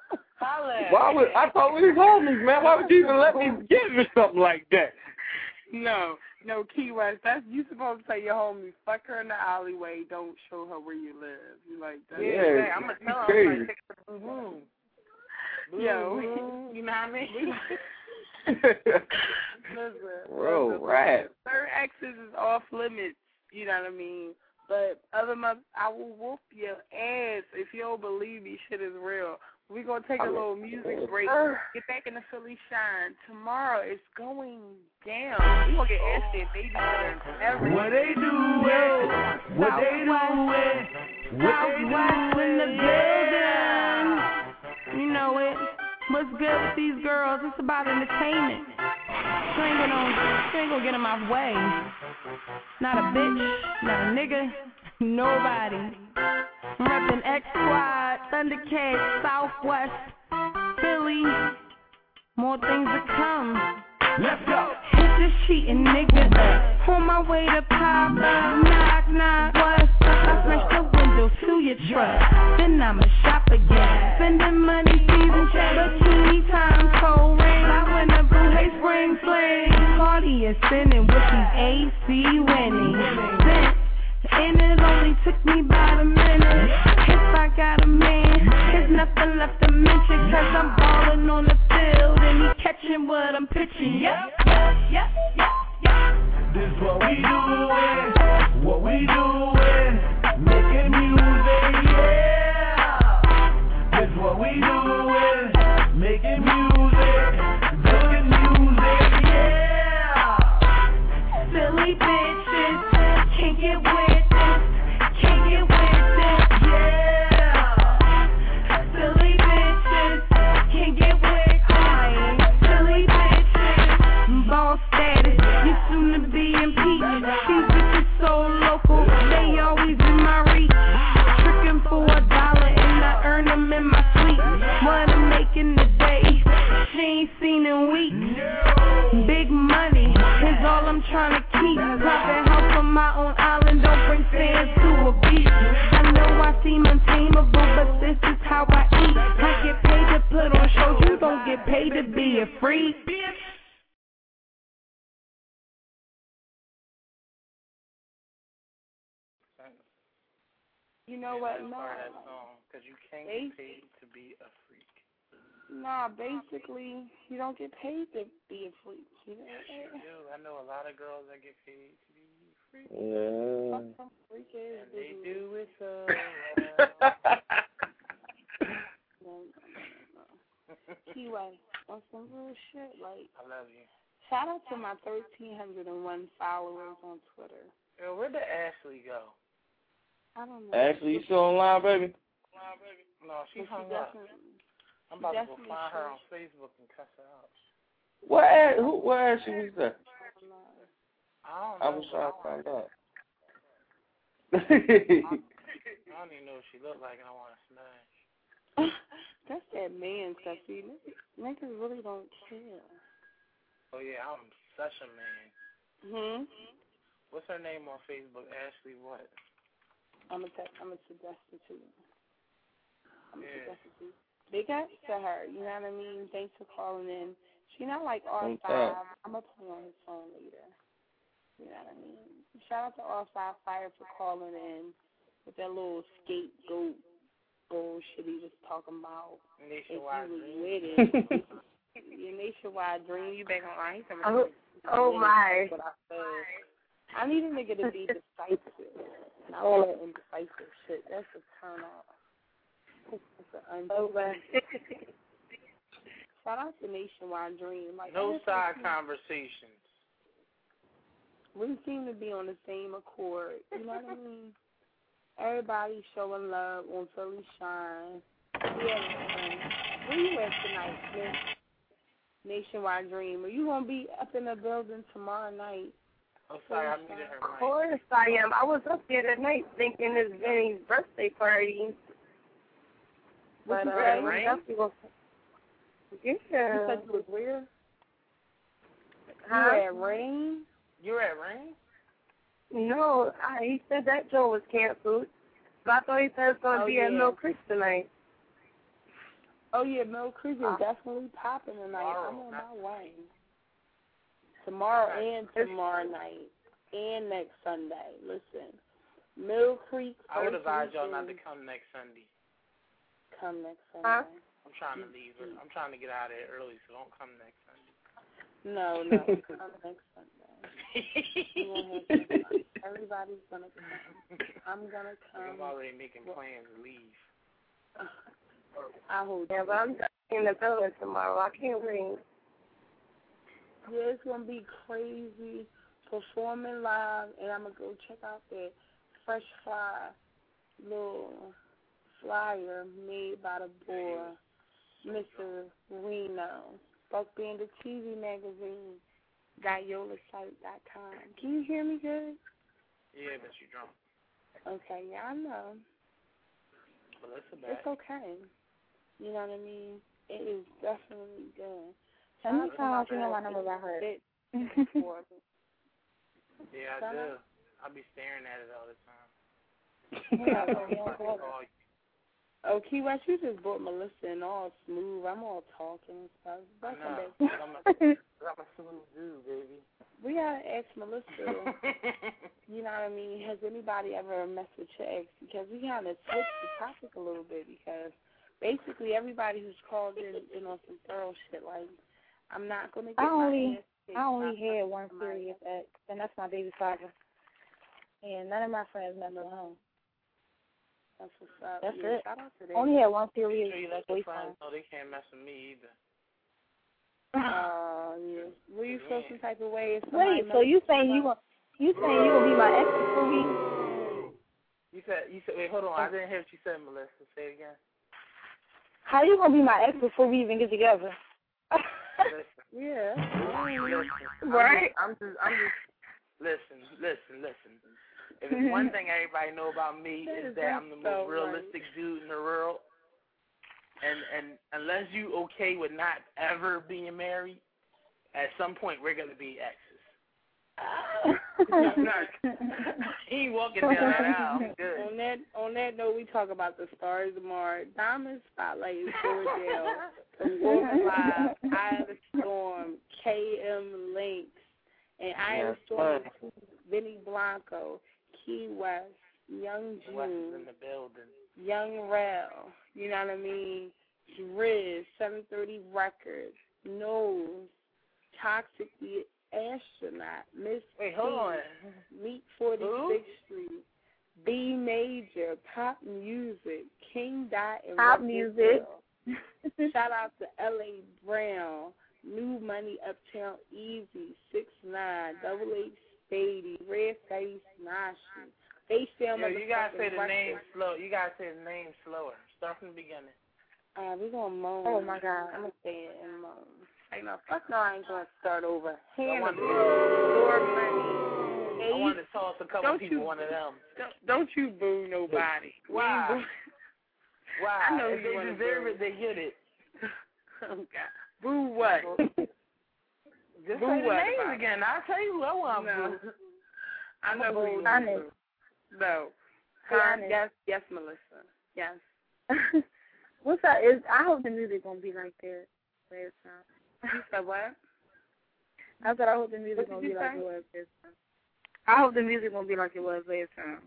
Speaker 10: Why would I thought we was homies, man? Why would you even let me get me something like that?
Speaker 4: No, no, Key West. That's you supposed to tell your homies, fuck her in the alleyway. Don't show her where you live. You like that?
Speaker 3: Yeah, yeah, I'm gonna tell her. I'm like, take her to the room.
Speaker 4: Yo,
Speaker 3: you know what I mean?
Speaker 4: Listen,
Speaker 10: Bro,
Speaker 4: listen,
Speaker 10: right.
Speaker 4: Certain exes is off limits. You know what I mean? But other mother, I will whoop your ass if you don't believe me. Shit is real. We're going to take a little music break. Get back in the Philly Shine. Tomorrow it's going down. We're going to get Ashley and Baby everything.
Speaker 11: What they doing? What they doing? What they doing?
Speaker 2: In the building. You know it. What's good with these girls? It's about entertainment. She ain't gonna, she ain't gonna get in my way. Not a bitch, not a nigga, nobody. I'm reppin' X Squad, Thundercats, Southwest, Philly. More things to come.
Speaker 11: Let's go.
Speaker 2: Hit this cheating nigga. On my way to Papa. Knock, knock, what's up? I smash the window to your truck. Then I'ma shop again. Spending money, season check. Bikini time, cold rain. I went up to Hay Spring Fling. Cardi is spinning with these A C winning. Since, and it only took me about a minute. If I got a man, there's nothing left to mention. Cause I'm ballin' on the field and he catching what I'm pitching. Yep, yep, yep, yep, yep.
Speaker 11: This what we doing, what we doing, making music, yeah. This what we doing, making music, making music, yeah.
Speaker 2: Silly bitches, can't get with this, can't get with this, yeah. Silly bitches, can't get with this, silly bitches, ball status, you soon to be impeached. These bitches so local, they always in my reach. Tricking for a dollar and I earn them in my sleep. What I'm making today, she ain't seen in weeks. Big money is all I'm trying to keep. Private house on my own island, don't bring fans to a beach. I know I seem untamable, but this is how I eat. I get paid to put on shows, you don't get paid to be a freak.
Speaker 4: You know what? No.
Speaker 3: That song, because you can't
Speaker 4: Bas-
Speaker 3: get paid to be a freak.
Speaker 4: Nah, basically, you don't get paid to be a freak. You know?
Speaker 3: Yes, you do. I know a lot of girls that get paid to be freaks.
Speaker 9: Yeah.
Speaker 4: Fuck some freak is,
Speaker 3: And they
Speaker 4: dude.
Speaker 3: do it so
Speaker 4: No, no, no, no. Keyway, on some real shit, like,
Speaker 3: I love you.
Speaker 4: shout out to my thirteen oh one followers on Twitter.
Speaker 3: Yo, where did Ashley go?
Speaker 4: I don't know.
Speaker 10: Ashley, you still online, baby?
Speaker 3: No, she
Speaker 4: But
Speaker 3: hung
Speaker 4: she
Speaker 3: up.
Speaker 4: definitely-
Speaker 3: I'm about to go
Speaker 4: definitely
Speaker 3: find her
Speaker 4: should.
Speaker 3: on Facebook and cuss her out.
Speaker 10: Where, who, where Ashley was that?
Speaker 3: I don't know.
Speaker 10: I was trying to find out.
Speaker 3: I don't even know what she looked like, and I want to smash.
Speaker 4: That's that man stuff. See, niggas, niggas really don't care.
Speaker 3: Oh, yeah, I'm such a man.
Speaker 4: Hmm?
Speaker 3: What's her name on Facebook? Ashley what?
Speaker 4: I'm going to I'm gonna suggest it to you. I'm going to
Speaker 3: Yeah.
Speaker 4: suggest it to you. Big ups to her, you know what I mean? Thanks for calling in. She not like R
Speaker 10: Thank
Speaker 4: five.
Speaker 10: God.
Speaker 4: I'm going to play on his phone later. You know what I mean? Shout out to R five Fire for calling in with that little scapegoat bullshit he was talking about.
Speaker 3: Nationwide
Speaker 4: if you was
Speaker 3: Dream.
Speaker 4: with it. Your Nationwide Dream, you back online.
Speaker 8: Oh, oh my.
Speaker 4: What I said. I need a nigga to be decisive. And I want that indecisive shit. That's a turn off. That's an
Speaker 8: Oh my.
Speaker 4: Shout out to Nationwide Dream. Like,
Speaker 3: No
Speaker 4: I
Speaker 3: side
Speaker 4: think
Speaker 3: conversations.
Speaker 4: we seem to be on the same accord. You know what I mean? Everybody showing love on Philly Shine. Yeah, where you at tonight, Smith? Nationwide Dream. Are you going to be up in the building tomorrow night?
Speaker 3: I'm sorry, I muted her
Speaker 8: Of
Speaker 3: mic.
Speaker 8: course I am. I was up there that night thinking it's Vinny's birthday party.
Speaker 4: What
Speaker 8: But
Speaker 4: you
Speaker 8: uh,
Speaker 4: say?
Speaker 8: I'm
Speaker 3: Rain?
Speaker 8: definitely gonna-
Speaker 4: You
Speaker 8: yeah.
Speaker 4: said you was where?
Speaker 8: Huh?
Speaker 4: You at Rain?
Speaker 3: You're at Rain?
Speaker 8: No, I, he said that show was canceled. But I thought he said it's going to
Speaker 4: Oh,
Speaker 8: be at
Speaker 4: yeah.
Speaker 8: Mill Creek tonight.
Speaker 4: Oh, yeah, Mill Creek is
Speaker 8: Uh,
Speaker 4: definitely popping tonight.
Speaker 3: tomorrow,
Speaker 4: I'm on
Speaker 3: not-
Speaker 4: my way. Tomorrow
Speaker 3: Right.
Speaker 4: and tomorrow night and next Sunday. Listen, Mill Creek.
Speaker 3: I would
Speaker 4: first
Speaker 3: advise y'all not to
Speaker 4: weekend,
Speaker 3: come next Sunday.
Speaker 4: come next Sunday.
Speaker 8: Huh?
Speaker 3: I'm trying to leave. I'm trying to get out of here early, so don't come next Sunday.
Speaker 4: No, no, come next Sunday. We won't have to come. Everybody's gonna come. I'm gonna
Speaker 3: I'm
Speaker 4: come.
Speaker 3: already making plans to leave.
Speaker 4: I hold
Speaker 8: Yeah,
Speaker 4: you.
Speaker 8: but I'm in the building tomorrow. I can't wait.
Speaker 4: Yeah, it's gonna be crazy. Performing live, and I'm gonna go check out that Fresh Fly little flyer made by the boy, Mister Reno. Buck Bandit T V magazine. Yola site dot com. Can you hear me good?
Speaker 3: Yeah, but you drunk.
Speaker 4: Okay, yeah, I know.
Speaker 3: But that's a bad.
Speaker 4: It's okay. You know what I mean? It is definitely good.
Speaker 6: How many times you know my number by heart?
Speaker 3: Yeah, I do. I'll be staring at it all the time.
Speaker 4: Oh, Key West, you just brought Melissa in all smooth. I'm all talking and stuff.
Speaker 3: I
Speaker 4: Welcome
Speaker 3: know.
Speaker 4: back.
Speaker 3: I'm a, I'm a smooth dude, baby.
Speaker 4: We gotta ask Melissa, you know what I mean, has anybody ever messed with your ex? Because we gotta switch the topic a little bit because basically everybody who's called in been on some thorough shit. Like, I'm not gonna get
Speaker 6: I
Speaker 4: my
Speaker 6: only,
Speaker 4: ass kicked.
Speaker 6: I only
Speaker 4: I'm
Speaker 6: had
Speaker 4: not
Speaker 6: one
Speaker 4: gonna-
Speaker 6: serious ex, and that's my baby father. And none of my friends messed with him.
Speaker 4: That's what's up.
Speaker 6: That's
Speaker 4: yeah,
Speaker 6: it.
Speaker 4: Shout out to them.
Speaker 6: Only had one
Speaker 3: Make
Speaker 6: serious
Speaker 3: sure you let your
Speaker 6: boyfriend.
Speaker 3: friends know they can't mess with me either.
Speaker 4: Uh, yeah. Will you feel some type of way if somebody
Speaker 6: Wait, so you saying you want, you saying you gonna be my ex before we?
Speaker 3: You said, you said, wait, hold on. I didn't hear what you said, Melissa. Say it again.
Speaker 6: How you gonna be my ex before we even get together?
Speaker 3: Listen,
Speaker 4: Yeah.
Speaker 3: listen.
Speaker 8: Right?
Speaker 3: I'm just, I'm just, I'm just, listen, listen, listen. If it's one thing everybody know about me is that I'm the most realistic dude in the world. And and unless you okay with not ever being married, at some point we're gonna be exes. I'm not, he ain't walking down that aisle. I'm good.
Speaker 4: On that on that note, we talk about the stars tomorrow. Diamond Spotlight is Cordell from Golden Live, Eye of the Storm, K M Links, and Eye of the Storm, Vinny Blanco, Key West, Young
Speaker 3: West
Speaker 4: June,
Speaker 3: is in the building.
Speaker 4: Young Rel, you know what I mean? Driz, seven thirty Records, Nose, Toxic the Astronaut, Miss
Speaker 3: Wait, hold
Speaker 4: P,
Speaker 3: on.
Speaker 4: Meet forty-sixth Street, B Major, Pop Music, King Dot and
Speaker 6: Pop
Speaker 4: Record
Speaker 6: Music.
Speaker 4: Girl. Shout out to L A Brown, New Money Uptown Easy, six nine, Double H Spady, Red Face Nashi. They still
Speaker 3: Yo, you gotta say the name slow. You gotta say the name slower. Start from the beginning.
Speaker 4: Uh, we're gonna moan.
Speaker 6: Oh my God.
Speaker 4: I'm gonna say it and moan. Hey, no, fuck no, I ain't gonna start over.
Speaker 3: I
Speaker 4: Hannibal,
Speaker 3: wanted,
Speaker 4: Door Money,
Speaker 3: I wanted to toss a couple
Speaker 4: don't
Speaker 3: people
Speaker 4: you,
Speaker 3: one of them.
Speaker 4: Don't, don't you boo nobody.
Speaker 3: Why? Why?
Speaker 4: I know
Speaker 3: if
Speaker 4: you
Speaker 3: they
Speaker 4: wanna
Speaker 3: deserve
Speaker 4: boo.
Speaker 3: it, they get it.
Speaker 4: Oh God. Boo what?
Speaker 3: Just
Speaker 4: Boo
Speaker 3: say the
Speaker 4: what
Speaker 3: names
Speaker 4: about
Speaker 3: again. I'll tell you who I want
Speaker 4: No.
Speaker 3: boo.
Speaker 4: I know who you
Speaker 6: Honest.
Speaker 4: want. No.
Speaker 6: Be
Speaker 4: Huh?
Speaker 6: honest.
Speaker 4: Yes, yes, Melissa. Yes.
Speaker 6: What's up? Is I hope the music gonna be like that last time.
Speaker 4: You said what?
Speaker 6: I said I hope the music
Speaker 4: What
Speaker 6: gonna
Speaker 4: did
Speaker 6: be
Speaker 4: you
Speaker 6: like
Speaker 4: say?
Speaker 6: it was last time. I hope the music gonna be like it was last time.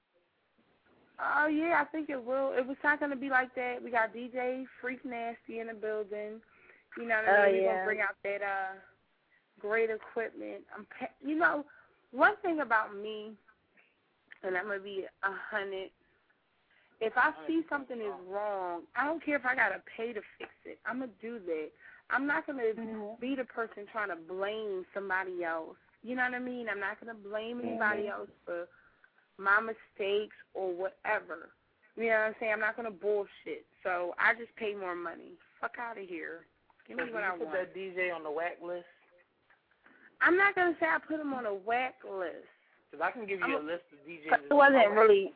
Speaker 4: Oh yeah, I think it will. It was not gonna be like that. We got D J Freak Nasty in the building. You know what I
Speaker 6: Oh,
Speaker 4: mean? We're
Speaker 6: yeah.
Speaker 4: gonna bring out that uh great equipment. I'm, pa- you know, one thing about me, and I'm gonna be a hundred. If I see something is wrong, I don't care if I gotta pay to fix it. I'm gonna do that. I'm not gonna
Speaker 6: Mm-hmm.
Speaker 4: be the person trying to blame somebody else. You know what I mean? I'm not gonna blame anybody
Speaker 6: Mm-hmm.
Speaker 4: else for my mistakes or whatever. You know what I'm saying? I'm not gonna bullshit. So I just pay more money. Fuck out of here. Give me
Speaker 3: So
Speaker 4: what
Speaker 3: you
Speaker 4: I
Speaker 3: put
Speaker 4: want.
Speaker 3: that D J on the whack list?
Speaker 4: I'm not gonna say I put him on a whack list.
Speaker 3: Because I can give you
Speaker 4: I'm
Speaker 3: a list of D Js.
Speaker 6: It wasn't really.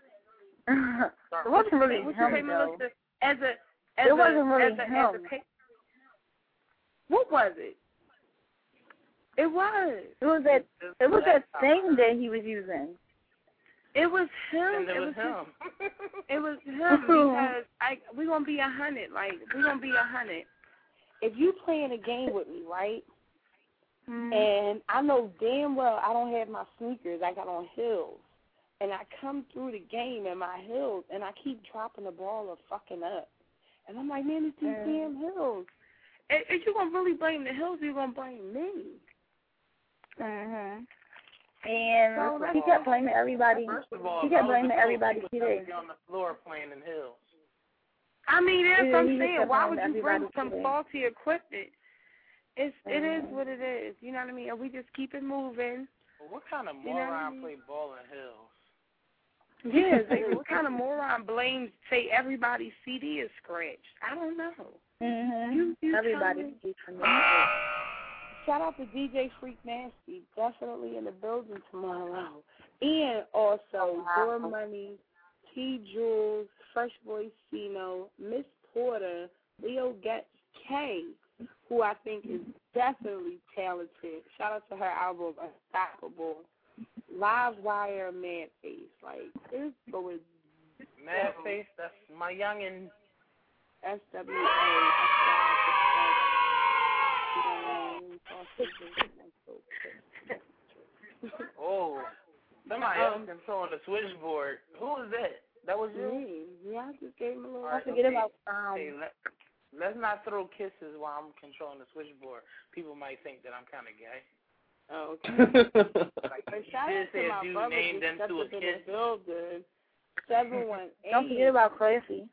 Speaker 6: It wasn't really
Speaker 4: What you say,
Speaker 6: him though.
Speaker 4: Melissa? As a as
Speaker 6: It
Speaker 4: a,
Speaker 6: wasn't really
Speaker 4: as a,
Speaker 6: him.
Speaker 4: As a pay- what was it? It was.
Speaker 6: It was that. It was that thing that he was using.
Speaker 4: It was him.
Speaker 3: And it was him.
Speaker 4: His, it was him because I we gonna be a hundred. Like we gonna be a hundred. If you playing a game with me, right?
Speaker 6: Mm-hmm.
Speaker 4: And I know damn well I don't have my sneakers. I got on heels, and I come through the game in my heels, and I keep dropping the ball or fucking up. And I'm like, man, it's these
Speaker 6: Mm-hmm.
Speaker 4: damn heels. And if you gonna really blame the heels, you gonna blame me.
Speaker 6: Mhm. And
Speaker 4: So
Speaker 6: he kept blaming everybody.
Speaker 3: First of all,
Speaker 6: he
Speaker 3: if
Speaker 6: kept
Speaker 3: I was
Speaker 6: blaming
Speaker 3: the coach,
Speaker 6: everybody
Speaker 3: he would
Speaker 6: today.
Speaker 3: never be on the floor playing in heels.
Speaker 4: I mean, that's
Speaker 6: Yeah,
Speaker 4: what I'm
Speaker 6: he
Speaker 4: saying.
Speaker 6: kept
Speaker 4: Why
Speaker 6: blaming
Speaker 4: would you bring
Speaker 6: everybody
Speaker 4: some
Speaker 6: today.
Speaker 4: faulty equipment? It's it is
Speaker 6: Mhm.
Speaker 4: what it is. You know what I mean? And we just keep it moving.
Speaker 3: Well, what kind of
Speaker 4: You know what I
Speaker 3: moron
Speaker 4: mean?
Speaker 3: play ball in heels?
Speaker 4: Yeah, like, what kind of moron blames say everybody's C D is scratched? I don't know.
Speaker 6: Mhm.
Speaker 4: You, you
Speaker 6: Everybody.
Speaker 4: tell me. Shout out to D J Freak Nasty, definitely in the building tomorrow. And also Door Money, T Jules, Fresh Boy Cino, Miss Porter, Leo Getz K, who I think is definitely talented. Shout out to her album Unstoppable. Live Wire, Mad Face. Like, it's going
Speaker 3: Mad Face, that's my youngin'.
Speaker 4: S W A.
Speaker 3: Oh, somebody else controlling the switchboard. Who is that? That was you?
Speaker 4: Me. Yeah, I just gave him a little.
Speaker 6: I forget about um.
Speaker 3: Hey, let, let's not throw kisses while I'm controlling the switchboard. People might think that I'm kind of gay.
Speaker 4: Oh, okay.
Speaker 3: Like,
Speaker 4: But
Speaker 3: you
Speaker 4: shout
Speaker 3: did
Speaker 4: out
Speaker 3: say
Speaker 4: to
Speaker 3: a
Speaker 4: my
Speaker 3: dude
Speaker 4: brother
Speaker 3: named
Speaker 4: who
Speaker 3: them
Speaker 4: stepped
Speaker 3: to a
Speaker 4: up in
Speaker 3: kiss.
Speaker 4: the building. Seven one eight.
Speaker 6: Don't forget about Classy.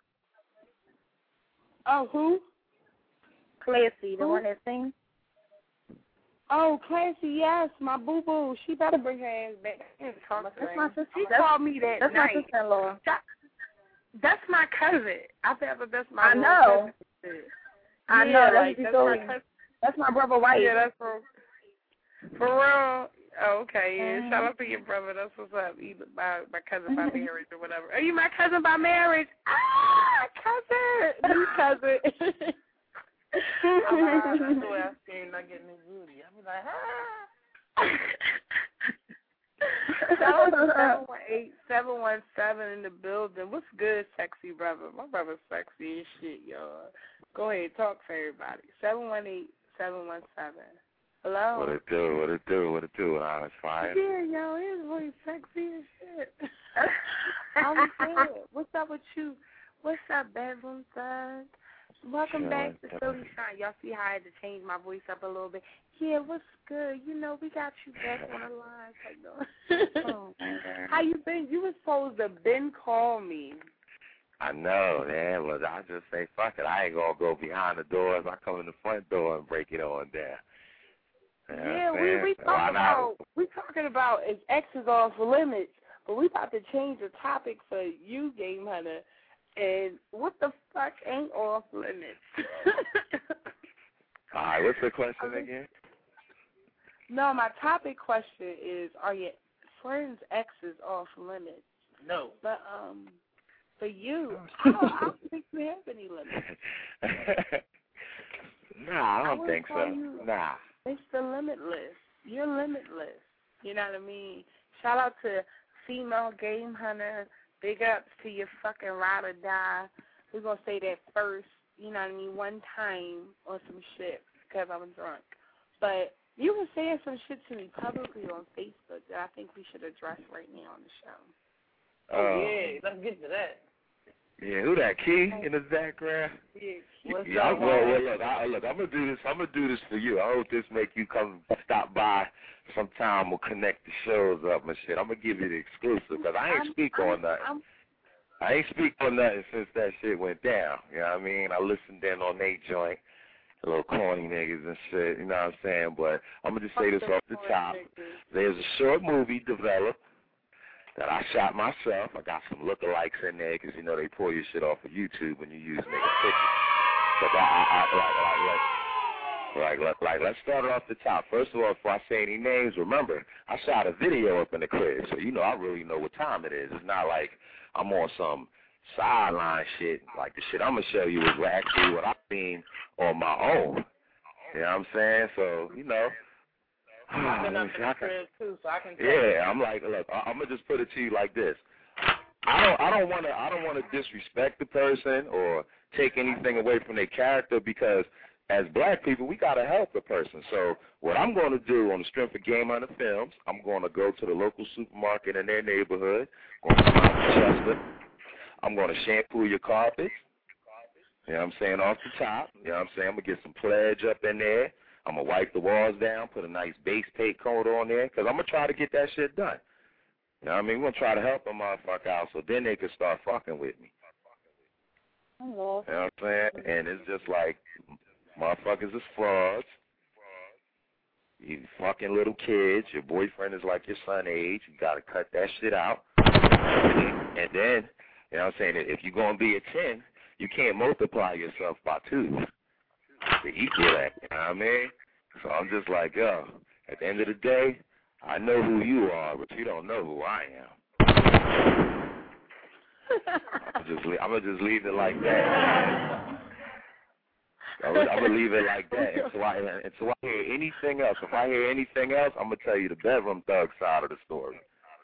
Speaker 4: Oh, who?
Speaker 6: Classy, the
Speaker 4: Who?
Speaker 6: one that sings.
Speaker 4: Oh, Classy, yes, my boo boo. She better bring her ass back.
Speaker 6: That's my sister.
Speaker 4: She
Speaker 6: That's,
Speaker 4: called me that
Speaker 6: that's
Speaker 4: night.
Speaker 6: my sister-in-law.
Speaker 4: That, that's my cousin. I feel like that's my
Speaker 6: I
Speaker 4: little
Speaker 6: know.
Speaker 4: cousin.
Speaker 6: I
Speaker 4: Yeah,
Speaker 6: know. That's
Speaker 4: like,
Speaker 6: what you
Speaker 4: that's
Speaker 6: told
Speaker 4: my
Speaker 6: me.
Speaker 4: cousin.
Speaker 6: That's my brother White.
Speaker 4: Yeah, that's for for real. Oh, okay, yeah.
Speaker 6: Mhm.
Speaker 4: Shout out to your brother. That's what's up. Either my my cousin by marriage or whatever. Are you my cousin by marriage? Ah, cousin, new cousin.
Speaker 3: I'm not so I seen not getting his booty. I be like, ah.
Speaker 4: Shout out to seven one eight seven one seven in the building. What's good, sexy brother? My brother's sexy as shit, y'all. Go ahead, talk for everybody. Seven one eight seven one seven. Hello.
Speaker 12: What it do? What it do? What it do? Uh, it's fine.
Speaker 4: Yeah, yo, his voice sexy as shit. I'm good. What's up with you? What's up, bedroom thug? Welcome
Speaker 12: Sure,
Speaker 4: back to
Speaker 12: sure.
Speaker 4: Philly Shine. Y'all see how I had to change my voice up a little bit? Yeah, what's good? You know, we got you back on the line. How you doing?
Speaker 12: Oh,
Speaker 4: How you been? You were supposed to been call me.
Speaker 12: I know, man. Well, I just say, fuck it. I ain't going to go behind the doors. I come in the front door and break it on down. You know
Speaker 4: Yeah,
Speaker 12: what I'm
Speaker 4: we
Speaker 12: saying?
Speaker 4: we
Speaker 12: Why
Speaker 4: talking
Speaker 12: not?
Speaker 4: about we talking about is exes off limits, but we about to change the topic for you, Game Hunter. And what the fuck ain't off limits?
Speaker 12: All right, what's the question again?
Speaker 4: No, my topic question is: are your friends' exes off limits?
Speaker 3: No.
Speaker 4: But um, for you, I don't, I don't think you have any limits.
Speaker 12: Nah, I don't
Speaker 4: would
Speaker 12: think
Speaker 4: call
Speaker 12: so.
Speaker 4: you
Speaker 12: Nah.
Speaker 4: Mister Limitless. You're limitless. You know what I mean? Shout out to Female Game Hunter. Big ups to your fucking ride or die. We're going to say that first, you know what I mean, one time on some shit because I was drunk. But you were saying some shit to me publicly on Facebook that I think we should address right now on the show.
Speaker 3: Oh,
Speaker 12: Uh,
Speaker 3: yeah. Let's get to that.
Speaker 12: Yeah, who that, Key in the background?
Speaker 3: Yeah. What's
Speaker 12: Yeah,
Speaker 3: up,
Speaker 12: well,
Speaker 3: man?
Speaker 12: well, look, I, look, I'm gonna do this. I'm gonna do this for you. I hope this make you come stop by sometime. We'll connect the shows up and shit. I'm gonna give you the exclusive because I ain't
Speaker 4: I'm,
Speaker 12: speak
Speaker 4: I'm,
Speaker 12: on nothing.
Speaker 4: I'm,
Speaker 12: I ain't speak on nothing since that shit went down. You know what I mean? I listened in on they joint, the little corny niggas and shit. You know what I'm saying? But I'm gonna just say this off the top. There's a short movie developed that I shot myself. I got some lookalikes in there because, you know, they pull your shit off of YouTube when you use nigga pictures. But I, I, I, like, like, like, like, like, let's start it off the top. First of all, before I say any names, remember, I shot a video up in the crib, so you know I really know what time it is. It's not like I'm on some sideline shit. Like, the shit I'm going to show you is actually what I've seen on my own. You know what I'm saying? So, you know.
Speaker 3: I've been up in the crib too, so I can tell
Speaker 12: Yeah,
Speaker 3: you.
Speaker 12: I'm like, look, I- I'm gonna just put it to you like this. I don't, I don't want to, I don't want to disrespect the person or take anything away from their character because as black people, we gotta help the person. So what I'm going to do on the strength of Game Hunter Films, I'm going to go to the local supermarket in their neighborhood. Going to come out to Chester. I'm going to shampoo your carpets. You know what I'm saying, off the top. You know what I'm saying? I'm gonna get some Pledge up in there. I'm going to wipe the walls down, put a nice base paint coat on there, because I'm going to try to get that shit done. You know what I mean? We're going to try to help a motherfucker out so then they can start fucking with me.
Speaker 4: Hello.
Speaker 12: You know what I'm saying? And it's just like, motherfuckers is frauds. You fucking little kids. Your boyfriend is like your son age. You got to cut that shit out. And then, you know what I'm saying, if you're going to be a ten, you can't multiply yourself by two to equal that, you know what I mean? So I'm just like, yo, at the end of the day, I know who you are, but you don't know who I am. I'm just, I'm gonna just leave it like that. I'm gonna, I'm gonna leave it like that until I, until I hear anything else. If I hear anything else, I'm gonna tell you the bedroom thug side of the story.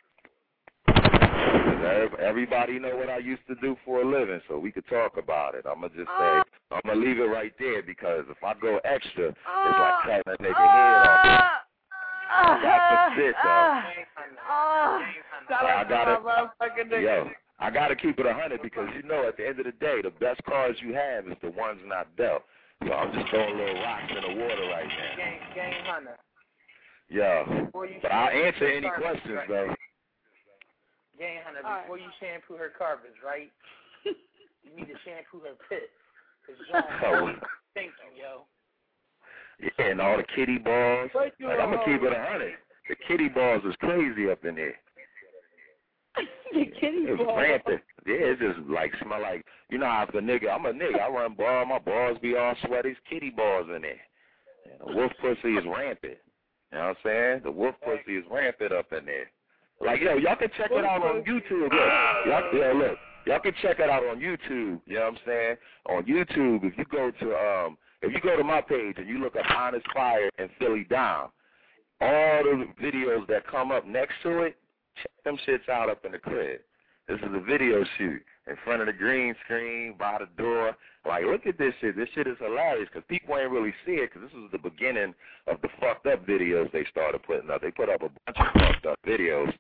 Speaker 12: Everybody know what I used to do for a living, so we could talk about it. I'm going to just say, I'm going to leave it right there because if I go extra, it's like cutting a nigga head off. That's the shit, though. I gotta, yo, I got to keep it one hundred because, you know, at the end of the day, the best cards you have is the ones not dealt. So I'm just throwing little rocks in the water right now.
Speaker 3: Game, game hunter.
Speaker 12: Yeah, but I'll answer any questions, though.
Speaker 3: Game Hunter, before you shampoo her carpets, right? You need to shampoo her pit. Cause John, thank you, yo.
Speaker 12: Yeah, and all the kitty balls. Like, I'm going to keep it one hundred. The kitty balls is crazy up in there.
Speaker 4: The kitty
Speaker 12: it's
Speaker 4: balls?
Speaker 12: rampant. Yeah, it's just like, smell like, you know how if a nigga, I'm a nigga, I run ball, my balls be all sweaty, it's kitty balls in there. And the wolf pussy is rampant. You know what I'm saying? The wolf pussy is rampant up in there. Like, yo, y'all can check it out on YouTube. Look, y'all, yo, look, y'all can check it out on YouTube. You know what I'm saying? On YouTube, if you go to um, if you go to my page and you look up Honest Fire and Philly Down, all the videos that come up next to it, check them shits out up in the crib. This is a video shoot in front of the green screen, by the door. Like, look at this shit. This shit is hilarious because people ain't really see it because this is the beginning of the fucked up videos they started putting up. They put up a bunch of fucked up videos.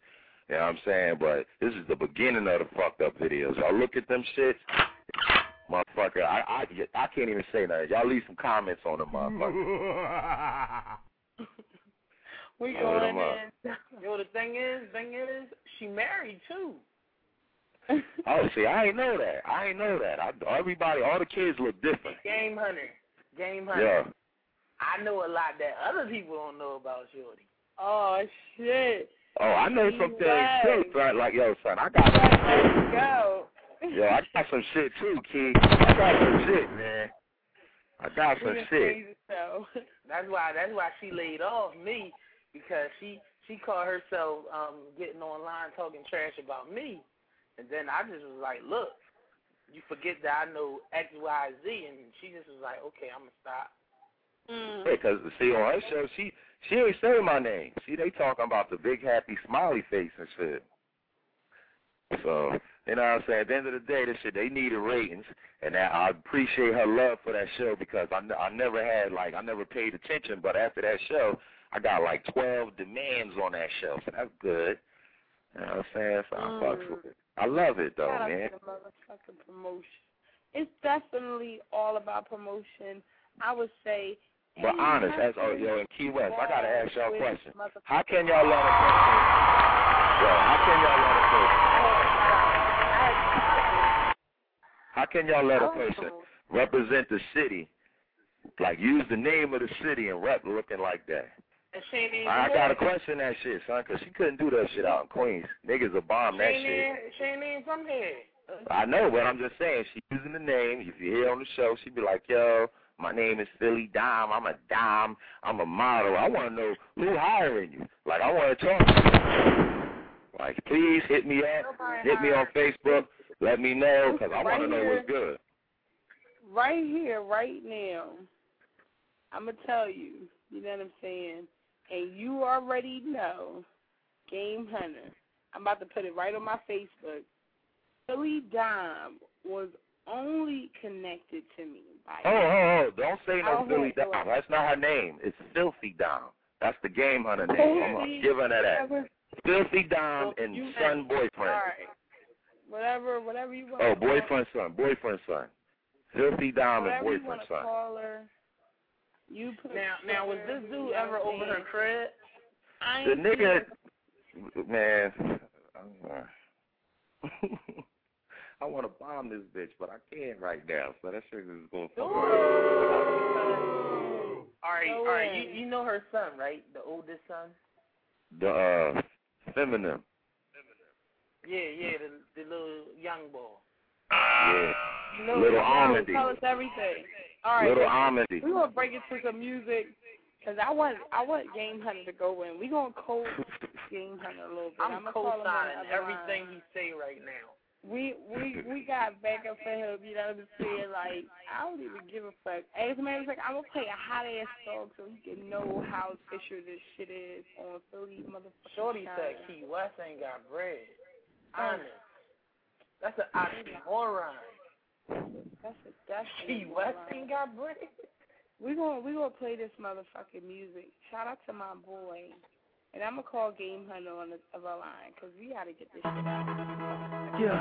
Speaker 12: You know what I'm saying? But this is the beginning of the fucked up videos. Y'all look at them shits. Motherfucker, I, I I can't even say nothing. Y'all leave some comments on them, motherfucker.
Speaker 3: We going in. Yo, the thing is, thing is, she married too.
Speaker 12: Oh, see, I ain't know that. I ain't know that. I, everybody, all the kids look different.
Speaker 3: Game Hunter, Game Hunter.
Speaker 12: Yeah.
Speaker 3: I know a lot that other people don't know about Shorty.
Speaker 4: Oh shit.
Speaker 12: Oh, I know some things too, son. Like, yo, son, I got some
Speaker 4: Let's go.
Speaker 12: Yo, I got some shit too, kid. I got some shit, man. I got some shit.
Speaker 3: That's why. That's why she laid off me, because she she caught herself um getting online talking trash about me, and then I just was like, look, you forget that I know X, Y, Z, and she just was like, okay, I'm gonna stop.
Speaker 12: Mm. Because see, on her show, she she ain't say my name. See, they talking about the big happy smiley face and shit. So, you know what I'm saying? At the end of the day, this shit, they needed ratings, and I appreciate her love for that show, because I, I never had, like, I never paid attention, but after that show, I got, like, twelve demands on that show, so that's good. You know what I'm saying? So I
Speaker 4: mm.
Speaker 12: fucks with it. I love it, though,
Speaker 4: Shout
Speaker 12: man.
Speaker 4: Out to the motherfucking promotion. It's definitely all about promotion. I would say.
Speaker 12: But honest, as oh, yo, in Key West, I gotta ask y'all a question. How can y'all let a person? Yo, how can y'all let a person? How can y'all let a person represent the city, like use the name of the city and rep looking like that? I gotta question that shit, son, because she couldn't do that shit out in Queens. Niggas will bomb that shit.
Speaker 3: She ain't even from here.
Speaker 12: I know, but I'm just saying, she using the name. If you hear on the show, she be like, yo, my name is Philly Dime. I'm a dime. I'm a model. I want to know who hiring you. Like, I want to talk to you. Like, please hit me up. Hit me on Facebook. Let me know, because I want to know what's good.
Speaker 4: Right here, right now, I'm going to tell you, you know what I'm saying? And you already know, Game Hunter. I'm about to put it right on my Facebook. Philly Dime was only connected to me.
Speaker 12: Oh, oh, oh, don't say no Philly Dime. That's not her name. It's Filthy Dime. That's the Game Hunter name. I'm going to give her that. Filthy Dime and son boyfriend.
Speaker 4: All right. Whatever, whatever you want.
Speaker 12: Oh, boyfriend son, boyfriend son. Filthy Dime and boyfriend son.
Speaker 4: Call her. You put
Speaker 3: now, now was this dude ever over her crib?
Speaker 4: I
Speaker 12: the nigga, man. I want to bomb this bitch, but I can't right now. So that shit is going to fuck
Speaker 3: All right, all right. You, you know her son, right? The oldest son.
Speaker 12: The uh, feminine.
Speaker 3: Yeah, yeah, the the little young boy.
Speaker 12: Yeah.
Speaker 4: You know,
Speaker 12: little Almondy.
Speaker 4: Tell us everything. All right.
Speaker 12: Little Almondy.
Speaker 4: We're gonna break it to some music, cause I want I want Game Hunter to go in. We gonna co Game Hunter a little bit.
Speaker 3: I'm, I'm co-signing everything he say right now.
Speaker 4: We we we got backup for him, you know what I'm saying? Like, I don't even give a fuck. As a matter of fact, I'm gonna play a hot ass song so you can know how official this shit is on Philly motherfucking
Speaker 3: Shorty
Speaker 4: time.
Speaker 3: said Key West ain't got bread. Honest. That's an oxymoron.
Speaker 4: That's a that's
Speaker 3: Key West ain't got bread.
Speaker 4: We gonna we gonna play this motherfucking music. Shout out to my boy. And I'm going to call Game Hunter on the other line, because we got to get this shit out.
Speaker 11: Yeah.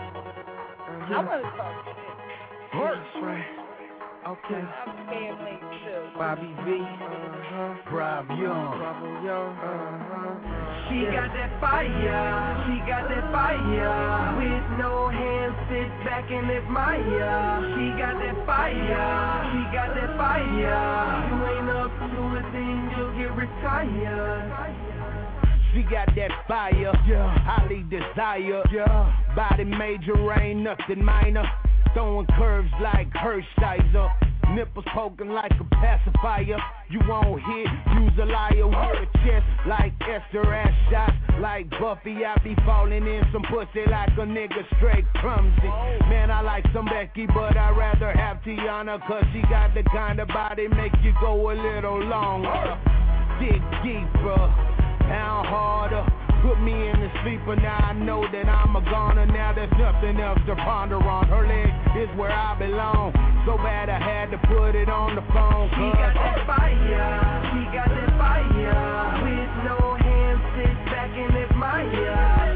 Speaker 4: Uh-huh. I want to talk shit.
Speaker 11: Works, right. Okay.
Speaker 4: I'm family, too.
Speaker 11: Bobby V. Uh-huh. Rob Young. Bravo Young. Uh-huh. She got that fire. She got that fire. With no hands, sit back and admire. She got that fire. She got that fire. You ain't up to it, then you'll get retired. She got that fire, yeah. Highly desire, yeah. Body major, ain't nothing minor. Throwing curves like Hershiser. Nipples poking like a pacifier. You won't hit, use a liar with a chest like Esther ass shots. Like Buffy, I be falling in some pussy like a nigga straight clumsy. Man, I like some Becky, but I'd rather have Tiana, cause she got the kind of body make you go a little longer. Dig deeper, down harder. Put me in the sleeper, now I know that I'm a goner. Now there's nothing else to ponder on. Her leg is where I belong. So bad I had to put it on the phone. She got that fire, she got that fire. With no hands, sit back and admire.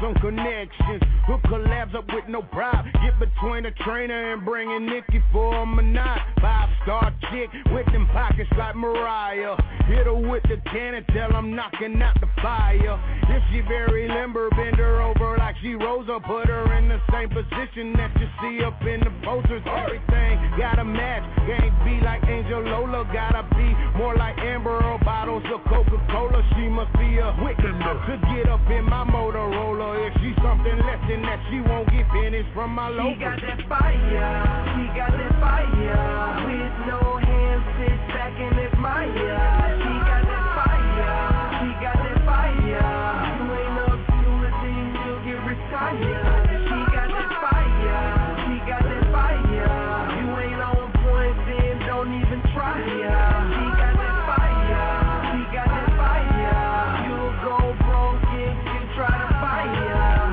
Speaker 13: some connections. Hook collabs up with no bribe. Get between a trainer and bringing Nikki for a monot. Five-star chick with them pockets like Mariah. Hit her with the cannon, tell I'm knocking out the fire. If she very limber, bend her over like she Rosa. Put her in the same position that you see up in the posters. Everything gotta match, can't be like Angel Lola. Gotta be more like Amber or bottles of Coca-Cola. She must be a witness to get up in my Motorola. If she's something less than that, she won't get finished from my local.
Speaker 11: She got that fire, she got that fire. With no hands, sit back and admire. She got that fire, she got that fire. You ain't up to a thing, you'll get retired. She got that fire, she got that fire. You ain't on point, then don't even try. She got that fire, she got that fire. You'll go broke if you try to fire.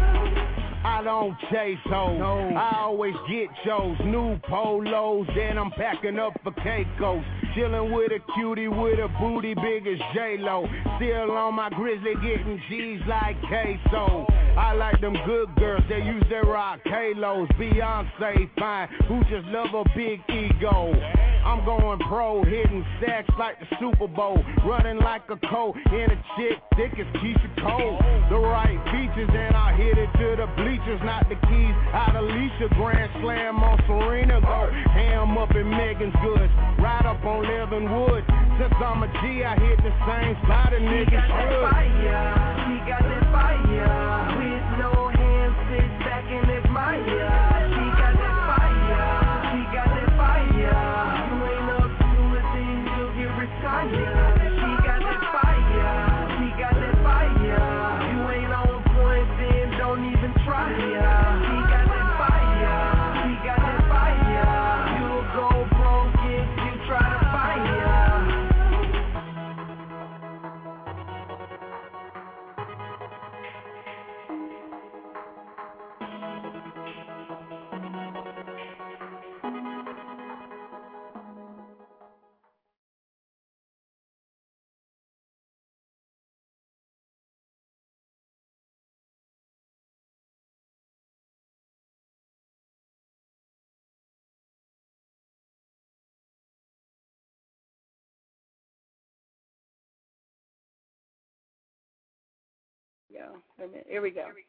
Speaker 13: I don't chase hoes, no. I always get shows. New polos, then I'm packing up for Caicos. Chillin' with a cutie with a booty big as J-Lo. Still on my grizzly getting G's like queso. I like them good girls, they use their rock halos. Beyonce fine, who just love a big ego. I'm going pro, hitting stacks like the Super Bowl. Running like a coat in a chick thick as Keisha Cole. The right features and I hit it to the bleachers. Not the keys out of Alicia. Grand Slam on Serena. Go ham up in Megan's goods. Ride up on Leavenwood. Since I'm a G, I hit the same spot a nigga should.
Speaker 11: She got that fire, she got that fire. With no hands, sit back and admire. She got that fire, she got that fire. You ain't up to a thing, you'll get retired. She got that fire, she got that fire. You ain't on point, then don't even try. She got that fire, she got that fire. You'll go broke if you try to fire.
Speaker 4: Go. Wait a minute. Here we go. Wait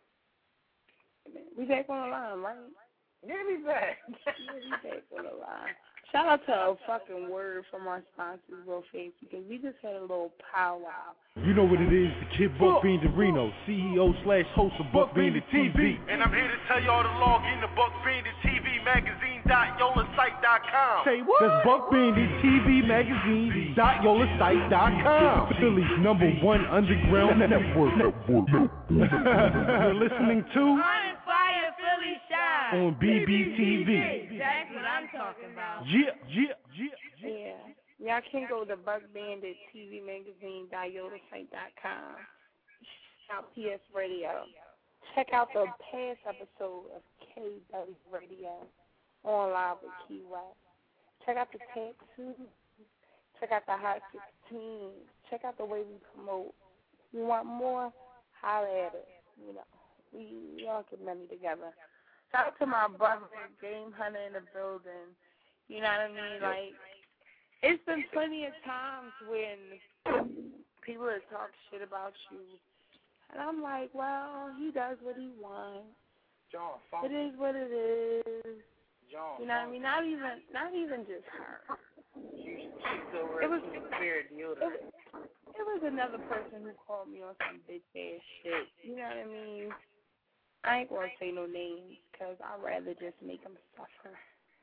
Speaker 4: a minute. We back on the line, right?
Speaker 3: Yeah, we back.
Speaker 4: Yeah, we back on the line. Shout out to a fucking word from our sponsors, real fast, because we just had a little powwow.
Speaker 14: You know what it is, the kid Buck Bean DeRino, C E O slash host of Buck Bean T V.
Speaker 15: And I'm here to tell y'all to log in to Buck Bean T V magazine dot yola site dot com.
Speaker 14: Say what? That's Buck Bean T V magazine dot yola site dot com. Philly's number one underground network. You're listening to
Speaker 2: On Fire Philly Shine
Speaker 14: on B B T V.
Speaker 2: That's what I'm talking about.
Speaker 14: Yeah, yeah, yeah.
Speaker 4: Yeah. Y'all can go to Buck Bandit T V magazine dot yola site dot com. Shout out P S Radio. Check out the past episode of K W Radio on Live with Key West. Check out the Tag Two. Check out the Hot sixteen. Check out the way we promote. You want more? Holla at us. You know, we, we all get money together. Shout out to my brother, Game Hunter, in the building. You know what I mean? Like, it's been plenty of times when people have talked shit about you. And I'm like, well, he does what he wants.
Speaker 3: John,
Speaker 4: it is what it is.
Speaker 3: John,
Speaker 4: you know what I mean? Not even, not even just her.
Speaker 3: She, she still
Speaker 4: it was
Speaker 3: spirit deodorant.
Speaker 4: It, it was another person who called me on some bitch ass shit. You know what I mean? I ain't gonna say no names because I'd rather just make them suffer.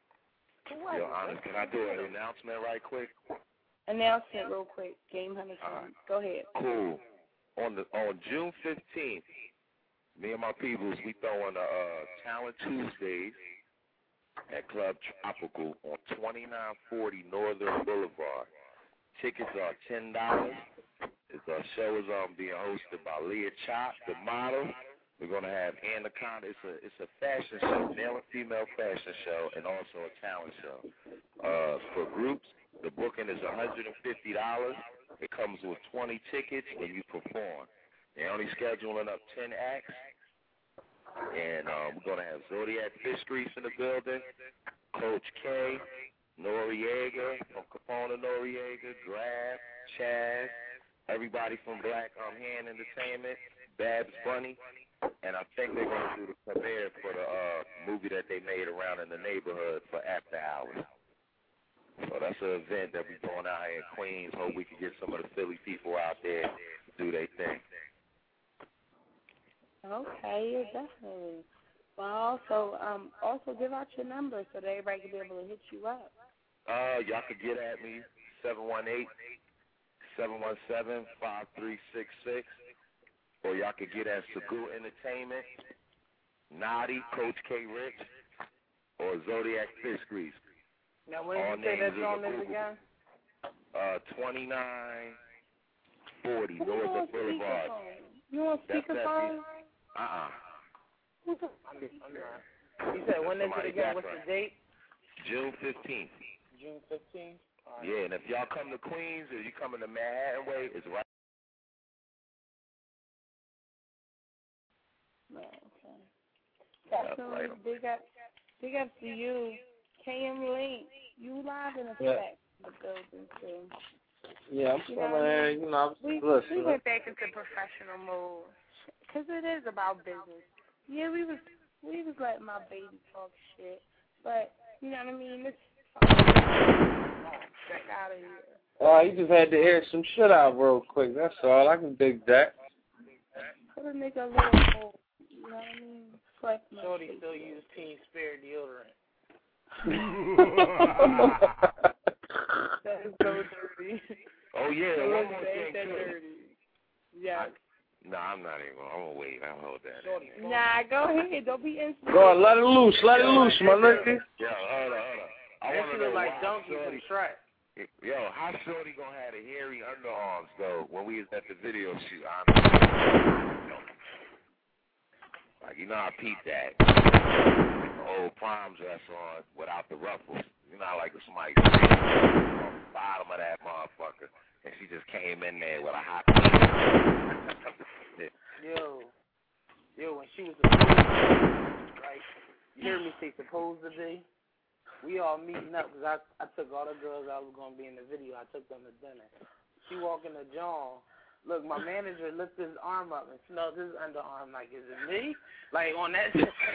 Speaker 12: Yo, honest, can I do an announcement right quick?
Speaker 4: Announcement real quick. Game Hunter. Right. Go ahead.
Speaker 12: Cool. On the on June fifteenth, me and my peoples, we throwing a uh, Talent Tuesdays at Club Tropical on twenty-nine forty Northern Boulevard. Tickets are ten dollars. The show is um, being hosted by Leah Chop, the model. We're gonna have Anaconda. It's a it's a fashion show, male and female fashion show, and also a talent show. Uh, for groups, the booking is one hundred and fifty dollars. It comes with twenty tickets, and you perform. They're only scheduling up ten acts. And uh, we're going to have Zodiac Fish Grease in the building, Coach K, Noriega from Capone Noriega, Graf, Chaz, everybody from Black um, Hand Entertainment, Babs Bunny, and I think they're going to do the premiere for the uh, movie that they made around in the neighborhood for After Hours. So that's an event that we're doing out here in Queens. Hope we can get some of the Philly people out there to do their thing.
Speaker 6: Okay, definitely. Well, also, um, also give out your number so that everybody can be able to hit you up.
Speaker 12: Uh, y'all can get at me, seven one eight, seven one seven, five three six six. Or y'all can get at Sagu Entertainment, Naughty, Coach K Rich, or Zodiac Fish Grease.
Speaker 3: Now, when did you say that on this again?
Speaker 12: Uh, twenty-nine forty, Northern Boulevard.
Speaker 6: You want speakerphone?
Speaker 12: Uh-uh.
Speaker 3: You said when is it again? What's the date?
Speaker 12: June fifteenth.
Speaker 3: June fifteenth? Right.
Speaker 12: Yeah, and if y'all come to Queens or you come in the Manhattan way, it's right.
Speaker 6: Okay.
Speaker 12: Yeah,
Speaker 6: So
Speaker 12: right.
Speaker 6: big up, big up to you. K M Link, you live in effect
Speaker 10: Yeah.
Speaker 6: in the building too.
Speaker 10: Yeah, I'm
Speaker 6: You
Speaker 10: still
Speaker 6: know,
Speaker 10: there. You know, I'm
Speaker 6: we,
Speaker 10: listening.
Speaker 6: we went back into professional mode because it is about business. Yeah, we was we was letting my baby talk shit, but you know what I mean. It's check out of here.
Speaker 10: Oh, you just had to air some shit out real quick. That's all. I can dig that.
Speaker 6: Put a nigga a little more, you know what I mean? Flex my
Speaker 3: Shorty
Speaker 6: shit.
Speaker 3: still use Team Spirit deodorant.
Speaker 6: That is so dirty.
Speaker 12: Oh, yeah,
Speaker 6: That
Speaker 12: one
Speaker 6: is
Speaker 12: more
Speaker 6: that,
Speaker 12: thing,
Speaker 6: that
Speaker 12: too.
Speaker 6: dirty. Yeah.
Speaker 12: No, I'm not even going to. I'm going to wait. I'll hold that.
Speaker 6: Nah, go ahead. Don't be instant.
Speaker 10: Go on, let it loose. Let it loose, my nigga.
Speaker 12: Yo, hold on, hold on. I
Speaker 3: That
Speaker 12: want to
Speaker 3: shit
Speaker 12: know
Speaker 3: look like
Speaker 12: why
Speaker 3: Donkey from
Speaker 12: Shorty,
Speaker 3: Shrek.
Speaker 12: yo, how Shorty going to have the hairy underarms, though, when we was at the video shoot? I know. Like, you know, I peeped that. The old prom dress on without the ruffles. You know, like somebody on the bottom of that motherfucker, and she just came in there with a hot
Speaker 3: Yo, yo, when she was supposed to be, right, you hear me say supposed to be? We all meeting up because I, I took all the girls that was going to be in the video. I took them to dinner. She walked in the John. Look, my manager lifted his arm up and smelled his underarm like, is it me? Like, on that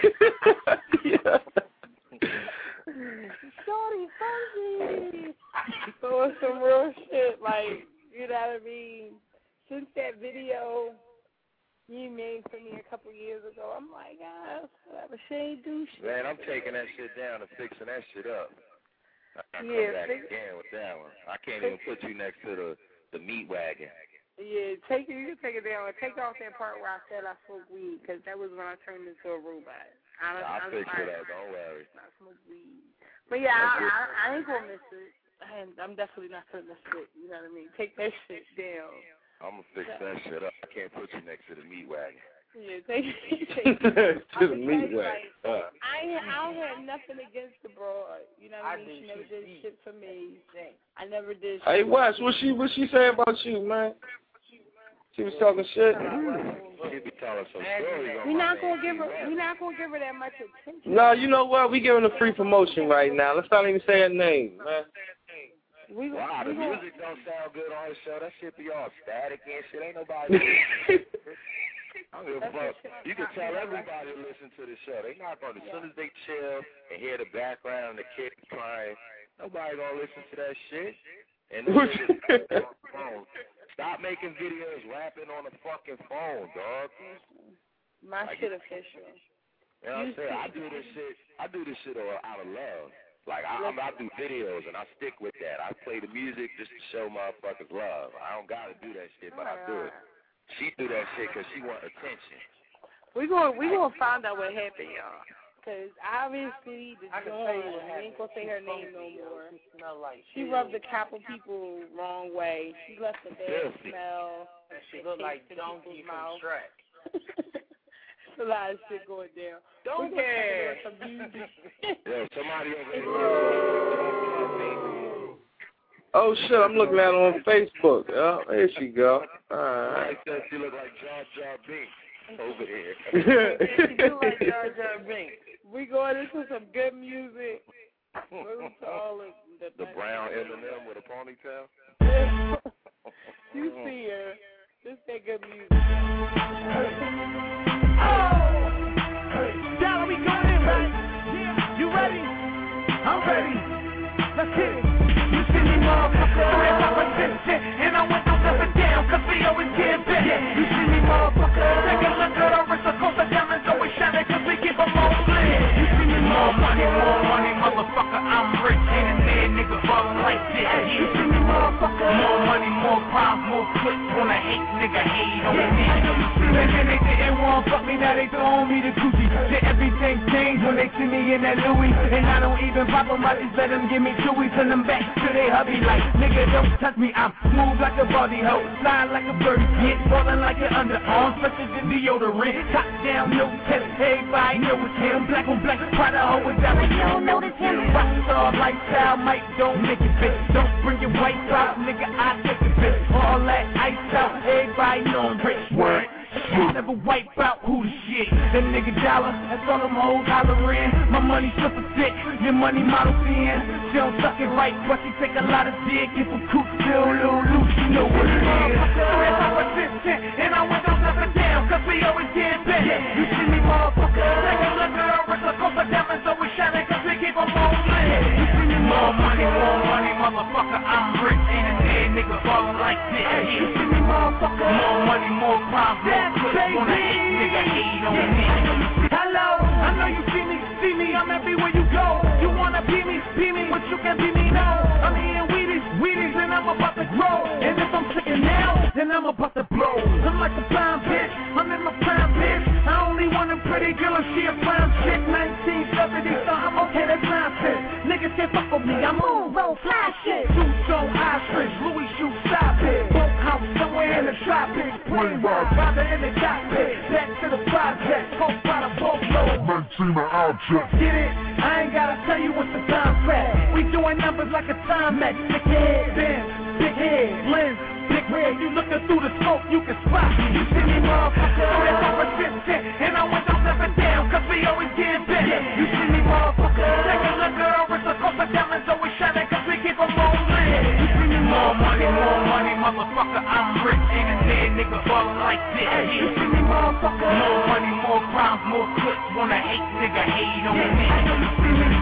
Speaker 6: Shorty, funny. So it's some real shit. Like, you know what I mean? Since that video you made for me a couple years ago, I'm like, ah, whatever. She ain't do shit.
Speaker 12: Man, I'm taking that shit down and fixing that shit up. I come
Speaker 6: Yeah,
Speaker 12: back
Speaker 6: fix-
Speaker 12: again with that one. I can't even put you next to the, the meat wagon.
Speaker 6: Yeah, take it. You can take it down and take off that part where I said I smoke weed because that was when I turned into a robot. I don't,
Speaker 12: I'll
Speaker 6: I
Speaker 12: fix
Speaker 6: I,
Speaker 12: it up. Don't worry.
Speaker 6: I smoke weed, but yeah, I, I, I ain't gonna miss it. And I'm definitely not gonna miss it. You know what I mean? Take that shit down.
Speaker 12: I'm gonna fix that shit up. I can't put you next to the meat wagon.
Speaker 6: Yeah, take take
Speaker 10: To the meat
Speaker 6: like,
Speaker 10: wagon. Uh.
Speaker 6: I ain't, I don't have nothing against the broad. You know what I
Speaker 3: I
Speaker 6: mean?
Speaker 3: do
Speaker 6: She never
Speaker 3: shit.
Speaker 6: did shit for me. I never did.
Speaker 10: Hey,
Speaker 6: shit
Speaker 10: Wes,
Speaker 6: for
Speaker 10: what she what she say about you, man? She was talking shit.
Speaker 12: She be telling some stories.
Speaker 6: We're not gonna give her. We're not gonna give her that much attention.
Speaker 10: No, you know what? We giving a free promotion right now. Let's not even say her name, man.
Speaker 6: We,
Speaker 12: wow,
Speaker 6: we
Speaker 12: the
Speaker 6: gonna,
Speaker 12: music don't sound good on the show. That shit be all static and shit. Ain't nobody. I don't give a fuck. You can tell everybody to listen to the show. They not gonna. As soon as they chill and hear the background, the kids crying, nobody gonna listen to that shit. And this shit is on the phone. Stop making videos rapping on the fucking phone, dog.
Speaker 6: My
Speaker 12: like,
Speaker 6: shit official.
Speaker 12: You know what I'm saying? I do this shit. I do this shit out of love. Like I, I do videos and I stick with that. I play the music just to show motherfuckers love. I don't gotta do that shit, but I do it. She do that shit because she want attention.
Speaker 6: We going we gonna find out what happened, y'all. Cause obviously the joint, we ain't gonna say her name no more. She rubbed a couple people wrong way. She left a bad smell.
Speaker 3: She looked like Donkey from Shrek.
Speaker 6: It's a lot of shit going down.
Speaker 3: Don't
Speaker 6: We gonna
Speaker 3: care.
Speaker 6: talk about some music.
Speaker 12: Yo, somebody over there.
Speaker 10: Oh shit, I'm looking at her on Facebook. Oh, there she go. Alright.
Speaker 12: I said she look like Jar Jar Binks over here.
Speaker 3: She do like Jar Jar Binks. We going into some good music. What we call it? The,
Speaker 12: the brown M and M with a ponytail.
Speaker 3: You see her. This that good music.
Speaker 11: Oh! Dollar, we going in, right? Yeah. You ready? I'm ready. Let's hit it. You see me, motherfucker, as I present shit, and I went to step it down, cause we always get better. You see me, motherfucker, take a look at our wrist, of course the diamonds always shining, cause we keep them all lit. You see me, more money, more money, motherfucker, I'm rich, ain't a dead nigga ballin' like this. You see me, motherfucker, more money, more problems, more clicks, wanna hate, nigga, hate on me. And then they didn't want fuck me, now they throwing me the Gucci. Shit, everything changed when they see me in that Louis, and I don't even pop them, I just let them give me chewy, send them back to their hubby like, nigga, don't touch me, I'm smooth like a body hoe, slide like a birdie, get ballin' like an underarm, fresher than deodorant, top down, no test, everybody know it's him, black on black, try to hold it down, you don't know it's him, rockstar lifestyle, might don't make it fit, don't bring your white out, nigga, I take it fit, all that ice out, everybody know I'm rich, word. Never wipe out who the shit. That nigga dollar, that's all them hoes hollering. My money super thick, your money model thin. She don't suck it right, but she take a lot of dick. If a coop still a little loose, you know what it is. And I went on up and down, cause we always get better. You see me, motherfucker, take a look at our wrist, of course the diamonds always shining, cause we keep them all lit. You see me, more money, more money, motherfucker, I'm rich, ain't a dead nigga ballin' like this. You see me, motherfucker, more money, more problems. Hello, I know you see me, see me, I'm everywhere you go. You wanna be me, be me, but you can be me, no. I'm eating Wheaties, Wheaties, and I'm about to grow. And if I'm sitting now, then I'm about to blow. I'm like a prime bitch, I'm in my prime bitch. I only want a pretty girl if she a prime chick. nineteen seventy, so I'm okay, that's nonsense. Niggas can't fuck with me, I move, roll, fly shit. Suits on ostrich, Louis shoe stop it. Boat house somewhere in the tropics, plane ride, father in the cockpit. Back to the project, hope by the boatload.
Speaker 13: nineteen object.
Speaker 11: Get it? I ain't gotta tell you what's the time fat. We doing numbers like a time match. Big head, Ben, big head, lens, big red. You looking through the smoke, you can spot me. You see me, motherfucker, that's all resistant. And I went up and down, cause we always get better. You see me, motherfucker, take a look at our wrist, of course the diamonds always shining, cause we keep them all lit. You see me, more money, more money, motherfucker, I'm rich, ain't a dead nigga ballin' like this. You see me, motherfucker, more money, more problems, more clicks, wanna hate, nigga, hate on me. You see me.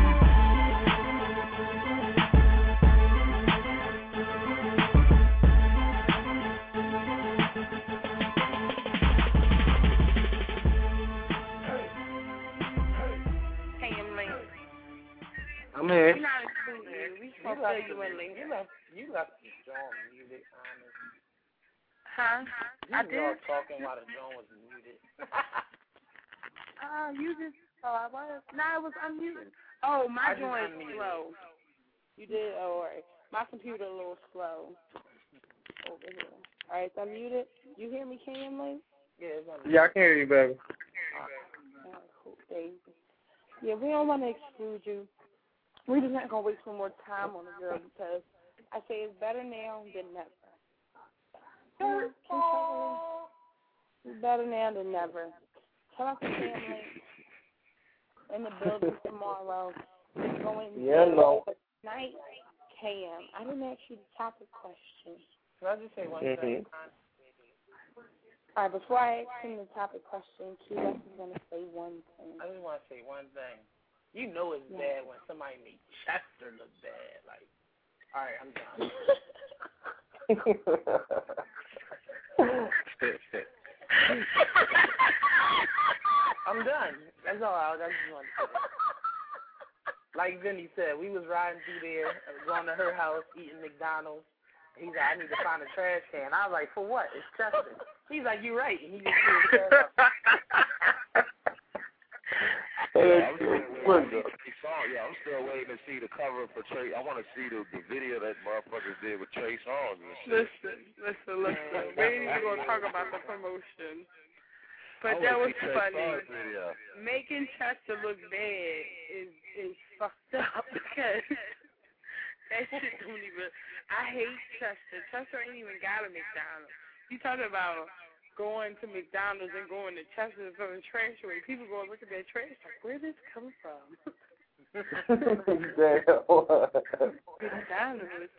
Speaker 10: I'm here.
Speaker 3: We're not including you. We just gonna fill you in later. You left, you left the John muted, honest.
Speaker 4: Huh?
Speaker 3: You
Speaker 4: I
Speaker 3: was
Speaker 4: did.
Speaker 3: all talking while the John was muted.
Speaker 4: Uh, you just, oh, I was. No, it was unmuted. Oh, my
Speaker 3: I just
Speaker 4: joint is
Speaker 3: unmuted.
Speaker 4: slow.
Speaker 3: You did? Oh, all right. My computer a little slow. Over here. All right, so I'm muted. You hear me, Cam Lee? Yeah, it's unmuted.
Speaker 10: Yeah, I can hear you, baby.
Speaker 3: All right, cool. Daisy. Yeah, we don't want to exclude you. We're just not going to waste some more time on the girl because I say it's better now than never. Yeah, it's better now than never. Tell us the family in the building tomorrow. Going
Speaker 10: Yeah, no.
Speaker 3: Night, Cam. I didn't ask you the topic question.
Speaker 10: Can I just say one
Speaker 3: mm-hmm.
Speaker 10: thing?
Speaker 3: All right, before I ask him the topic question, Q S is going to say one thing.
Speaker 10: I just want to say one thing. You know it's yeah. bad when somebody make Chester look bad. Like, all right, I'm done. I'm done. That's all. I, I just want to say. Like Vinny said, we was riding through there, going to her house, eating McDonald's. He's like, I need to find a trash can. I was like, for what? It's Chester. He's like, you're right. And he just threw his trash out.
Speaker 12: Yeah, I'm still waiting to see song. Yeah, I'm still waiting to see the cover for Trey. I want to see the, the video that motherfuckers did with Trey Songz and shit.
Speaker 4: Listen, listen, listen. We ain't even gonna talk about the promotion, but
Speaker 12: I
Speaker 4: that was
Speaker 12: see
Speaker 4: funny.
Speaker 12: Video.
Speaker 4: Making Chester look bad is is fucked up because That shit don't even. I hate Chester. Chester ain't even got a McDonald's. You talking about going to McDonald's and going to Chester and throwing trash away? People go and look at that trash like, where this coming from? McDonald's.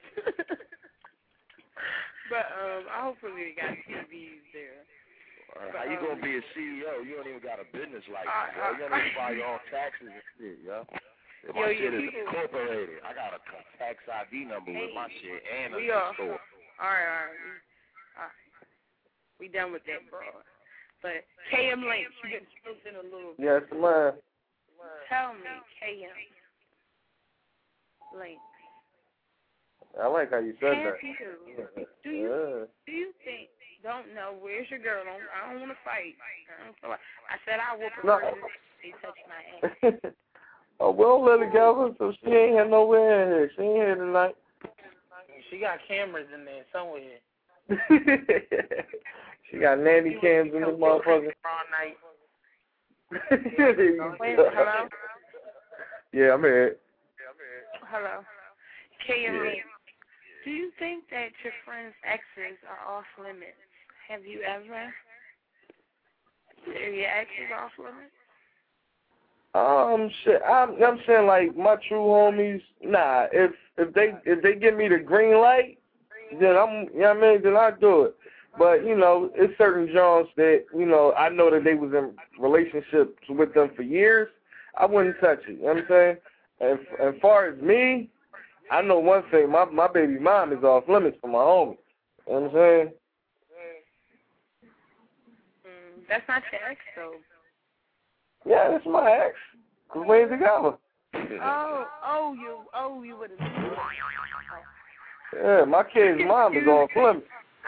Speaker 4: But um, hopefully they got T Vs there.
Speaker 12: Uh, how you gonna be a C E O? You don't even got a business license, yo. You don't even file your own taxes and shit, yo. If my
Speaker 4: Yo,
Speaker 12: shit
Speaker 4: yo,
Speaker 12: is incorporated, I got a tax I D number
Speaker 4: hey,
Speaker 12: with my shit and a
Speaker 4: we are.
Speaker 12: store.
Speaker 4: All right, all right. All right. We done with that, bro. But K M Lynch, you been spoken a little bit.
Speaker 1: Yes, ma'am.
Speaker 4: Tell me, K M Lynch.
Speaker 1: I like how you said
Speaker 4: Have
Speaker 1: that.
Speaker 4: you, do you
Speaker 1: Yeah.
Speaker 4: do you think? Don't know. Where's your girl? Don't, I don't want to fight. I, don't feel like, I said I will
Speaker 1: No.
Speaker 4: prefer this. They touch my ass.
Speaker 1: Oh, we don't live together, so she ain't had nowhere in here. She ain't here tonight.
Speaker 3: She got cameras in there somewhere.
Speaker 1: She got nanny cams in the motherfucker.
Speaker 3: All night.
Speaker 4: Wait, hello?
Speaker 1: Yeah, I'm here.
Speaker 4: Hello. K M,
Speaker 1: Yeah.
Speaker 4: do you think that your friends' exes are off limits? Have you ever? Are your exes off limits?
Speaker 1: Um, shit. I'm, I'm saying like my true homies. Nah, if if they if they give me the green light, then I'm. You know what I mean? Then I do it. But you know, it's certain Johns that you know I know that they was in relationships with them for years. I wouldn't touch it. You know what I'm saying? And as far as me, I know one thing. My my baby mom is off limits for my homie. You know what I'm saying?
Speaker 4: Mm, that's not your ex, though.
Speaker 1: Yeah, that's my ex. Cause we ain't together.
Speaker 4: Oh, oh, you, oh, you would have.
Speaker 1: Yeah, my kid's mom is off limits.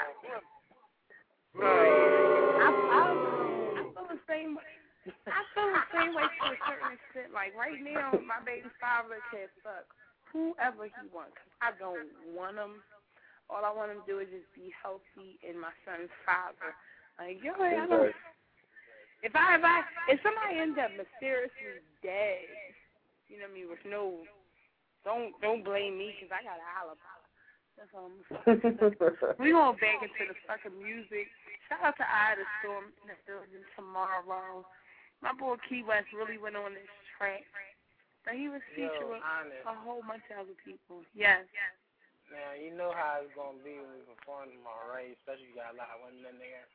Speaker 4: I, I, I feel the same way. I feel the same way to a certain extent. Like right now, my baby father can fuck whoever he wants. I don't want him. All I want him to do is just be healthy and my son's father. Like, yo, I don't. If I, if I, if somebody ends up mysteriously dead, you know what I mean, with no, don't, don't blame me because I got an alibi. That's all I'm saying. We going back into the fucking music. Shout out to Ida Storm in the building tomorrow. My boy Key West really went on this track. But he was featured with a whole bunch of other people. Yes.
Speaker 3: Now, you know how it's going to be when we perform tomorrow, right? Especially if you got a lot of women in there.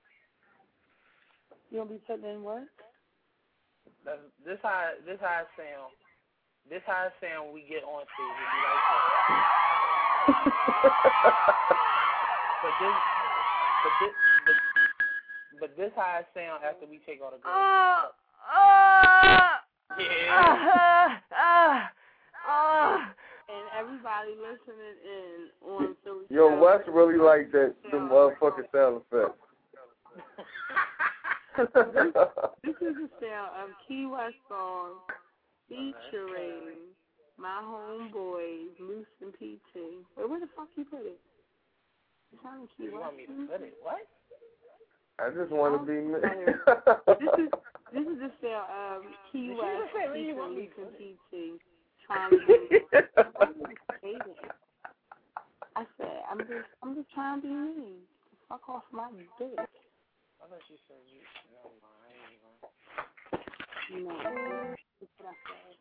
Speaker 4: You going to be putting in what?
Speaker 3: That's, this how this how it sound. This how it sound when we get on stage. It'll be like that. but this, but this, but, but this how it sound after we take all the girls.
Speaker 2: Oh, oh,
Speaker 3: yeah.
Speaker 2: uh, uh, uh.
Speaker 4: And everybody listening in on Philly.
Speaker 1: Yo, Wes really like that the motherfucking sound effect.
Speaker 4: this, this is the sound of Key West song featuring my homeboys, Moose and P T. Wait, where the fuck you put it? It's on Key West.
Speaker 3: You want me to put it? What?
Speaker 1: I just want to be me.
Speaker 4: this is this is the sound of Key West featuring Moose and P T. Trying to be. I said, I'm just I'm just trying to be me. Fuck off my dick.
Speaker 3: I thought she said you. No, I ain't
Speaker 4: No, that's what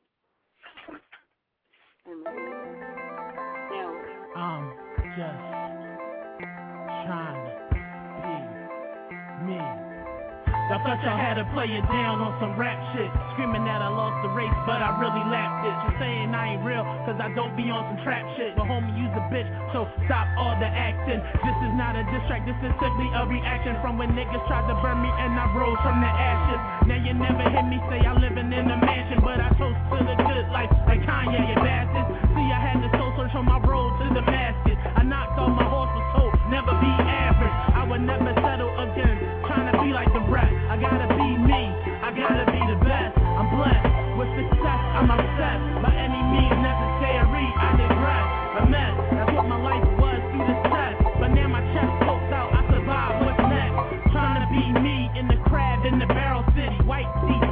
Speaker 4: I said. Amen. Now,
Speaker 11: I'm just trying to be me. I thought y'all had to play it down on some rap shit. Screaming that I lost the race, but I really lapped it. You saying I ain't real, cause I don't be on some trap shit. But homie, you's a bitch, so stop all the acting. This is not a diss track, this is simply a reaction from when niggas tried to burn me and I rose from the ashes. Now you never hear me say I'm living in a mansion, but I toast to the good life like Kanye, you bastards. See, I had to soul search on my road to Damascus. I knocked off my horse was told, never be average. I would never settle again, trying to be like the rest. I gotta be me, I gotta be the best. I'm blessed with success, I'm obsessed. By any means necessary, I digress. A mess, that's what my life was through the test. But now my chest pokes out, I survive, what's next? Trying to be me in the crab in the barrel city. White seat,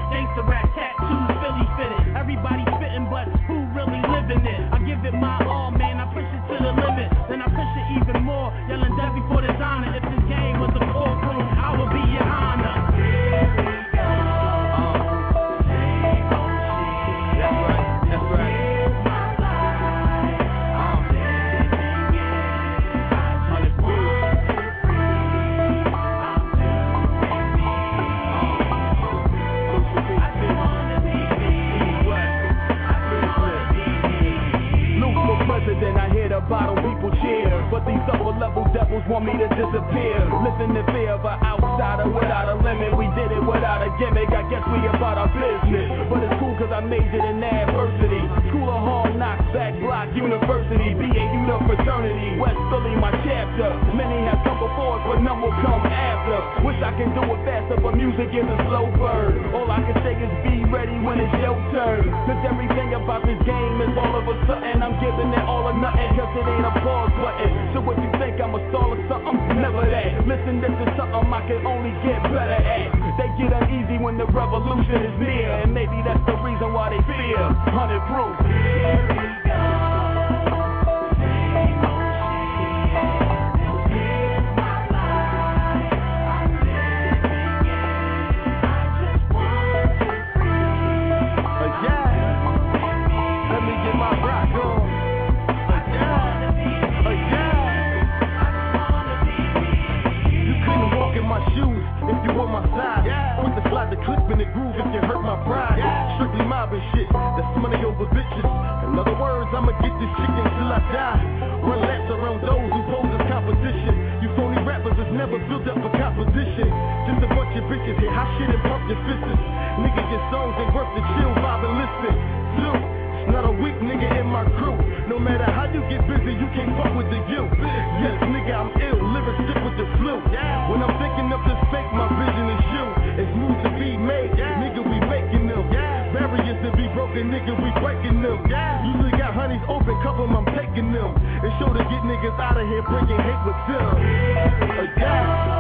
Speaker 14: our business. But it's cool cause I majored in adversity. School of hard knocks, back block, university, B A U the fraternity, West Philly my chapter. Many have come before us, but none will come after. Wish I can do it faster, but music is a slow burn. All I can say is be ready when it's your turn. Cause everything about this game is all of a sudden I'm giving it all or nothing, cause it ain't a pause button. So what you think I'm a star or something? Never that. Listen, this is something I can only get better at. They get uneasy when the revolution is near, and maybe that's the reason why they fear. Hundred proof. Here we go. If you on my side, yeah. Quick to slide the clip in the groove if you hurt my pride. Yeah. Strictly mobbing shit, that's money over bitches. In other words, I'ma get this shit until I die. Run laps around those who pose as competition. You phony rappers is never built up for composition. Just a bunch of bitches hit hot shit and pump your fists. Niggas, your songs ain't worth the chill, vibe and listen. Look, it's not a weak nigga in my crew. No matter how you get busy, you can't fuck with the you. Yes, nigga, I'm ill, living sick with the flu. When I'm thinking of this fake, my vision is you. It's moves to be made, nigga, we making them. Barriers to be broken, nigga, we breaking them. Usually got honeys open, couple I'm taking them. It's sure to get niggas out of here bringing hate with them. Again.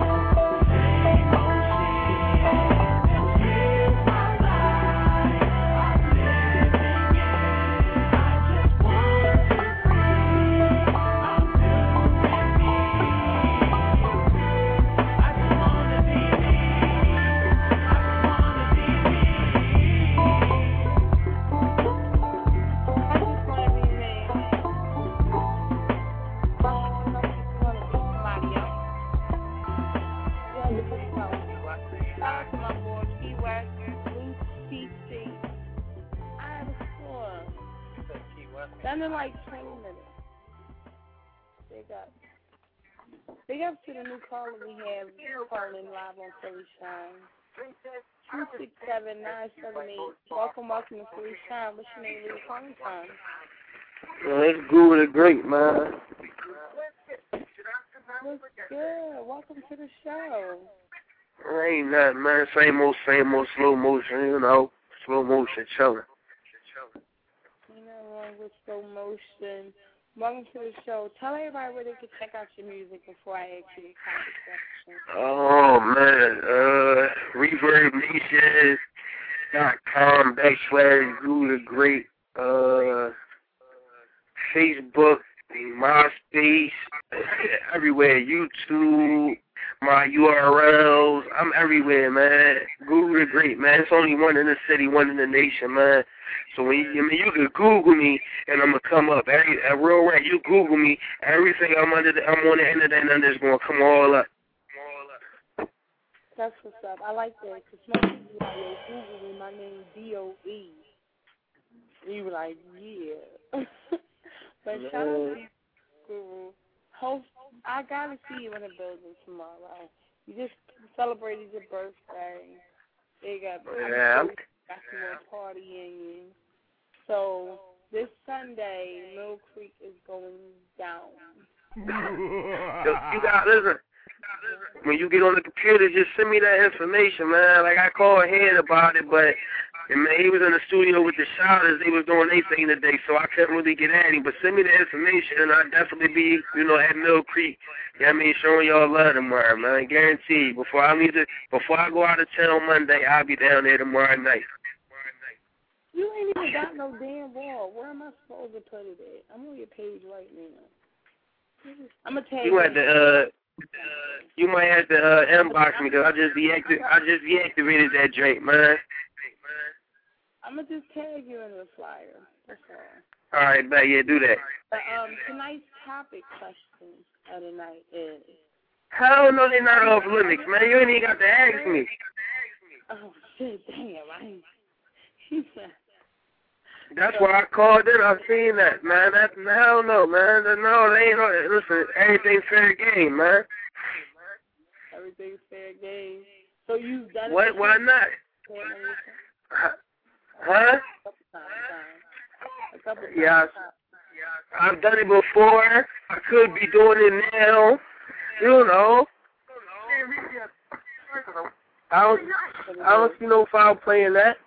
Speaker 4: Done in like twenty minutes. Big up. Big up to the new caller we have calling live on Philly Shine. two six seven nine seven eight. Welcome, welcome to Philly Shine. What's your name? Where you calling from?
Speaker 16: Well, it's good and great, man.
Speaker 4: What's good? Welcome to the show.
Speaker 16: Ain't nothing, man. Same old, same old slow motion, you know. Slow motion chilling.
Speaker 4: With slow motion. Welcome to the show. Tell everybody where they can check out your music before I ask you the comment question.
Speaker 16: Oh man, uh, reverb nation dot com backslash Gouda Great, uh, Facebook, MySpace, everywhere, YouTube, my U R Ls. I'm everywhere, man. Gouda Great, man. It's only one in the city, one in the nation, man. So when you, I mean, you can Google me and I'm gonna come up. Every, a real rap, you Google me, everything I'm under, the, I'm on the internet, and it's gonna come all up.
Speaker 4: That's what's up. I like that because most people like, yo, Google me, my name D O E. You were like, yeah. But shout out to you, Guru. Hope I gotta see you in the building tomorrow. You just celebrated your birthday. They got
Speaker 16: yeah.
Speaker 4: got some more partying. So this Sunday, Mill Creek is going down.
Speaker 16: Yo, you got listen. When you get on the computer, just send me that information, man. Like I called ahead about it, but and man, he was in the studio with the shouters. They was doing their thing today, so I couldn't really get at him. But send me the information, and I'll definitely be, you know, at Mill Creek. You know what I mean, showing y'all love tomorrow, man. Guarantee. Before I leave, the, before I go out of town Monday, I'll be down there tomorrow night.
Speaker 4: You ain't even got no damn wall. Where am I supposed to put it at? I'm on your page right now. I'm gonna tag
Speaker 16: you. You have to, uh, you might have to uh, inbox me because I just deactiv- I just deactivated that Drake, man.
Speaker 4: I'm gonna just tag you in the flyer. That's all.
Speaker 16: All right, bet yeah, do that.
Speaker 4: But, um, tonight's topic question of the night is.
Speaker 16: Hell no, they're not off limits, man. You ain't even got to ask me.
Speaker 4: Oh shit, damn, I ain't.
Speaker 16: That's why I called in. I seen that, man. That hell no, man. No, they ain't. Listen, everything's fair game, man.
Speaker 4: Everything's fair game. So you've done
Speaker 16: what,
Speaker 4: it.
Speaker 16: Why not? Huh? Yes. I've done it before. I could be doing it now. You know. I don't, I don't see no foul playing that.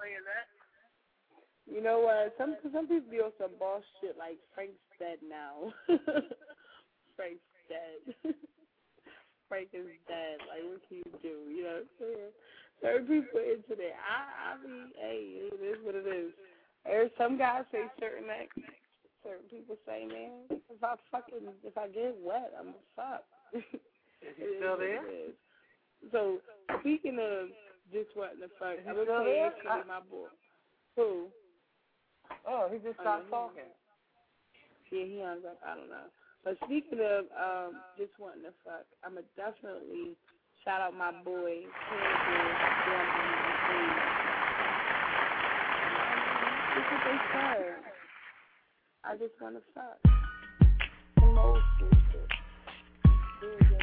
Speaker 17: You know what? Some some people be on some boss shit like Frank's dead now. Frank's dead. Frank is dead. Like, what can you do? You know what I'm saying? Certain people into that. I, I mean, hey, it is what it is. There's some guys say certain things. Certain people say, man, if I fucking, if I get wet, I'm gonna fuck.
Speaker 3: Is he still there?
Speaker 17: So, speaking of just what the fuck,
Speaker 3: Is he
Speaker 17: I'm gonna
Speaker 3: still
Speaker 17: tell you
Speaker 3: there?
Speaker 17: actually my boy. Who?
Speaker 3: Oh, he just stopped talking.
Speaker 17: Yeah, he hung up. I don't know. But speaking of um, just wanting to fuck, I'm going to definitely shout out my boy, This is what they said. I just want to fuck. Some old school shit. Yeah,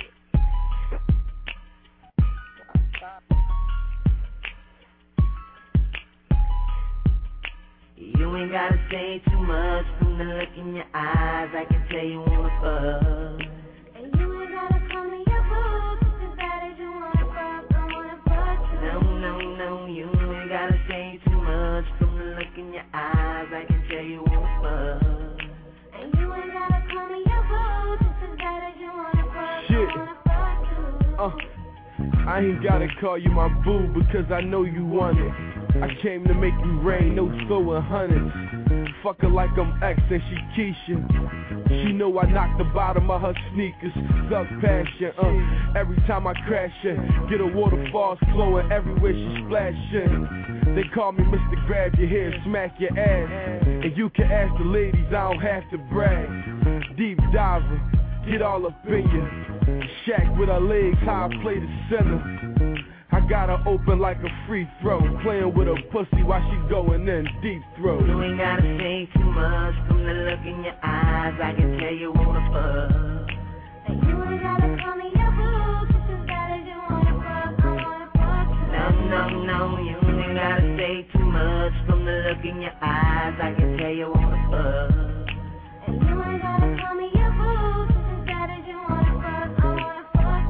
Speaker 11: You ain't gotta say too much from the look in your eyes. I can tell you wanna fuck.
Speaker 5: And you ain't gotta call me your boo. Just as bad as you wanna fuck, I wanna fuck you.
Speaker 11: No, no, no, you ain't gotta say too much from the look in your eyes. I can tell you wanna fuck.
Speaker 5: And you ain't gotta call me your boo. Just as bad as you wanna fuck,
Speaker 13: Shit.
Speaker 5: I wanna fuck you.
Speaker 13: Uh, I ain't gotta call you my boo because I know you want it. I came to make you rain, no throwing hundreds. Fuck her like I'm X and she Keisha. She know I knock the bottom of her sneakers. Thug passion, uh. Every time I crash it, get a waterfalls flowing everywhere she splashing. They call me Mister Grab Your Hair, Smack Your Ass. And you can ask the ladies, I don't have to brag. Deep diver, get all up in you. Shack with her legs, how I play the center. I got her open like a free throw, playing with her pussy while she going in deep throat.
Speaker 11: You ain't gotta say too much from the look in your eyes. I can tell you wanna fuck.
Speaker 5: And you ain't gotta call me your boo. Just as bad as you wanna fuck, I wanna fuck you.
Speaker 11: No, no, no, you ain't gotta say too much from the look in your eyes. I can tell you wanna fuck.
Speaker 5: And you ain't gotta call me your boo. Just as bad as you wanna fuck, I wanna fuck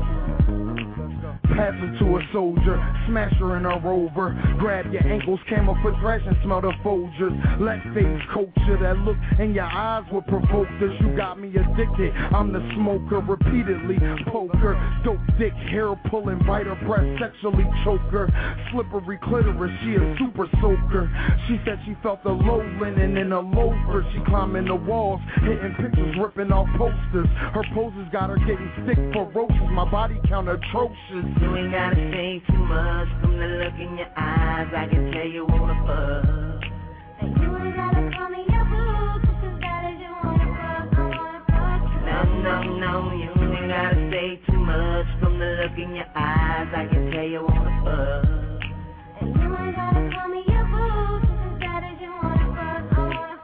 Speaker 5: you.
Speaker 14: Pass her to a soldier, smash her in her rover. Grab your ankles, camel foot thrash and smell the Folgers. Let face culture, that look in your eyes will provoke this. You got me addicted, I'm the smoker. Repeatedly poker, dope dick, hair pulling, bite her breast, sexually choke her. Slippery clitoris, she a super soaker. She said she felt the low linen in a loafer. She climbing the walls, hitting pictures, ripping off posters. Her poses got her getting sick, ferocious, my body count atrocious.
Speaker 11: You ain't gotta say too much from the look in your eyes. I can tell you wanna fuck.
Speaker 5: And you ain't gotta call me your boo. Just as bad as you wanna fuck, I wanna fuck you.
Speaker 11: No, no, no, you ain't gotta say too much from the look in your eyes. I can tell you wanna fuck.
Speaker 5: And you ain't gotta call me your boo. Just as bad as you wanna fuck, I wanna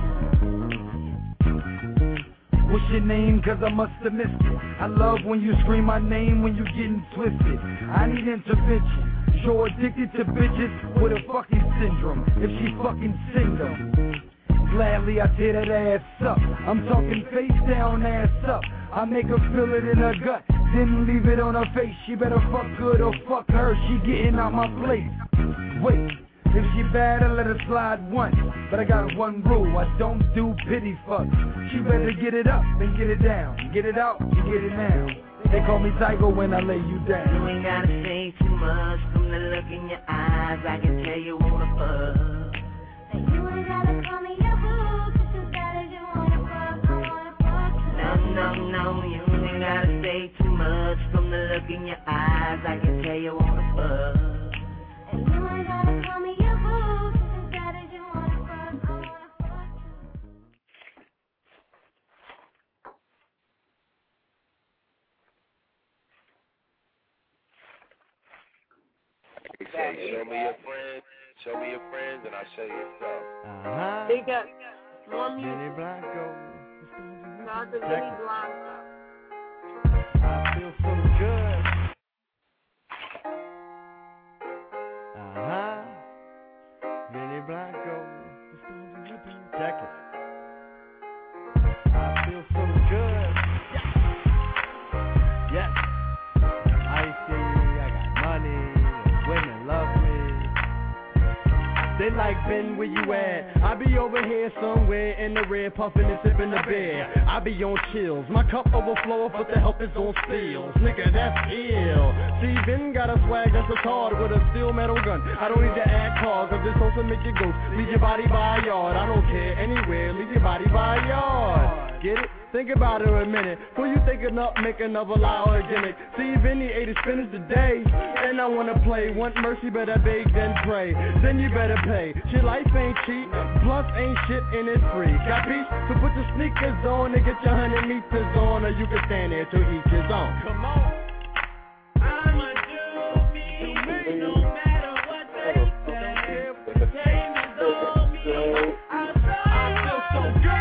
Speaker 5: fuck you.
Speaker 14: What's your name? Cause I must have missed it. I love when you scream my name when you getting twisted. I need intervention. You're addicted to bitches with a fucking syndrome. If she fucking sing them, gladly I tear that ass up. I'm talking face down, ass up. I make her feel it in her gut, then leave it on her face. She better fuck good or fuck her. She getting out my place. Wait. If she bad, I let her slide once. But I got one rule, I don't do pity fucks. She better get it up and get it down. Get it out and get it now. They call me Tiger when I lay you down.
Speaker 11: You ain't gotta say too much from the look in your eyes. I can tell you wanna fuck.
Speaker 5: And you ain't gotta call me your boo. Just as bad as you wanna fuck, I wanna fuck you.
Speaker 11: No, no, no, you ain't gotta say too much from the look in your eyes. I can tell you wanna fuck.
Speaker 5: And you ain't gotta call me your boo. Just as bad as you wanna fuck, I wanna fuck
Speaker 12: He said, show me your friends, show me your friends, and I'll show you yourself.
Speaker 13: Uh-huh.
Speaker 17: They got more music.
Speaker 13: Benny Blanco.
Speaker 17: Not the Benny Blanco.
Speaker 13: I feel so good. Uh-huh. Blanco. Check it. I feel so good. Yes. I see, I got money, women love me. They like, Ben, where you at? I be over here somewhere in the red, puffin' and sippin' the beer. I be on chills, my cup overflow, but the help is on steals. Nigga, that's ill. See, Ben got a swag that's retarded with a steel metal gun. I don't need to act hard, cause this also make you ghost. Leave your body by a yard, I don't care anywhere, leave your body by a yard. Get it? Think about it a minute. Before you thinking up, make another lie or a gimmick. See, Vinny ate his spinach today, and I wanna play. Want mercy, better beg than pray. Then you better pay. Shit, life ain't cheap, plus ain't shit and it's free. Got peace? So put your sneakers on and get your hundred meters on, or you can stand there till each is on. Come on. I'ma do me, do me, no matter what they say. The game is on me. I feel so good.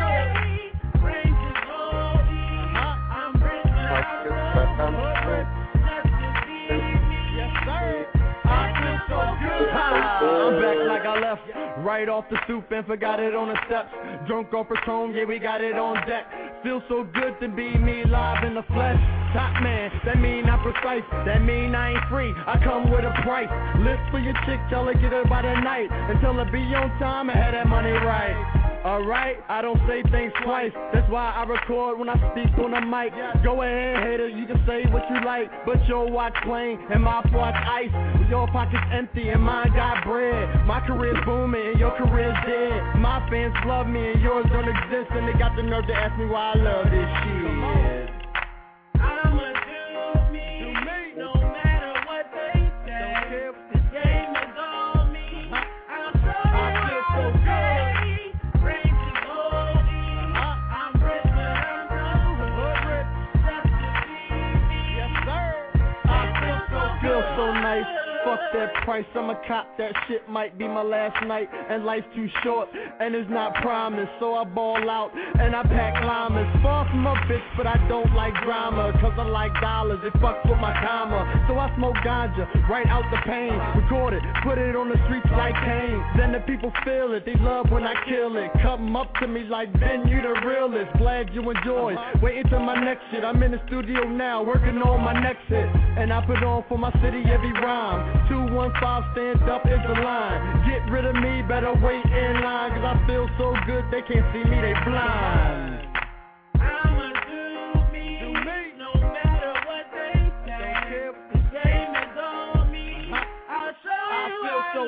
Speaker 13: I'm back like I left, right off the stoop and forgot it on the steps. Drunk off Patron, yeah, we got it on deck. Feel so good to be me live in the flesh. Top man, that mean not precise, that mean I ain't free, I come with a price. Live for your chick, tell her get her by the night, and tell her be on time and have that money right. Alright, I don't say things twice, that's why I record when I speak on the mic. Go ahead, hater, you can say what you like, but your watch plain and my watch ice. Your pocket's empty and mine got bread. My career's booming and your career's dead. My fans love me and yours don't exist, and they got the nerve to ask me why I love this shit. I'ma do me, do me, no matter what they say. This game is on me. I'll show you I feel so good. Range is O E. I'm rich, but I'm so rich. Just to see me. Yes, sir. I feel so good. Feel so nice. Fuck that price, I'ma cop that shit, might be my last night. And life's too short, and it's not promised. So I ball out, and I pack llamas. Far from a bitch, but I don't like drama. Cause I like dollars, it fucks with my karma. So I smoke ganja, right out the pain. Record it, put it on the streets like Kane. Then the people feel it, they love when I kill it. Come up to me like, Ben, you the realest. Glad you enjoy, waiting till my next shit. I'm in the studio now, working on my next hit. And I put on for my city every rhyme. two one five, stand up is the line. Get rid of me, better wait in line. Cause I feel so good, they can't see me, they blind. I'ma do me, do me, no matter what they say. The game is on me. I'll show you I feel so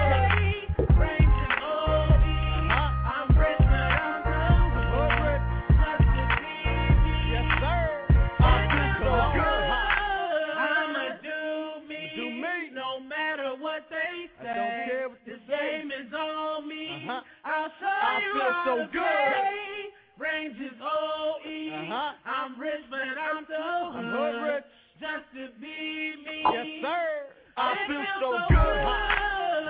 Speaker 13: good. Range is O E. I'm rich, but I'm so rich. Just to see me. Yes, sir. I feel so good. No matter what they say, I don't care what this game is on me. Uh-huh. I'll show I you feel how so to good. Play. Range is O E. Uh-huh. I'm rich, but I'm so I'm hood rich. Just to be me. Yes, sir. I it feel so, so good. good.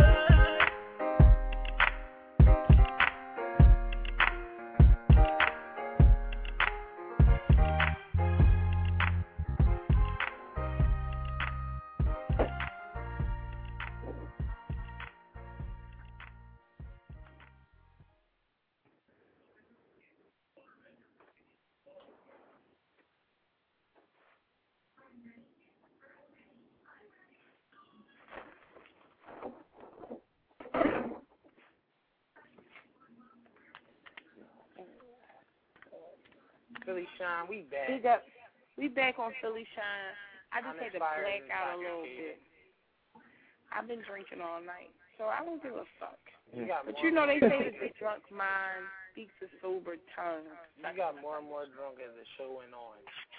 Speaker 10: Philly Shine, we back.
Speaker 4: We got, we back on Philly Shine. I just had to black out a little bit. I've been drinking all night, so I don't give a fuck. You but you know they say that the drunk mind speaks a sober tongue.
Speaker 10: You got more and more drunk as the show went on.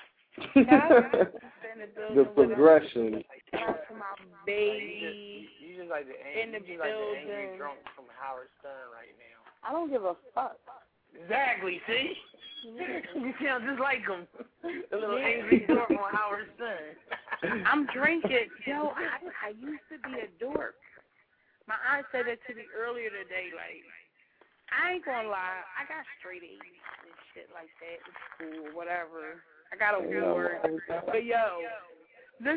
Speaker 9: The progression.
Speaker 4: To my baby.
Speaker 10: You just, you just like the,
Speaker 4: in the
Speaker 10: you just
Speaker 4: building.
Speaker 10: Like the angry drunk from Howard Stern right now.
Speaker 4: I don't give a fuck.
Speaker 10: Exactly, see? You sound just like him. A little yeah. angry dork on Howard Stern.
Speaker 4: I'm drinking. Yo, I, I used to be a dork. My aunt said that to me earlier today. Like, I ain't gonna lie. I got straight A's and shit like that in school, whatever. I got awards. But yo, listen,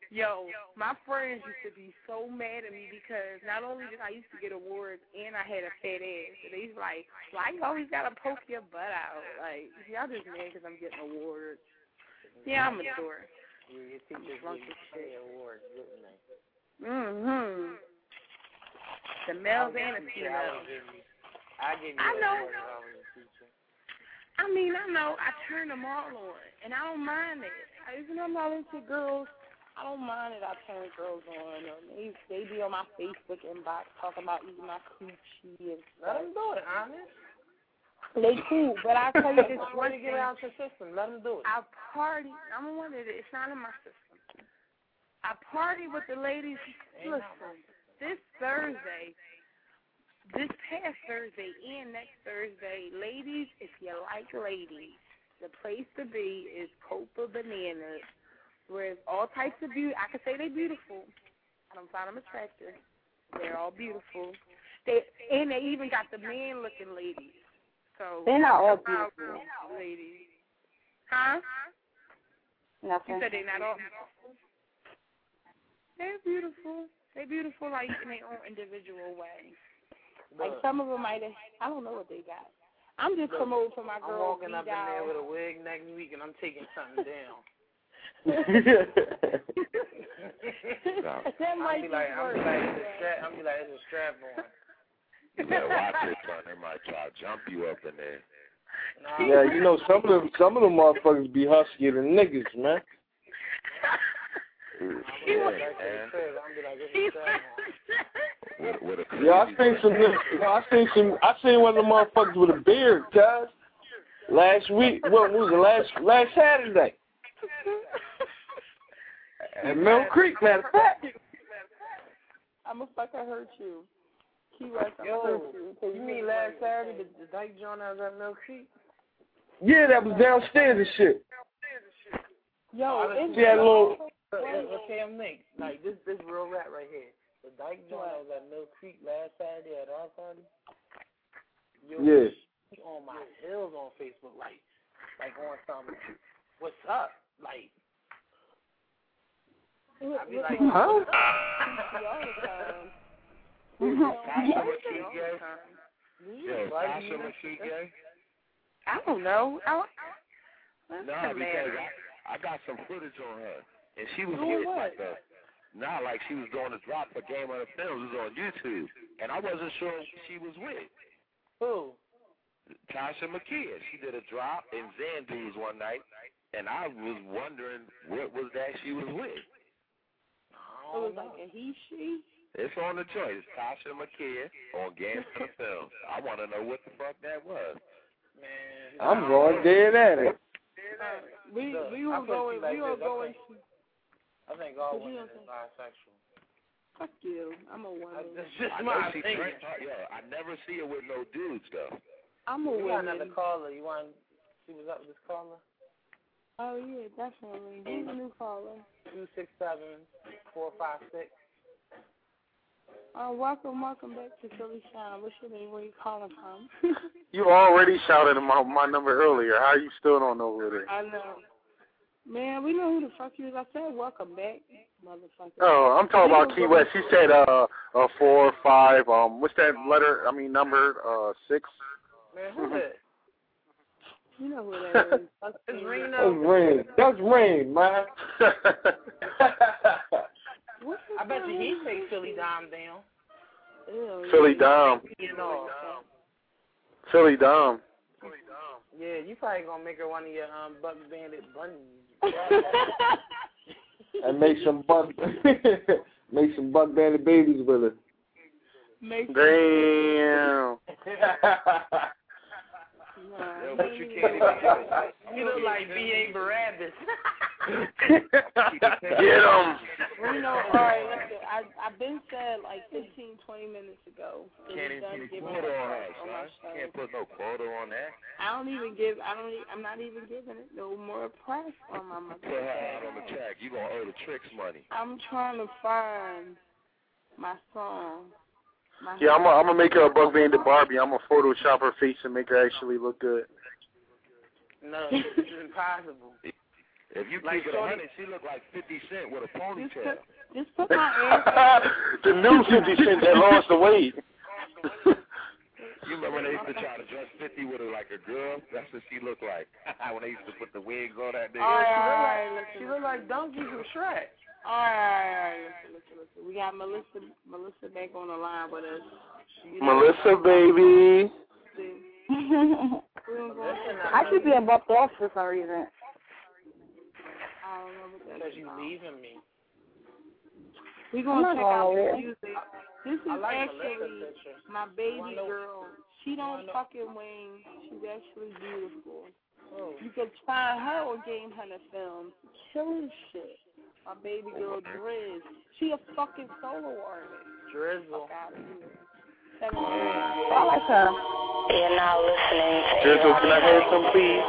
Speaker 4: Yo, my friends used to be so mad at me because not only did I used to get awards and I had a fat ass. So they was like, why you always got to poke your butt out? Like, y'all just mad because I'm getting awards. Yeah, I'm a dork.
Speaker 10: Yeah, your teachers give you awards, didn't they?
Speaker 4: Mm-hmm. The males and the females.
Speaker 10: I give you
Speaker 4: I know.
Speaker 10: awards if I was a teacher.
Speaker 4: I mean, I know. I turn them all on, and I don't mind it. Even though I'm not into girls, I don't mind it. I turn girls on. They they be on my Facebook inbox talking about eating my coochie and stuff.
Speaker 10: Let them do it, honest.
Speaker 4: They cool, but I tell you this
Speaker 10: When
Speaker 4: one
Speaker 10: you
Speaker 4: thing.
Speaker 10: get out your system, let them do it.
Speaker 4: I party. I'm one of it. It's not in my system. I party with the ladies. Listen, this Thursday, this past Thursday and next Thursday, ladies, if you like ladies, the place to be is Copa Bananas, where it's all types of beauty. I can say they're beautiful. I don't find them attractive. They're all beautiful. They and they even got the man-looking ladies. So
Speaker 6: they're not all beautiful.
Speaker 4: Ladies, huh?
Speaker 6: Nothing.
Speaker 4: You said they're not all beautiful. They're beautiful. They're beautiful, like in their own individual way. Like some of them might have. I don't know what they got. I'm just promoting for my girl.
Speaker 10: I'm walking up in there with a wig next week, and I'm taking something down.
Speaker 4: That might
Speaker 10: be like, I'm be like, it's a strap. I'm be like, it's a strap on.
Speaker 12: You better watch it, son. They might try to jump you up in there.
Speaker 10: Nah,
Speaker 18: yeah, you know some of them, some of them motherfuckers be huskier than niggas, man.
Speaker 12: Yeah, man. With, with a
Speaker 18: yeah, I seen some. No, I seen some. I seen one of the motherfuckers with a beard, guys. Last week, what was it? Last last Saturday. At Mill Creek, matter of fact.
Speaker 4: I'm a fucker hurt you. Key West, I'm
Speaker 10: Yo,
Speaker 4: hurt you.
Speaker 10: You mean last Saturday, the, the dyke joint I was at Mill Creek?
Speaker 18: Yeah, that was downstairs and shit.
Speaker 4: Yo, it's
Speaker 18: yeah, little.
Speaker 10: Okay, I'm Nick. Like this, this real rap right here. The dyke joint I was at Mill Creek last Saturday at our party. Yo,
Speaker 18: yeah.
Speaker 10: She on my heels on Facebook, like, like on something. What's up? Like, I be like,
Speaker 18: huh?
Speaker 4: I don't know. I,
Speaker 12: no, because I, I got some footage on her, and she was
Speaker 4: Doing
Speaker 12: with
Speaker 4: what?
Speaker 12: like a, not like she was doing a drop for Game of the Films. It was on YouTube, and I wasn't sure who she was with.
Speaker 10: Who?
Speaker 12: Tasha McKee. She did a drop in Xandu's one night, and I was wondering what was that she was with.
Speaker 4: It was like a he, she?
Speaker 12: It's on the joint. It's Tasha McKee on Game of the Films. I want to know what the fuck that was.
Speaker 10: Man,
Speaker 18: I'm going dead at it.
Speaker 4: Uh, we
Speaker 10: Look,
Speaker 4: we were
Speaker 10: I
Speaker 4: going
Speaker 10: like
Speaker 4: we were
Speaker 10: this. I
Speaker 4: going.
Speaker 10: think, I think all
Speaker 4: Cause you
Speaker 10: women
Speaker 4: don't
Speaker 10: is bisexual.
Speaker 4: Fuck you. I'm a woman.
Speaker 10: That's just
Speaker 12: I
Speaker 10: my
Speaker 12: know she
Speaker 10: opinion.
Speaker 12: drink, yeah, I never see her with no dudes though.
Speaker 4: I'm a
Speaker 10: You got
Speaker 4: woman.
Speaker 10: another caller. You want to see what's up with this caller?
Speaker 4: Oh yeah, definitely. Who's a new caller?
Speaker 10: Two six seven four five six.
Speaker 4: Uh, welcome, welcome back to Philly Shine. What's your name? Where you calling from?
Speaker 1: You already shouted my my number earlier. How you still don't know who it is?
Speaker 4: I know. Man, we know who the fuck you is. I said welcome back, motherfucker.
Speaker 1: Oh, I'm talking about Key West. He said uh, uh four, five. Um, what's that letter? I mean number? Uh, six.
Speaker 10: Man, who's that?
Speaker 4: You know who that is. That's
Speaker 10: It's
Speaker 4: Reno.
Speaker 18: That's Rain. That's Rain, man.
Speaker 10: I bet you he take Philly Dime down.
Speaker 4: Ew,
Speaker 1: Philly Dom.
Speaker 10: You know.
Speaker 1: Philly Dom.
Speaker 10: Yeah, you probably gonna make her one of your um Buck Bandit bunnies.
Speaker 18: And make some buck, make some Buck Bandit babies with her.
Speaker 4: Make
Speaker 1: Damn.
Speaker 10: Yo, but you can't even get it. You look like B A Barabbas.
Speaker 1: Get him.
Speaker 4: Reno, all right, listen, I, I've been said like fifteen, twenty minutes ago.
Speaker 12: Can't even put a quota on her, son. Can't put no quota on that.
Speaker 4: I don't even give, I don't, e- I'm not even giving it no more press on my mother.
Speaker 12: Put her out on the track. You gonna owe the tricks money.
Speaker 4: I'm trying to find my song. My
Speaker 1: Yeah, I'm gonna I'm gonna make her a Buck Bandit Barbie. I'm gonna Photoshop her face and make her actually look good.
Speaker 10: No, it's impossible.
Speaker 12: If you
Speaker 3: Like
Speaker 12: keep it a
Speaker 3: Shorty-
Speaker 12: hundred, she look like fifty Cent with a ponytail.
Speaker 17: Just put my ass.
Speaker 18: The new fifty Cent that lost the weight.
Speaker 12: You remember when they used to try to dress fifty with her like a girl? That's what she looked like. When they used to put the wigs on that nigga.
Speaker 3: All right, all
Speaker 10: She
Speaker 3: right,
Speaker 10: look like,
Speaker 3: listen.
Speaker 10: she look like Donkey from Shrek.
Speaker 17: All right, all right, all right. Listen, listen, listen. We got Melissa, Melissa back on the line with us. You know,
Speaker 18: Melissa, baby.
Speaker 6: I keep being bumped off for some reason.
Speaker 17: I don't know what that
Speaker 3: Because
Speaker 17: is.
Speaker 3: you leaving me.
Speaker 17: We're going to
Speaker 6: I'm
Speaker 17: check
Speaker 6: not
Speaker 17: out
Speaker 6: going
Speaker 17: the
Speaker 6: nowhere.
Speaker 17: music. This is
Speaker 3: I like
Speaker 17: actually
Speaker 3: Melissa picture.
Speaker 17: my baby
Speaker 3: know-
Speaker 17: girl. She don't
Speaker 3: know-
Speaker 17: fucking wing. She's actually beautiful.
Speaker 3: Oh.
Speaker 17: You could find her on Game Hunter Films. Killing shit. My baby girl, Driz. She a fucking solo artist.
Speaker 3: Drizzle.
Speaker 17: Fuck out of here. Seven
Speaker 6: I like her.
Speaker 5: You're now listening to
Speaker 18: Drizzle, can I hear some, please?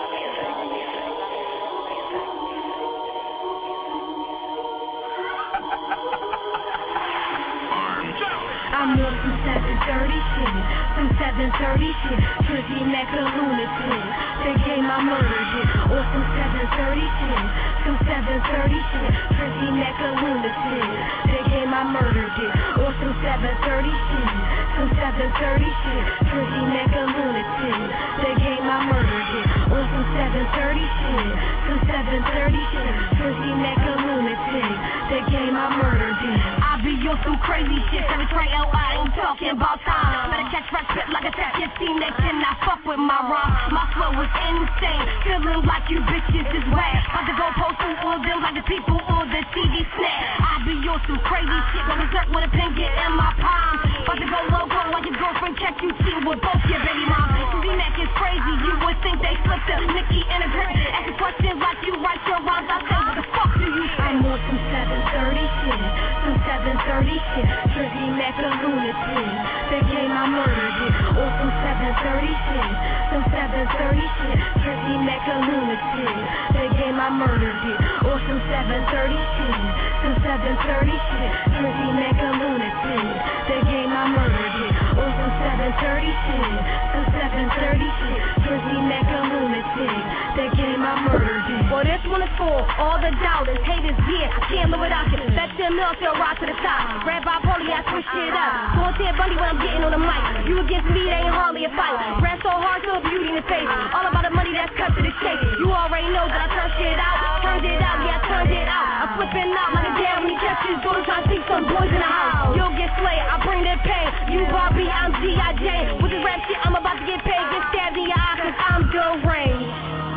Speaker 5: I'm on some seven thirty shit, some seven thirty shit, Trizzy Mecca lunatic. They game I murdered it, or some seven thirty shit, some seven thirty shit, Trizzy Mecca lunatic. They game I murdered it, or some seven thirty shit, some seven thirty shit, Trizzy Mecca lunatic. They game I murdered it, or some seven thirty shit, some seven thirty shit, Trizzy Mecca lunatic. They game I murdered it. I be on some crazy shit, every tray L I ain't talking about time. Better catch my spit like a tap, you see they cannot fuck with my rhyme. My flow is insane, feeling like you bitches is whack. About to go post through all them like the people on the T V snack. I be on some crazy shit, go berserk with a pen, get in my palm. About to go logo like your girlfriend catch you cheating with both your baby mom. V-Mac is crazy, you would think they slipped up Nicki in a grip. Ask a question like you write your rhymes, I say what the fuck do you say? I'm on some seven thirty shit, some seven thirty shit, Trizzy Mecca lunatic. They game I murdered it, or some seven thirty shit, some seven thirty shit, Trizzy Mecca lunatic. They game I murdered it, or some seven thirty shit, some seven thirty shit, Trizzy Mecca lunatic. They game I murdered it, or some seven thirty shit, some seven thirty shit, Trizzy Mecca lunatic. They game I murdered it. Well, this one is for all the doubters, haters, yeah, can't live without you. Bet them milk, they'll rise to the top. Red by Polly, I switch shit up. Going to Bundy when I'm getting on the mic. You against me, they ain't hardly a fight. Rap so hard, so beauty in the face. All about the money that's cut to the chase. You already know that I turned shit out. Turned it out, yeah, I turned it out. I'm flipping out like a dad when he catches daughter trying to see some boys in the house. You'll get slayed, I bring the pain. You Barbie, I'm G I J. With this rap shit, I'm about to get paid. Get stabbed in your eye, cause I'm deranged.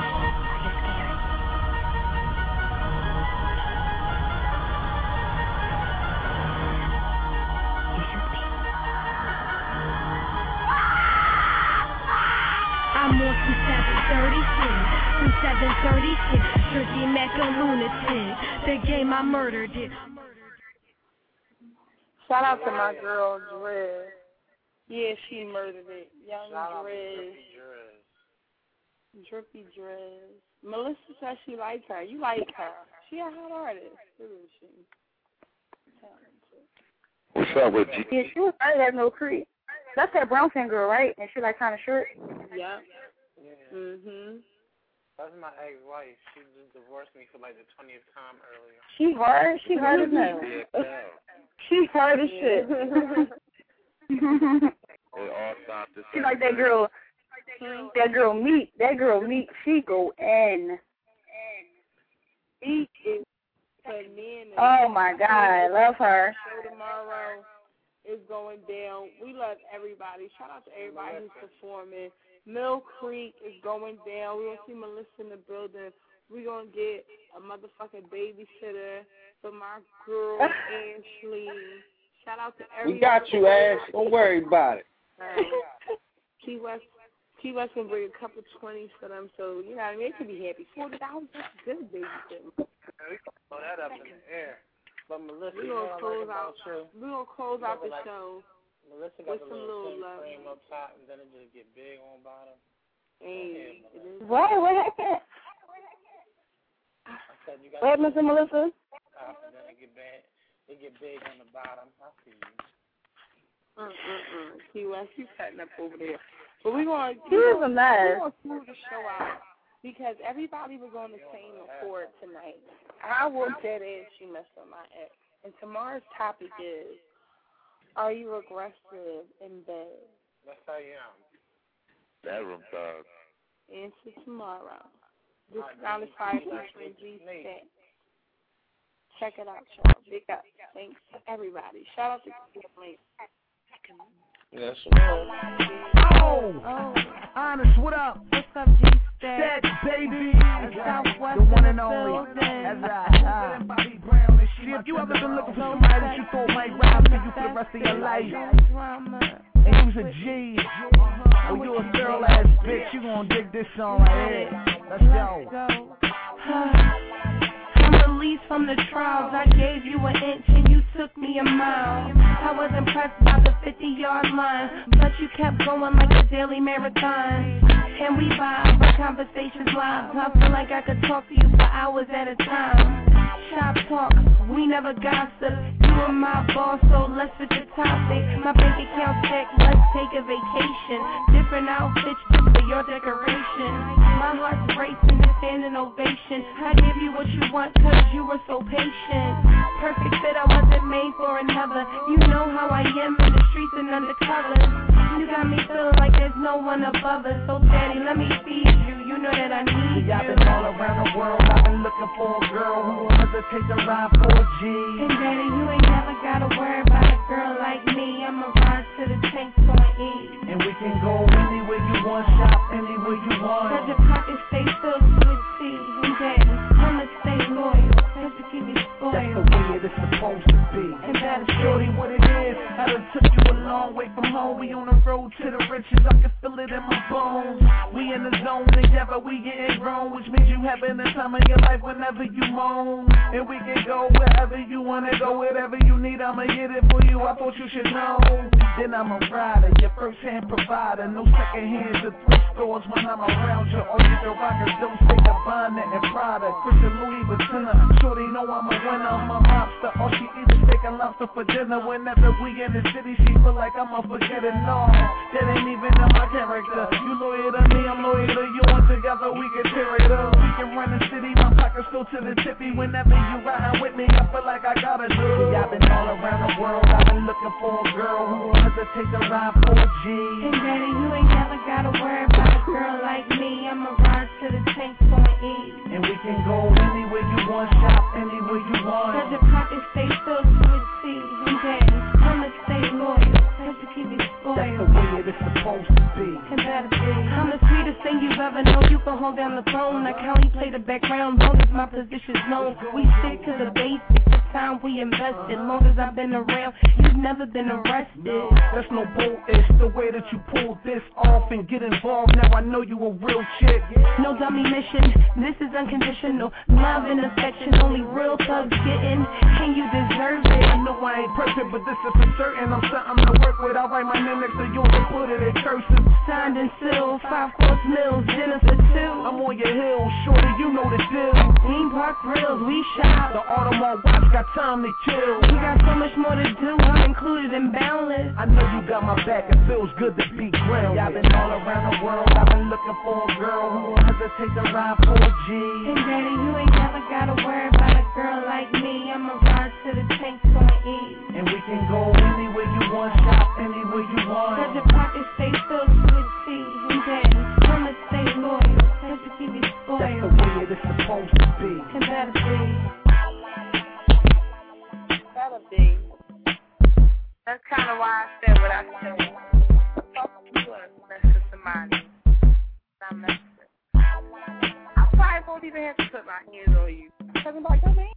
Speaker 5: I'm on some seven thirty shit, some seven thirty shit, Trizzy Mecca lunatic. The game I murdered it.
Speaker 17: Shout out to my girl, Driz. Yeah, she murdered it. Young Driz. Drippy Driz. Melissa says she likes her. You like her. She a hot artist, isn't she?
Speaker 12: What's up with G?
Speaker 6: Yeah, she was right at No Creek. That's that brown skin girl, right? And she like kind of short.
Speaker 17: Yep.
Speaker 3: Yeah.
Speaker 17: Mhm.
Speaker 3: That's my ex-wife. She just divorced me for like the twentieth time earlier.
Speaker 6: She hard. She hard as hell. She hard as shit.
Speaker 12: It all stopped this
Speaker 6: She like that girl. That girl Meek. That girl Meek. She go in.
Speaker 17: Meek is bananas.
Speaker 6: Oh my God, I love her.
Speaker 17: Show tomorrow is going down. We love everybody. Shout out to everybody who's performing. Mill Creek is going down. We're going to see Melissa in the building. We're going to get a motherfucking babysitter for my girl, Ashley. Shout out to everybody.
Speaker 18: We got you, Ash. Don't worry about it.
Speaker 17: Um, Key West, Key West can bring a couple twenties for them, so, you know what I mean? They can be happy. forty dollars, that's good babysitting.
Speaker 3: We can throw that up in the air. But Melissa,
Speaker 17: We're
Speaker 3: you know
Speaker 17: going to
Speaker 3: what I
Speaker 17: close out,
Speaker 3: like about you?
Speaker 17: we're gonna close out the
Speaker 3: Like,
Speaker 17: show.
Speaker 3: Melissa got
Speaker 17: with
Speaker 3: the
Speaker 17: some
Speaker 3: little
Speaker 17: little
Speaker 3: thin
Speaker 17: love.
Speaker 3: cream up top, and then it just get big on bottom.
Speaker 17: Hey, it is.
Speaker 6: What? What happened?
Speaker 3: I said you got
Speaker 6: What happened to Melissa?
Speaker 3: top, and then it get big. It get big on the bottom. I see you.
Speaker 17: Mm-mm-mm. Key West, you cutting up over there. But we're going
Speaker 6: She is a mess.
Speaker 17: We're going to smooth the show out because everybody was on the same accord tonight. I will dead ass she messed up my ex. And tomorrow's topic is, are you aggressive in bed?
Speaker 3: Yes, I am.
Speaker 12: Bedroom thug.
Speaker 17: Answer tomorrow. This is on the fire featuring G Stat. Check it out, y'all. Big up. Thanks to everybody. Shout out to Link.
Speaker 18: Yes.
Speaker 11: Oh, oh, Honest, what up?
Speaker 2: What's up, G Stat?
Speaker 11: Baby,
Speaker 2: Southwest
Speaker 11: the one and
Speaker 2: in the
Speaker 11: only.
Speaker 2: building.
Speaker 11: As I, uh, see, if you ever been looking for somebody that you thought might ride with you for the rest of your life, and you was a G, or you a girl ass bitch, you gonna dig this song right here. Let's go.
Speaker 2: I'm released from the trials. I gave you an inch and you took me a mile. I was impressed by the fifty-yard line, but you kept going like a daily marathon. And we vibe, our conversations live. I feel like I could talk to you for hours at a time. Shop talk, we never gossip. You are my boss, so let's switch the topic. My bank account check, let's take a vacation. Different outfits just for your decoration. My heart's racing and standing ovation. I give you what you want cause you were so patient. Perfect fit, I wasn't made for another. You know how I am in the streets and undercover. You got me feeling like there's no one above us. So daddy, let me feed you, you know that I need you.
Speaker 11: I've been all around the world, I've been looking for a girl who will hesitate to ride for a G.
Speaker 2: And daddy, you ain't never gotta worry about a girl like me. I'ma ride to the tank point E.
Speaker 11: And we can go anywhere you want, shop anywhere you want.
Speaker 2: Cause your pockets stay filled with tea. And daddy, I'ma stay loyal, cause you keep me spoiled.
Speaker 11: That's the way it is supposed to be.
Speaker 2: And that's
Speaker 11: shorty what it is. I done took you a long way from home. We on the road to the riches, I can feel it in my bones. We in the zone together, we getting grown, which means you having the time of your life whenever you moan. And we can go wherever you wanna go, whatever you need, I'ma get it for you. I thought you should know. Then I'm a rider, your first hand provider, no second hands or thrift stores when I'm around you. All you the rockers don't say the bonnet and Prada, Christian Louis Vuitton. Shorty know I'm a winner, I'm a mobster. All she eats is steak and lobster for dinner. Whenever we in the city, she feel like I'm a forgetter. No, that ain't even in my character. You loyal to me, I'm loyal to you, and together we can tear it up. We can run the city, my pockets go to the tippy. Whenever you riding with me, I feel like I gotta do. See, I've been all around the world, I've been looking for a girl who will hesitate to ride for a G.
Speaker 2: And daddy, you ain't never gotta worry about a girl like me. I'ma ride to the tank point E.
Speaker 11: And we can go anywhere you want, shop anywhere you want.
Speaker 2: Cause your pockets stay filled with tea. And daddy, I'ma stay loyal, cause you keep me spoiled.
Speaker 11: That's the way it is supposed to be.
Speaker 2: And that'll be. I'm the sweetest thing you've ever known. You can hold down the phone. I can't only play the background, long as my position's known. We stick to the basics, the time we invested. Long as I've been around, you've never been arrested.
Speaker 11: That's no bull, it's the way that you pull this off and get involved. Now I know you a real chick.
Speaker 2: No dummy mission, this is unconditional. Love and affection, only real thugs getting. And you deserve it.
Speaker 11: I know I ain't perfect, but this is for certain. I'm something to work with. I'll write my name next to yours and put it in cursive.
Speaker 2: Signed and sealed, five course meals, dinner for two.
Speaker 11: I'm on your hill, shorty, you know the deal.
Speaker 2: Theme park grills, we shop.
Speaker 11: The Audemars watch got time to chill.
Speaker 2: We got so much more to do, I'm included in boundless.
Speaker 11: I know you got my back, it feels good to be grounded. I've been all around the world, I've been looking for a girl who will hesitate to ride for a G.
Speaker 2: And daddy, you ain't never gotta worry about a girl like me. I'ma ride to the tank point E.
Speaker 11: And we can go anywhere you want, shop anywhere you want.
Speaker 2: Cause your pockets stay filled with tea. And daddy, I'ma stay loyal, cause you keep me spoiled.
Speaker 11: That's the way it is supposed to be.
Speaker 2: And that'll be.
Speaker 4: That'll be. That's kind of why I said what I said. Talking to us, mess with somebody. Not mess with. I probably won't even have to put my hands on you. Because I'm like, oh man,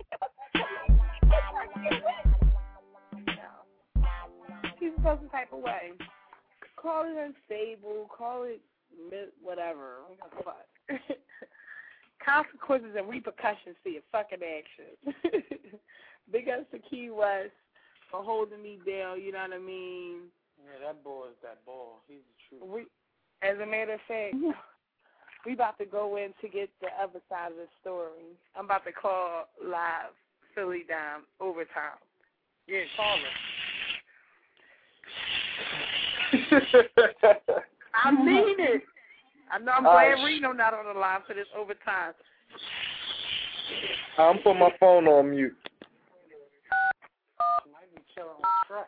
Speaker 4: he's supposed to type of way.
Speaker 17: Call it unstable, call it whatever. Fuck.
Speaker 4: Consequences and repercussions to your fucking actions.
Speaker 17: Big ups to Key West for holding me down, you know what I mean?
Speaker 3: Yeah, that boy is that ball. He's the truth.
Speaker 17: We, as a matter of fact, we about to go in to get the other side of the story.
Speaker 4: I'm about to call live Philly Dime overtime.
Speaker 3: Yeah, call it.
Speaker 17: I mean it. I know I'm
Speaker 18: All
Speaker 17: glad
Speaker 18: right.
Speaker 17: Reno not on the line for this overtime.
Speaker 18: I'm putting my phone on mute.
Speaker 3: She might be chilling on track.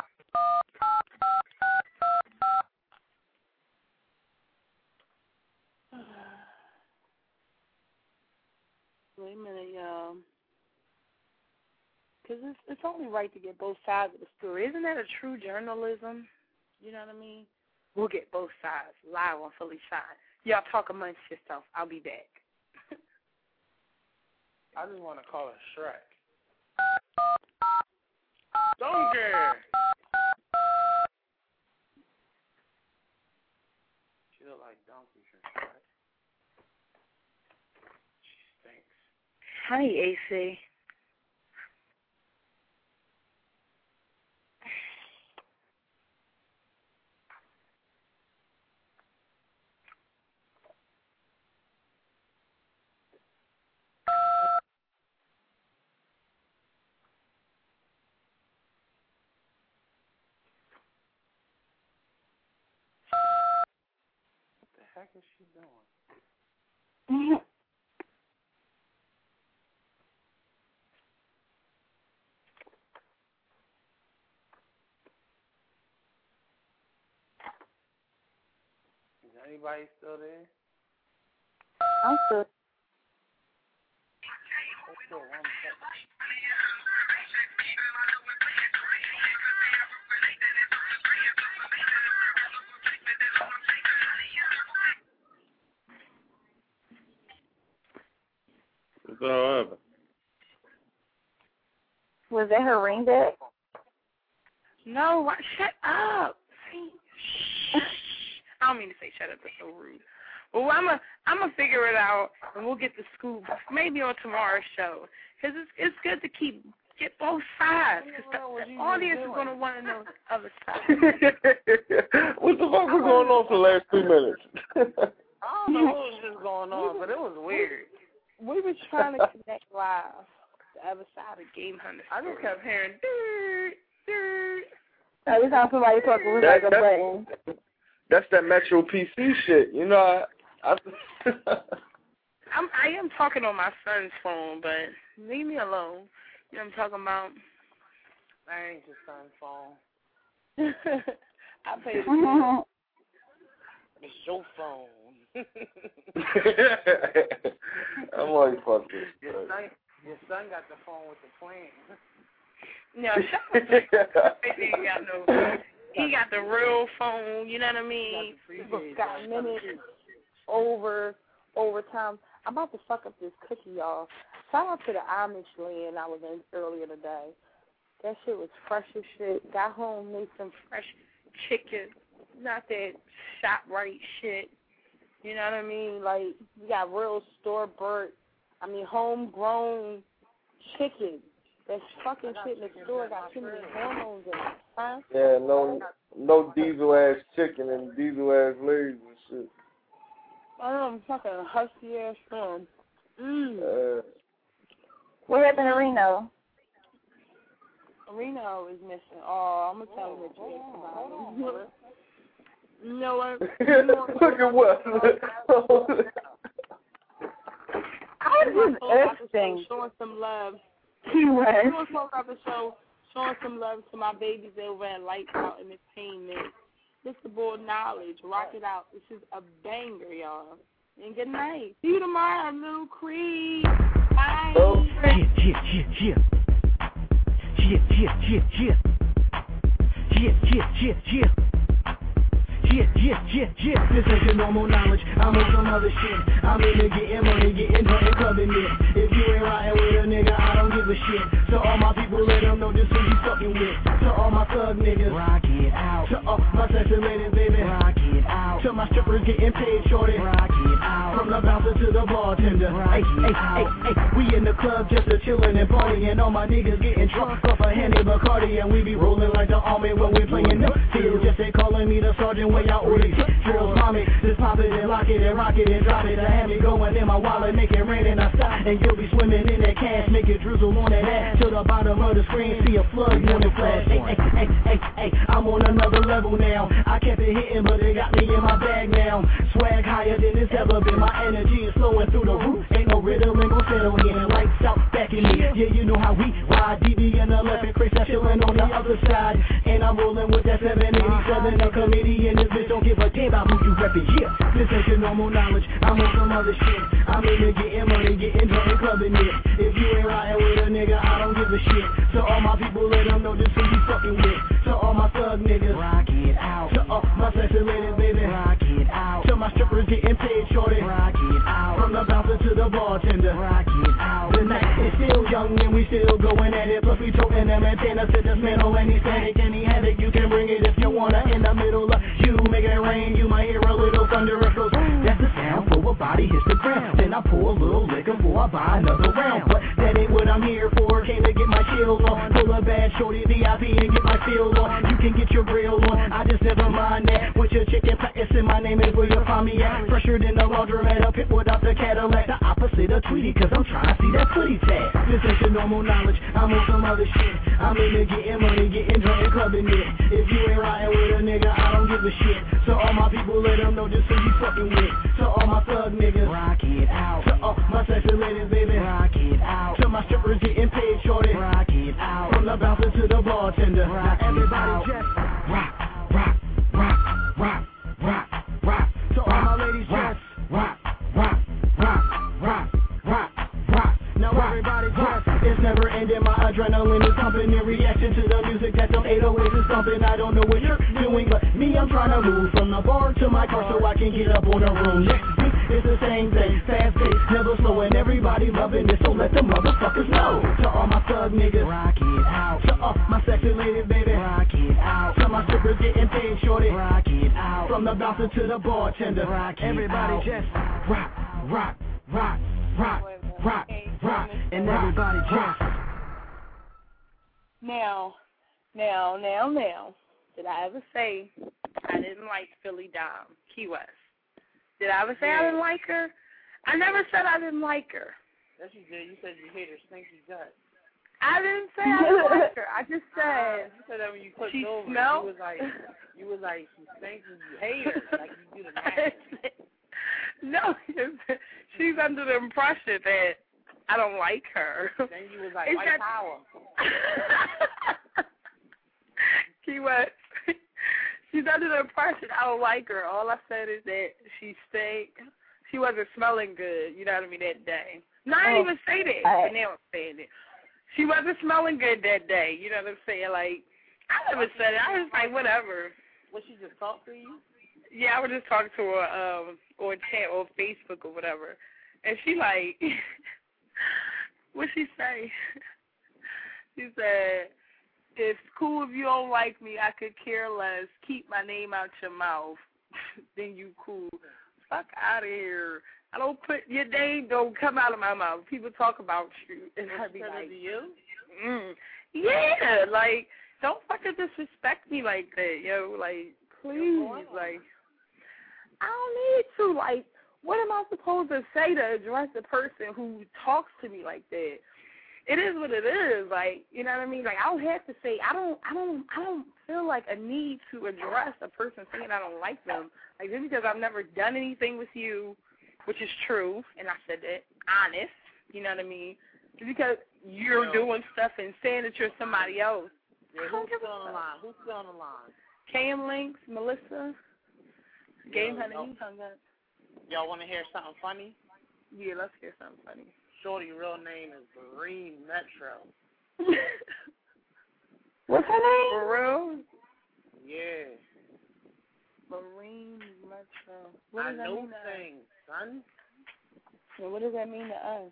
Speaker 17: Wait a minute, y'all. Because it's, it's only right to get both sides of the story. Isn't that a true journalism? You know what I mean? We'll get both sides live on Fully Shine. Y'all talk amongst yourself. I'll be back.
Speaker 3: I just want to call her Shrek. Donkey! She look like Donkey from Shrek. She stinks.
Speaker 6: Hi, A C.
Speaker 3: What the heck is she doing? Is anybody still there?
Speaker 6: I'm still.
Speaker 3: Let's go one second.
Speaker 18: What's all up?
Speaker 6: Was that her ring back?
Speaker 17: No, what? Shut up. See? Shh. I don't mean to say shut up. That's so rude. Well, I'm going I'm to figure it out, and we'll get the scoop maybe on tomorrow's show. Because it's, it's good to keep get both sides. Because the audience is going to want to know the other side.
Speaker 18: What the fuck was going on for the last three minutes?
Speaker 3: I don't know what was just going on, but it was weird.
Speaker 17: We were trying to connect live the other side of Game Hunter.
Speaker 3: I just kept hearing, dirt, dirt.
Speaker 6: Every time somebody talks, it was
Speaker 18: That-
Speaker 6: like a button.
Speaker 18: That's that Metro P C shit. You know, I, I
Speaker 17: I'm, I am talking on my son's phone, but leave me alone. You know what I'm talking about?
Speaker 3: I ain't your son's phone.
Speaker 17: I pay the
Speaker 3: It's your phone.
Speaker 18: I'm like, fuck this.
Speaker 3: Your son, your son got the phone with the plan.
Speaker 17: No, shut up. Baby, he got no. He got the real phone. You know what I mean? Got minutes over over time. I'm about to fuck up this cookie, y'all. Shout out to the Amish land I was in earlier today. That shit was fresh as shit. Got home, made some fresh chicken. Not that shop right shit. You know what I mean? Like, we got real store-bought, I mean, homegrown chicken. That fucking shit in the store got too many hormones in it, huh?
Speaker 18: Yeah, no, no diesel ass chicken and diesel ass legs and shit.
Speaker 17: I know, I'm fucking husky ass from. Mmm.
Speaker 18: Uh,
Speaker 6: What happened to Reno?
Speaker 17: Reno is missing. Oh, I'm gonna tell him that you asked about him. You know what?
Speaker 18: Look at what?
Speaker 6: I was just asking.
Speaker 17: Showing some love.
Speaker 6: He was.
Speaker 17: I'm going to talk about the show, showing some love to my babies over at Lights Out Entertainment. Mister Bull Knowledge, rock it out. This is a banger, y'all. And good night. See you tomorrow, Lil Creed. Bye.
Speaker 11: Oh. Yeah, yeah, yeah, yeah. Yeah, yeah, yeah, yeah. Yeah, yeah, yeah, yeah. Yeah, yeah, yeah, yeah. This ain't your normal knowledge. I'm on some other shit. I'm into getting money, getting nothing clubbing it. If you ain't riding with a nigga, I don't give a shit. To all my people, let them know just who you fucking with. To all my thug niggas, rock it out. To all my sexy ladies, baby, rock it out. To my strippers getting paid, shorty, rock it out. From the bouncer to the bartender, hey, hey, hey, hey. We in the club just a chillin' and partying. All my niggas getting drunk off a Henny Bacardi, and we be rolling like the army when we playing no field. Just they calling me the sergeant. Where y'all order drills, mommy, just pop it and lock it and rock it and drop it. I have me going in my wallet, make it rain and I stop. And you'll be swimming in that cash, make it drizzle on that ass. To the bottom of the screen, see a flood morning flash. Hey, hey, hey, hey, hey, I'm on another level now. I kept it hitting, but it got me in my bag. swag now. Swag higher than it's ever been. My energy is flowing through the roof. Ain't no rhythm, ain't no settle in. Lights out back in here. Yeah, you know how we ride. D B and eleven, Chris, I'm chillin' on the other side. And I'm rolling with that seven eighty-seven. A committee and this bitch don't give a damn about who you reppin'. Yeah, this ain't your normal knowledge. I'm on some other shit. I'm into getting money, getting drunk and clubbing it. If you ain't riding with a nigga, I don't give a shit. So all my people, let them know this who you fucking with. To all my thug niggas, rock it out. To all my sexy ladies, baby, rock it out. To my strippers getting paid, shorty, rock it out. From the bouncer to the bartender, rock it out. The night is still young and we still going at it. Plus we toting them antennas to dismantle any static, any havoc. You can bring it if you wanna. In the middle of you, make it rain. You might hear a little thunder. It goes, that's the sound for a body hits the ground. Then I pour a little liquor before I buy another round. But that ain't what I'm here for. Came to get my chills on. Pull a bad shorty V I P and get my feels on. You can get your grill on. I just never mind that. With your chicken practicing, my name is where you'll find me at. Fresher than the laundromat. Up hit without the Cadillac. The opposite of Tweety, cause I'm trying to see that footy tag. This ain't your normal knowledge. I'm on some other shit. I'm into getting money, getting drunk and clubbing it. If you ain't riding with a nigga, I don't give a shit. So all my people, let them know just who you fucking with. To all my thug niggas, rock it out. To all my sexy ladies, baby, rock it out. To my strippers getting paid, shorty, rock it out. From the bouncer to the bartender, rock now everybody just rock, rock, rock, rock, rock, rock. To all my ladies just rock, rock, rock, rock, rock, rock. Now everybody just, it's never ending. My adrenaline is pumping in reaction to the music that them eight oh eights is thumping. I don't know what you're doing, but me, I'm trying to move from the bar to my car so I can get up on the room. Next week, it's the same thing, fast paced, never slowing. Everybody loving it, so let the motherfuckers know. To all my thug niggas, rock it out. To all my sexy ladies, baby, rock it out. To my strippers getting paid, shorty, rock it out. From the bouncer to the bartender, rock it everybody out. Just rock, rock, rock, rock, rock, rock, and everybody just.
Speaker 4: Now, now, now, now, did I ever say I didn't like Philly Dom, Key West? Did I ever say yeah. I didn't like her? I never said I didn't like her.
Speaker 3: Yes, you did. You said you hate her stinky gut.
Speaker 4: I didn't say I didn't like her. I just said.
Speaker 3: You said that when you clicked
Speaker 4: she
Speaker 3: over.
Speaker 4: Smelled?
Speaker 3: You was like, you was like, she stinks and you hate her. Like you do the math.
Speaker 4: No, she's under the impression that I don't like her.
Speaker 3: Then you was like,
Speaker 4: it's
Speaker 3: white
Speaker 4: that...
Speaker 3: power.
Speaker 4: She was. She's under the impression I don't like her. All I said is that she stank. She wasn't smelling good, you know what I mean, that day. No, I didn't even say that, but now I'm saying it. She wasn't smelling good that day, you know what I'm saying? Like, I never said it. I was like, whatever.
Speaker 3: What, she just talked to you?
Speaker 4: Yeah, I was just talking to her um, on chat or Facebook or whatever. And she like, what'd she say? She said, it's cool if you don't like me. I could care less. Keep my name out your mouth. Then you cool. Fuck out of here. I don't put, your name don't come out of my mouth. People talk about you. And I be like,
Speaker 3: you?
Speaker 4: Mm, yeah, like, don't fucking disrespect me like that, yo. Like, please. Like, I don't need to. Like, what am I supposed to say to address a person who talks to me like that? It is what it is. Like, you know what I mean? Like, I don't have to say, I don't, I don't, I don't feel like a need to address a person saying I don't like them. Like, just because I've never done anything with you, which is true, and I said that, honest, you know what I mean? Just because you're yeah. doing stuff and saying that you're somebody else.
Speaker 3: Yeah, who's still on the line? Who's still on the line?
Speaker 4: K M Links, Melissa, Game Hunter, he hung up.
Speaker 3: Y'all want to hear something funny?
Speaker 4: Yeah, let's hear something funny.
Speaker 3: Shorty's real name is Marine Metro.
Speaker 6: What's her name?
Speaker 4: For real?
Speaker 3: Yeah.
Speaker 4: Marine Metro. What
Speaker 3: I
Speaker 4: does that
Speaker 3: know
Speaker 4: mean to
Speaker 3: things, son.
Speaker 4: So what does that mean to us?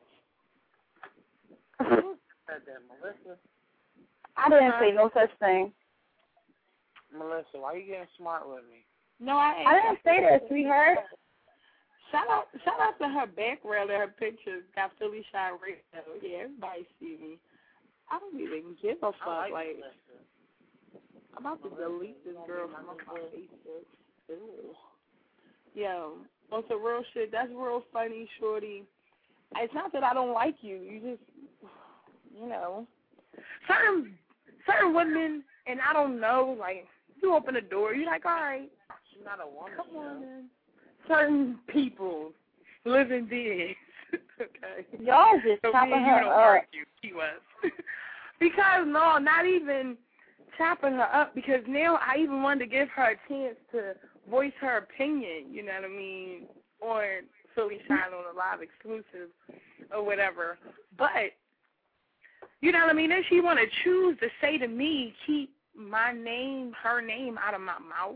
Speaker 3: Who said that, Melissa?
Speaker 6: I didn't say no such thing.
Speaker 3: Melissa, why you getting smart with me?
Speaker 4: No, I ain't.
Speaker 6: I didn't say that, sweetheart.
Speaker 4: Shout out, shout out to her background and her pictures. Got Philly Shine Radio. Yeah, everybody see me. I don't even give a fuck.
Speaker 3: I like,
Speaker 4: like
Speaker 3: Melissa.
Speaker 4: I'm about to delete this girl from my Facebook. Ew. Yo, on some real shit, that's real funny, shorty. It's not that I don't like you. You just, you know, certain certain women, and I don't know, like, you open the door, you're like, all right.
Speaker 3: She's not a woman.
Speaker 4: Come on, man.
Speaker 17: certain people, living beings. Okay.
Speaker 6: Y'all just
Speaker 17: so
Speaker 6: chopping
Speaker 17: me and you
Speaker 6: her
Speaker 17: don't
Speaker 6: up.
Speaker 17: argue, Key West. Because no, not even chopping her up. Because now I even wanted to give her a chance to voice her opinion. You know what I mean? On Philly Shine on a live exclusive or whatever. But you know what I mean? If she want to choose to say to me, keep my name, her name out of my mouth,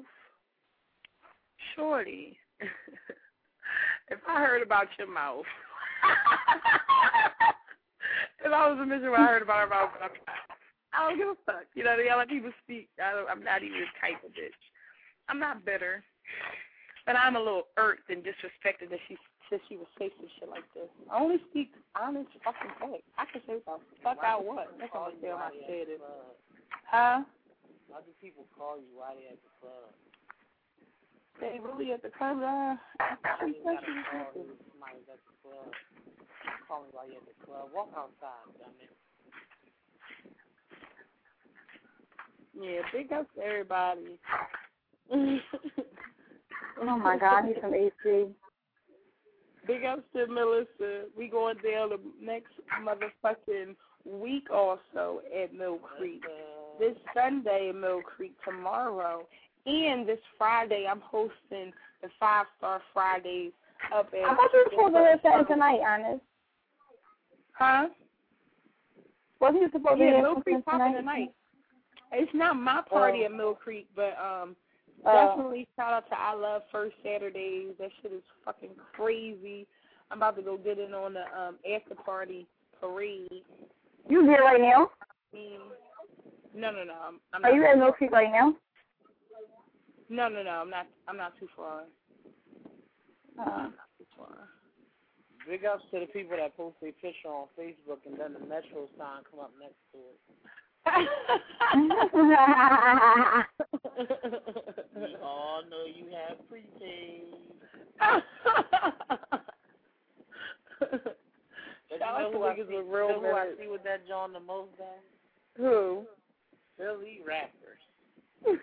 Speaker 17: shorty. If I heard about your mouth, if I was a miserable, I heard about her mouth, but I'm, I don't give a fuck. You know, they all let people speak. I don't, I'm not even the type of bitch. I'm not bitter, but I'm a little irked and disrespected that she said she would say some shit like this. I only speak honest fucking facts. I can say what the fuck I want. That's all I say when I said it. Huh?
Speaker 10: Why do people call you while they at the club?
Speaker 17: They really at the club, uh,
Speaker 10: You gotta call somebody at the club. Call me while you're at the club. Walk outside, dumb it.
Speaker 17: Yeah, big ups to everybody.
Speaker 6: Oh my God, he's from A C.
Speaker 17: Big ups to Melissa. We going down the next motherfucking week also at Mill Creek. This Sunday in Mill Creek, tomorrow. And this Friday, I'm hosting the Five Star Fridays up at...
Speaker 6: How about you supposed to be there tonight, Honest?
Speaker 17: Huh?
Speaker 6: Wasn't you supposed to be
Speaker 17: yeah,
Speaker 6: there
Speaker 17: Mill Creek popping
Speaker 6: tonight?
Speaker 17: tonight. It's not my party
Speaker 6: Oh.
Speaker 17: at Mill Creek, but um,
Speaker 6: Oh.
Speaker 17: definitely shout out to I Love First Saturdays. That shit is fucking crazy. I'm about to go get in on the um, after party parade.
Speaker 6: You there right now?
Speaker 17: Mm. No, no, no. I'm, I'm
Speaker 6: Are
Speaker 17: not
Speaker 6: you at Mill Creek right now?
Speaker 17: No, no, no. I'm not. I'm not too far.
Speaker 6: Uh,
Speaker 17: I'm not too far.
Speaker 10: Big ups to the people that post their picture on Facebook and then the Metro sign come up next to it. We all know you have prepaid. But you know who I see,
Speaker 17: with real
Speaker 10: you know who I
Speaker 17: nerds.
Speaker 10: see with that John the most at?
Speaker 17: Who?
Speaker 10: Philly rappers.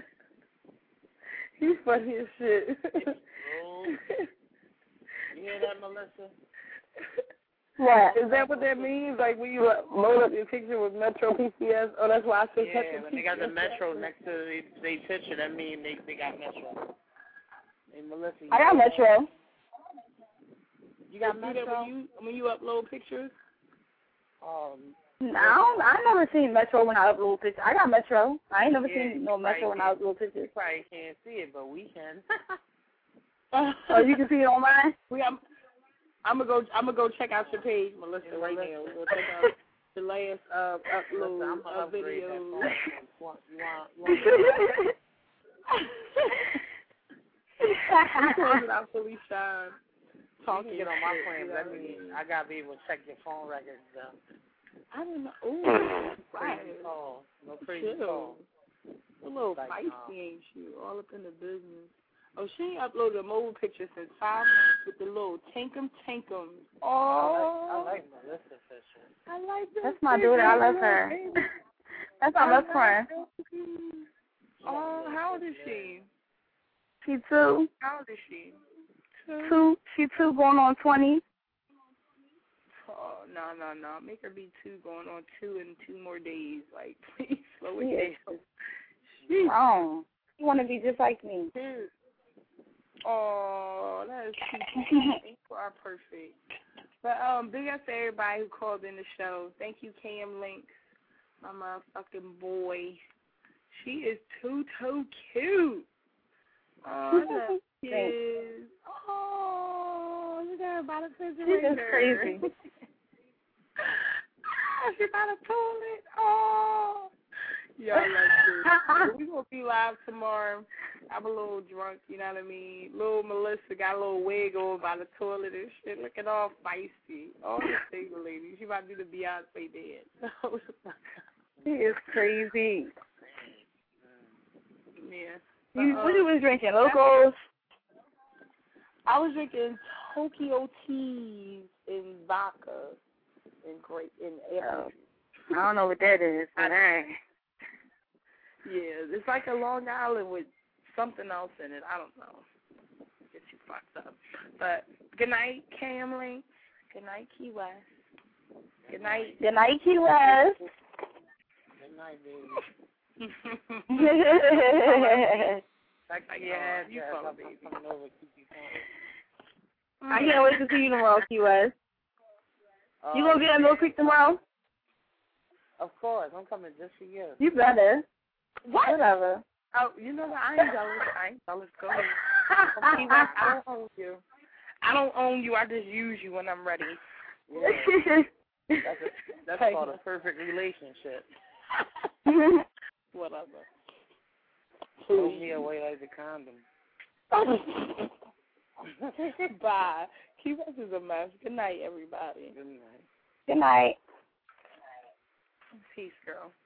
Speaker 17: He's funny as shit.
Speaker 10: Oh. You hear that, Melissa?
Speaker 6: What?
Speaker 17: Is that what that means? Like when you uh, load up your picture with Metro P C S? Oh, that's why I said
Speaker 10: Yeah, when they got the Metro next to the they picture, that mean they they got Metro. Hey, Melissa, you
Speaker 6: I got
Speaker 10: know,
Speaker 6: Metro.
Speaker 17: You got Metro when you when you upload pictures?
Speaker 10: Um,
Speaker 6: No, I never seen Metro when I upload pictures. I got Metro. I ain't never
Speaker 10: yeah,
Speaker 6: seen no Metro when I upload pictures.
Speaker 10: You probably can't see it, but we can.
Speaker 6: Oh, you can see it on mine?
Speaker 17: We got, I'm gonna go. I'm gonna go check out your page, Melissa,
Speaker 10: Yeah,
Speaker 17: right
Speaker 10: Melissa.
Speaker 17: now. We'll check out the last uh, upload
Speaker 10: Listen, I'm gonna
Speaker 17: of
Speaker 10: upgrade
Speaker 17: videos.
Speaker 10: that phone. You want, you want, you want
Speaker 17: Closing out Philly Shine.
Speaker 10: You
Speaker 17: Talking
Speaker 10: can get on my
Speaker 17: shit,
Speaker 10: plan,
Speaker 17: you know
Speaker 10: that
Speaker 17: what I
Speaker 10: means
Speaker 17: mean?
Speaker 10: I gotta be able to check your phone records though.
Speaker 17: I don't know. Ooh,
Speaker 10: Crazy
Speaker 17: right.
Speaker 10: calls. No crazy
Speaker 17: Chill.
Speaker 10: calls.
Speaker 17: A little
Speaker 10: Like,
Speaker 17: feisty,
Speaker 10: um,
Speaker 17: ain't you? All up in the business. Oh, she ain't uploaded a mobile picture since five months with the little tankum tankum. Oh,
Speaker 10: I like, I like Melissa Fisher.
Speaker 17: I like that.
Speaker 6: That's my daughter. I love her. That's my best friend.
Speaker 17: Oh, how old is she?
Speaker 6: She two.
Speaker 17: How old is she?
Speaker 6: Two. She two going on twenty.
Speaker 17: Oh, no, no, no. Make her be two going on two in two more days. Like, please slow
Speaker 6: She
Speaker 17: it
Speaker 6: is
Speaker 17: down.
Speaker 6: She's wrong. You want to be just like me.
Speaker 17: Oh, that is cute. You are perfect. But um, big up to everybody who called in the show. Thank you, Cam Links, my motherfucking boy. She is too, too cute. Oh, I love kids. Oh, look at her by the refrigerator.
Speaker 6: She's just crazy.
Speaker 17: Ah, she by the toilet. Oh. Yeah, I love it. We gonna be live tomorrow. I'm a little drunk, you know what I mean? Little Melissa got a little wig on by the toilet and shit, looking all feisty. All the single ladies. She might do the Beyonce dance.
Speaker 6: She is crazy.
Speaker 17: Yeah.
Speaker 6: You,
Speaker 17: Uh,
Speaker 6: what you was drinking? Locals?
Speaker 17: I was drinking Tokyo teas and vodka and grape and apple.
Speaker 6: Oh, I don't know what that is, but hey.
Speaker 17: Yeah, it's like a Long Island with something else in it. I don't know. Guess you
Speaker 4: fucked up. But good night, Camly. Good night, Key West. Good night.
Speaker 6: Good night, Key West.
Speaker 3: Good night, baby.
Speaker 4: Yeah, you follow me.
Speaker 6: I can't wait to see you tomorrow, Key West.
Speaker 3: Uh,
Speaker 6: You gonna be at Mill Creek tomorrow?
Speaker 3: Of course, I'm coming just for you.
Speaker 6: You better.
Speaker 4: What?
Speaker 6: Whatever.
Speaker 4: Oh, you know what? I ain't jealous. I ain't jealous. Go ahead. Key West, I don't own you. I don't own you. I just use you when I'm ready.
Speaker 3: Yeah. That's a, that's called a perfect relationship.
Speaker 4: Whatever.
Speaker 3: Throw me away like the condom.
Speaker 4: Bye. Key West is a mess. Good night, everybody.
Speaker 3: Good night.
Speaker 6: Good night.
Speaker 4: Peace, girl.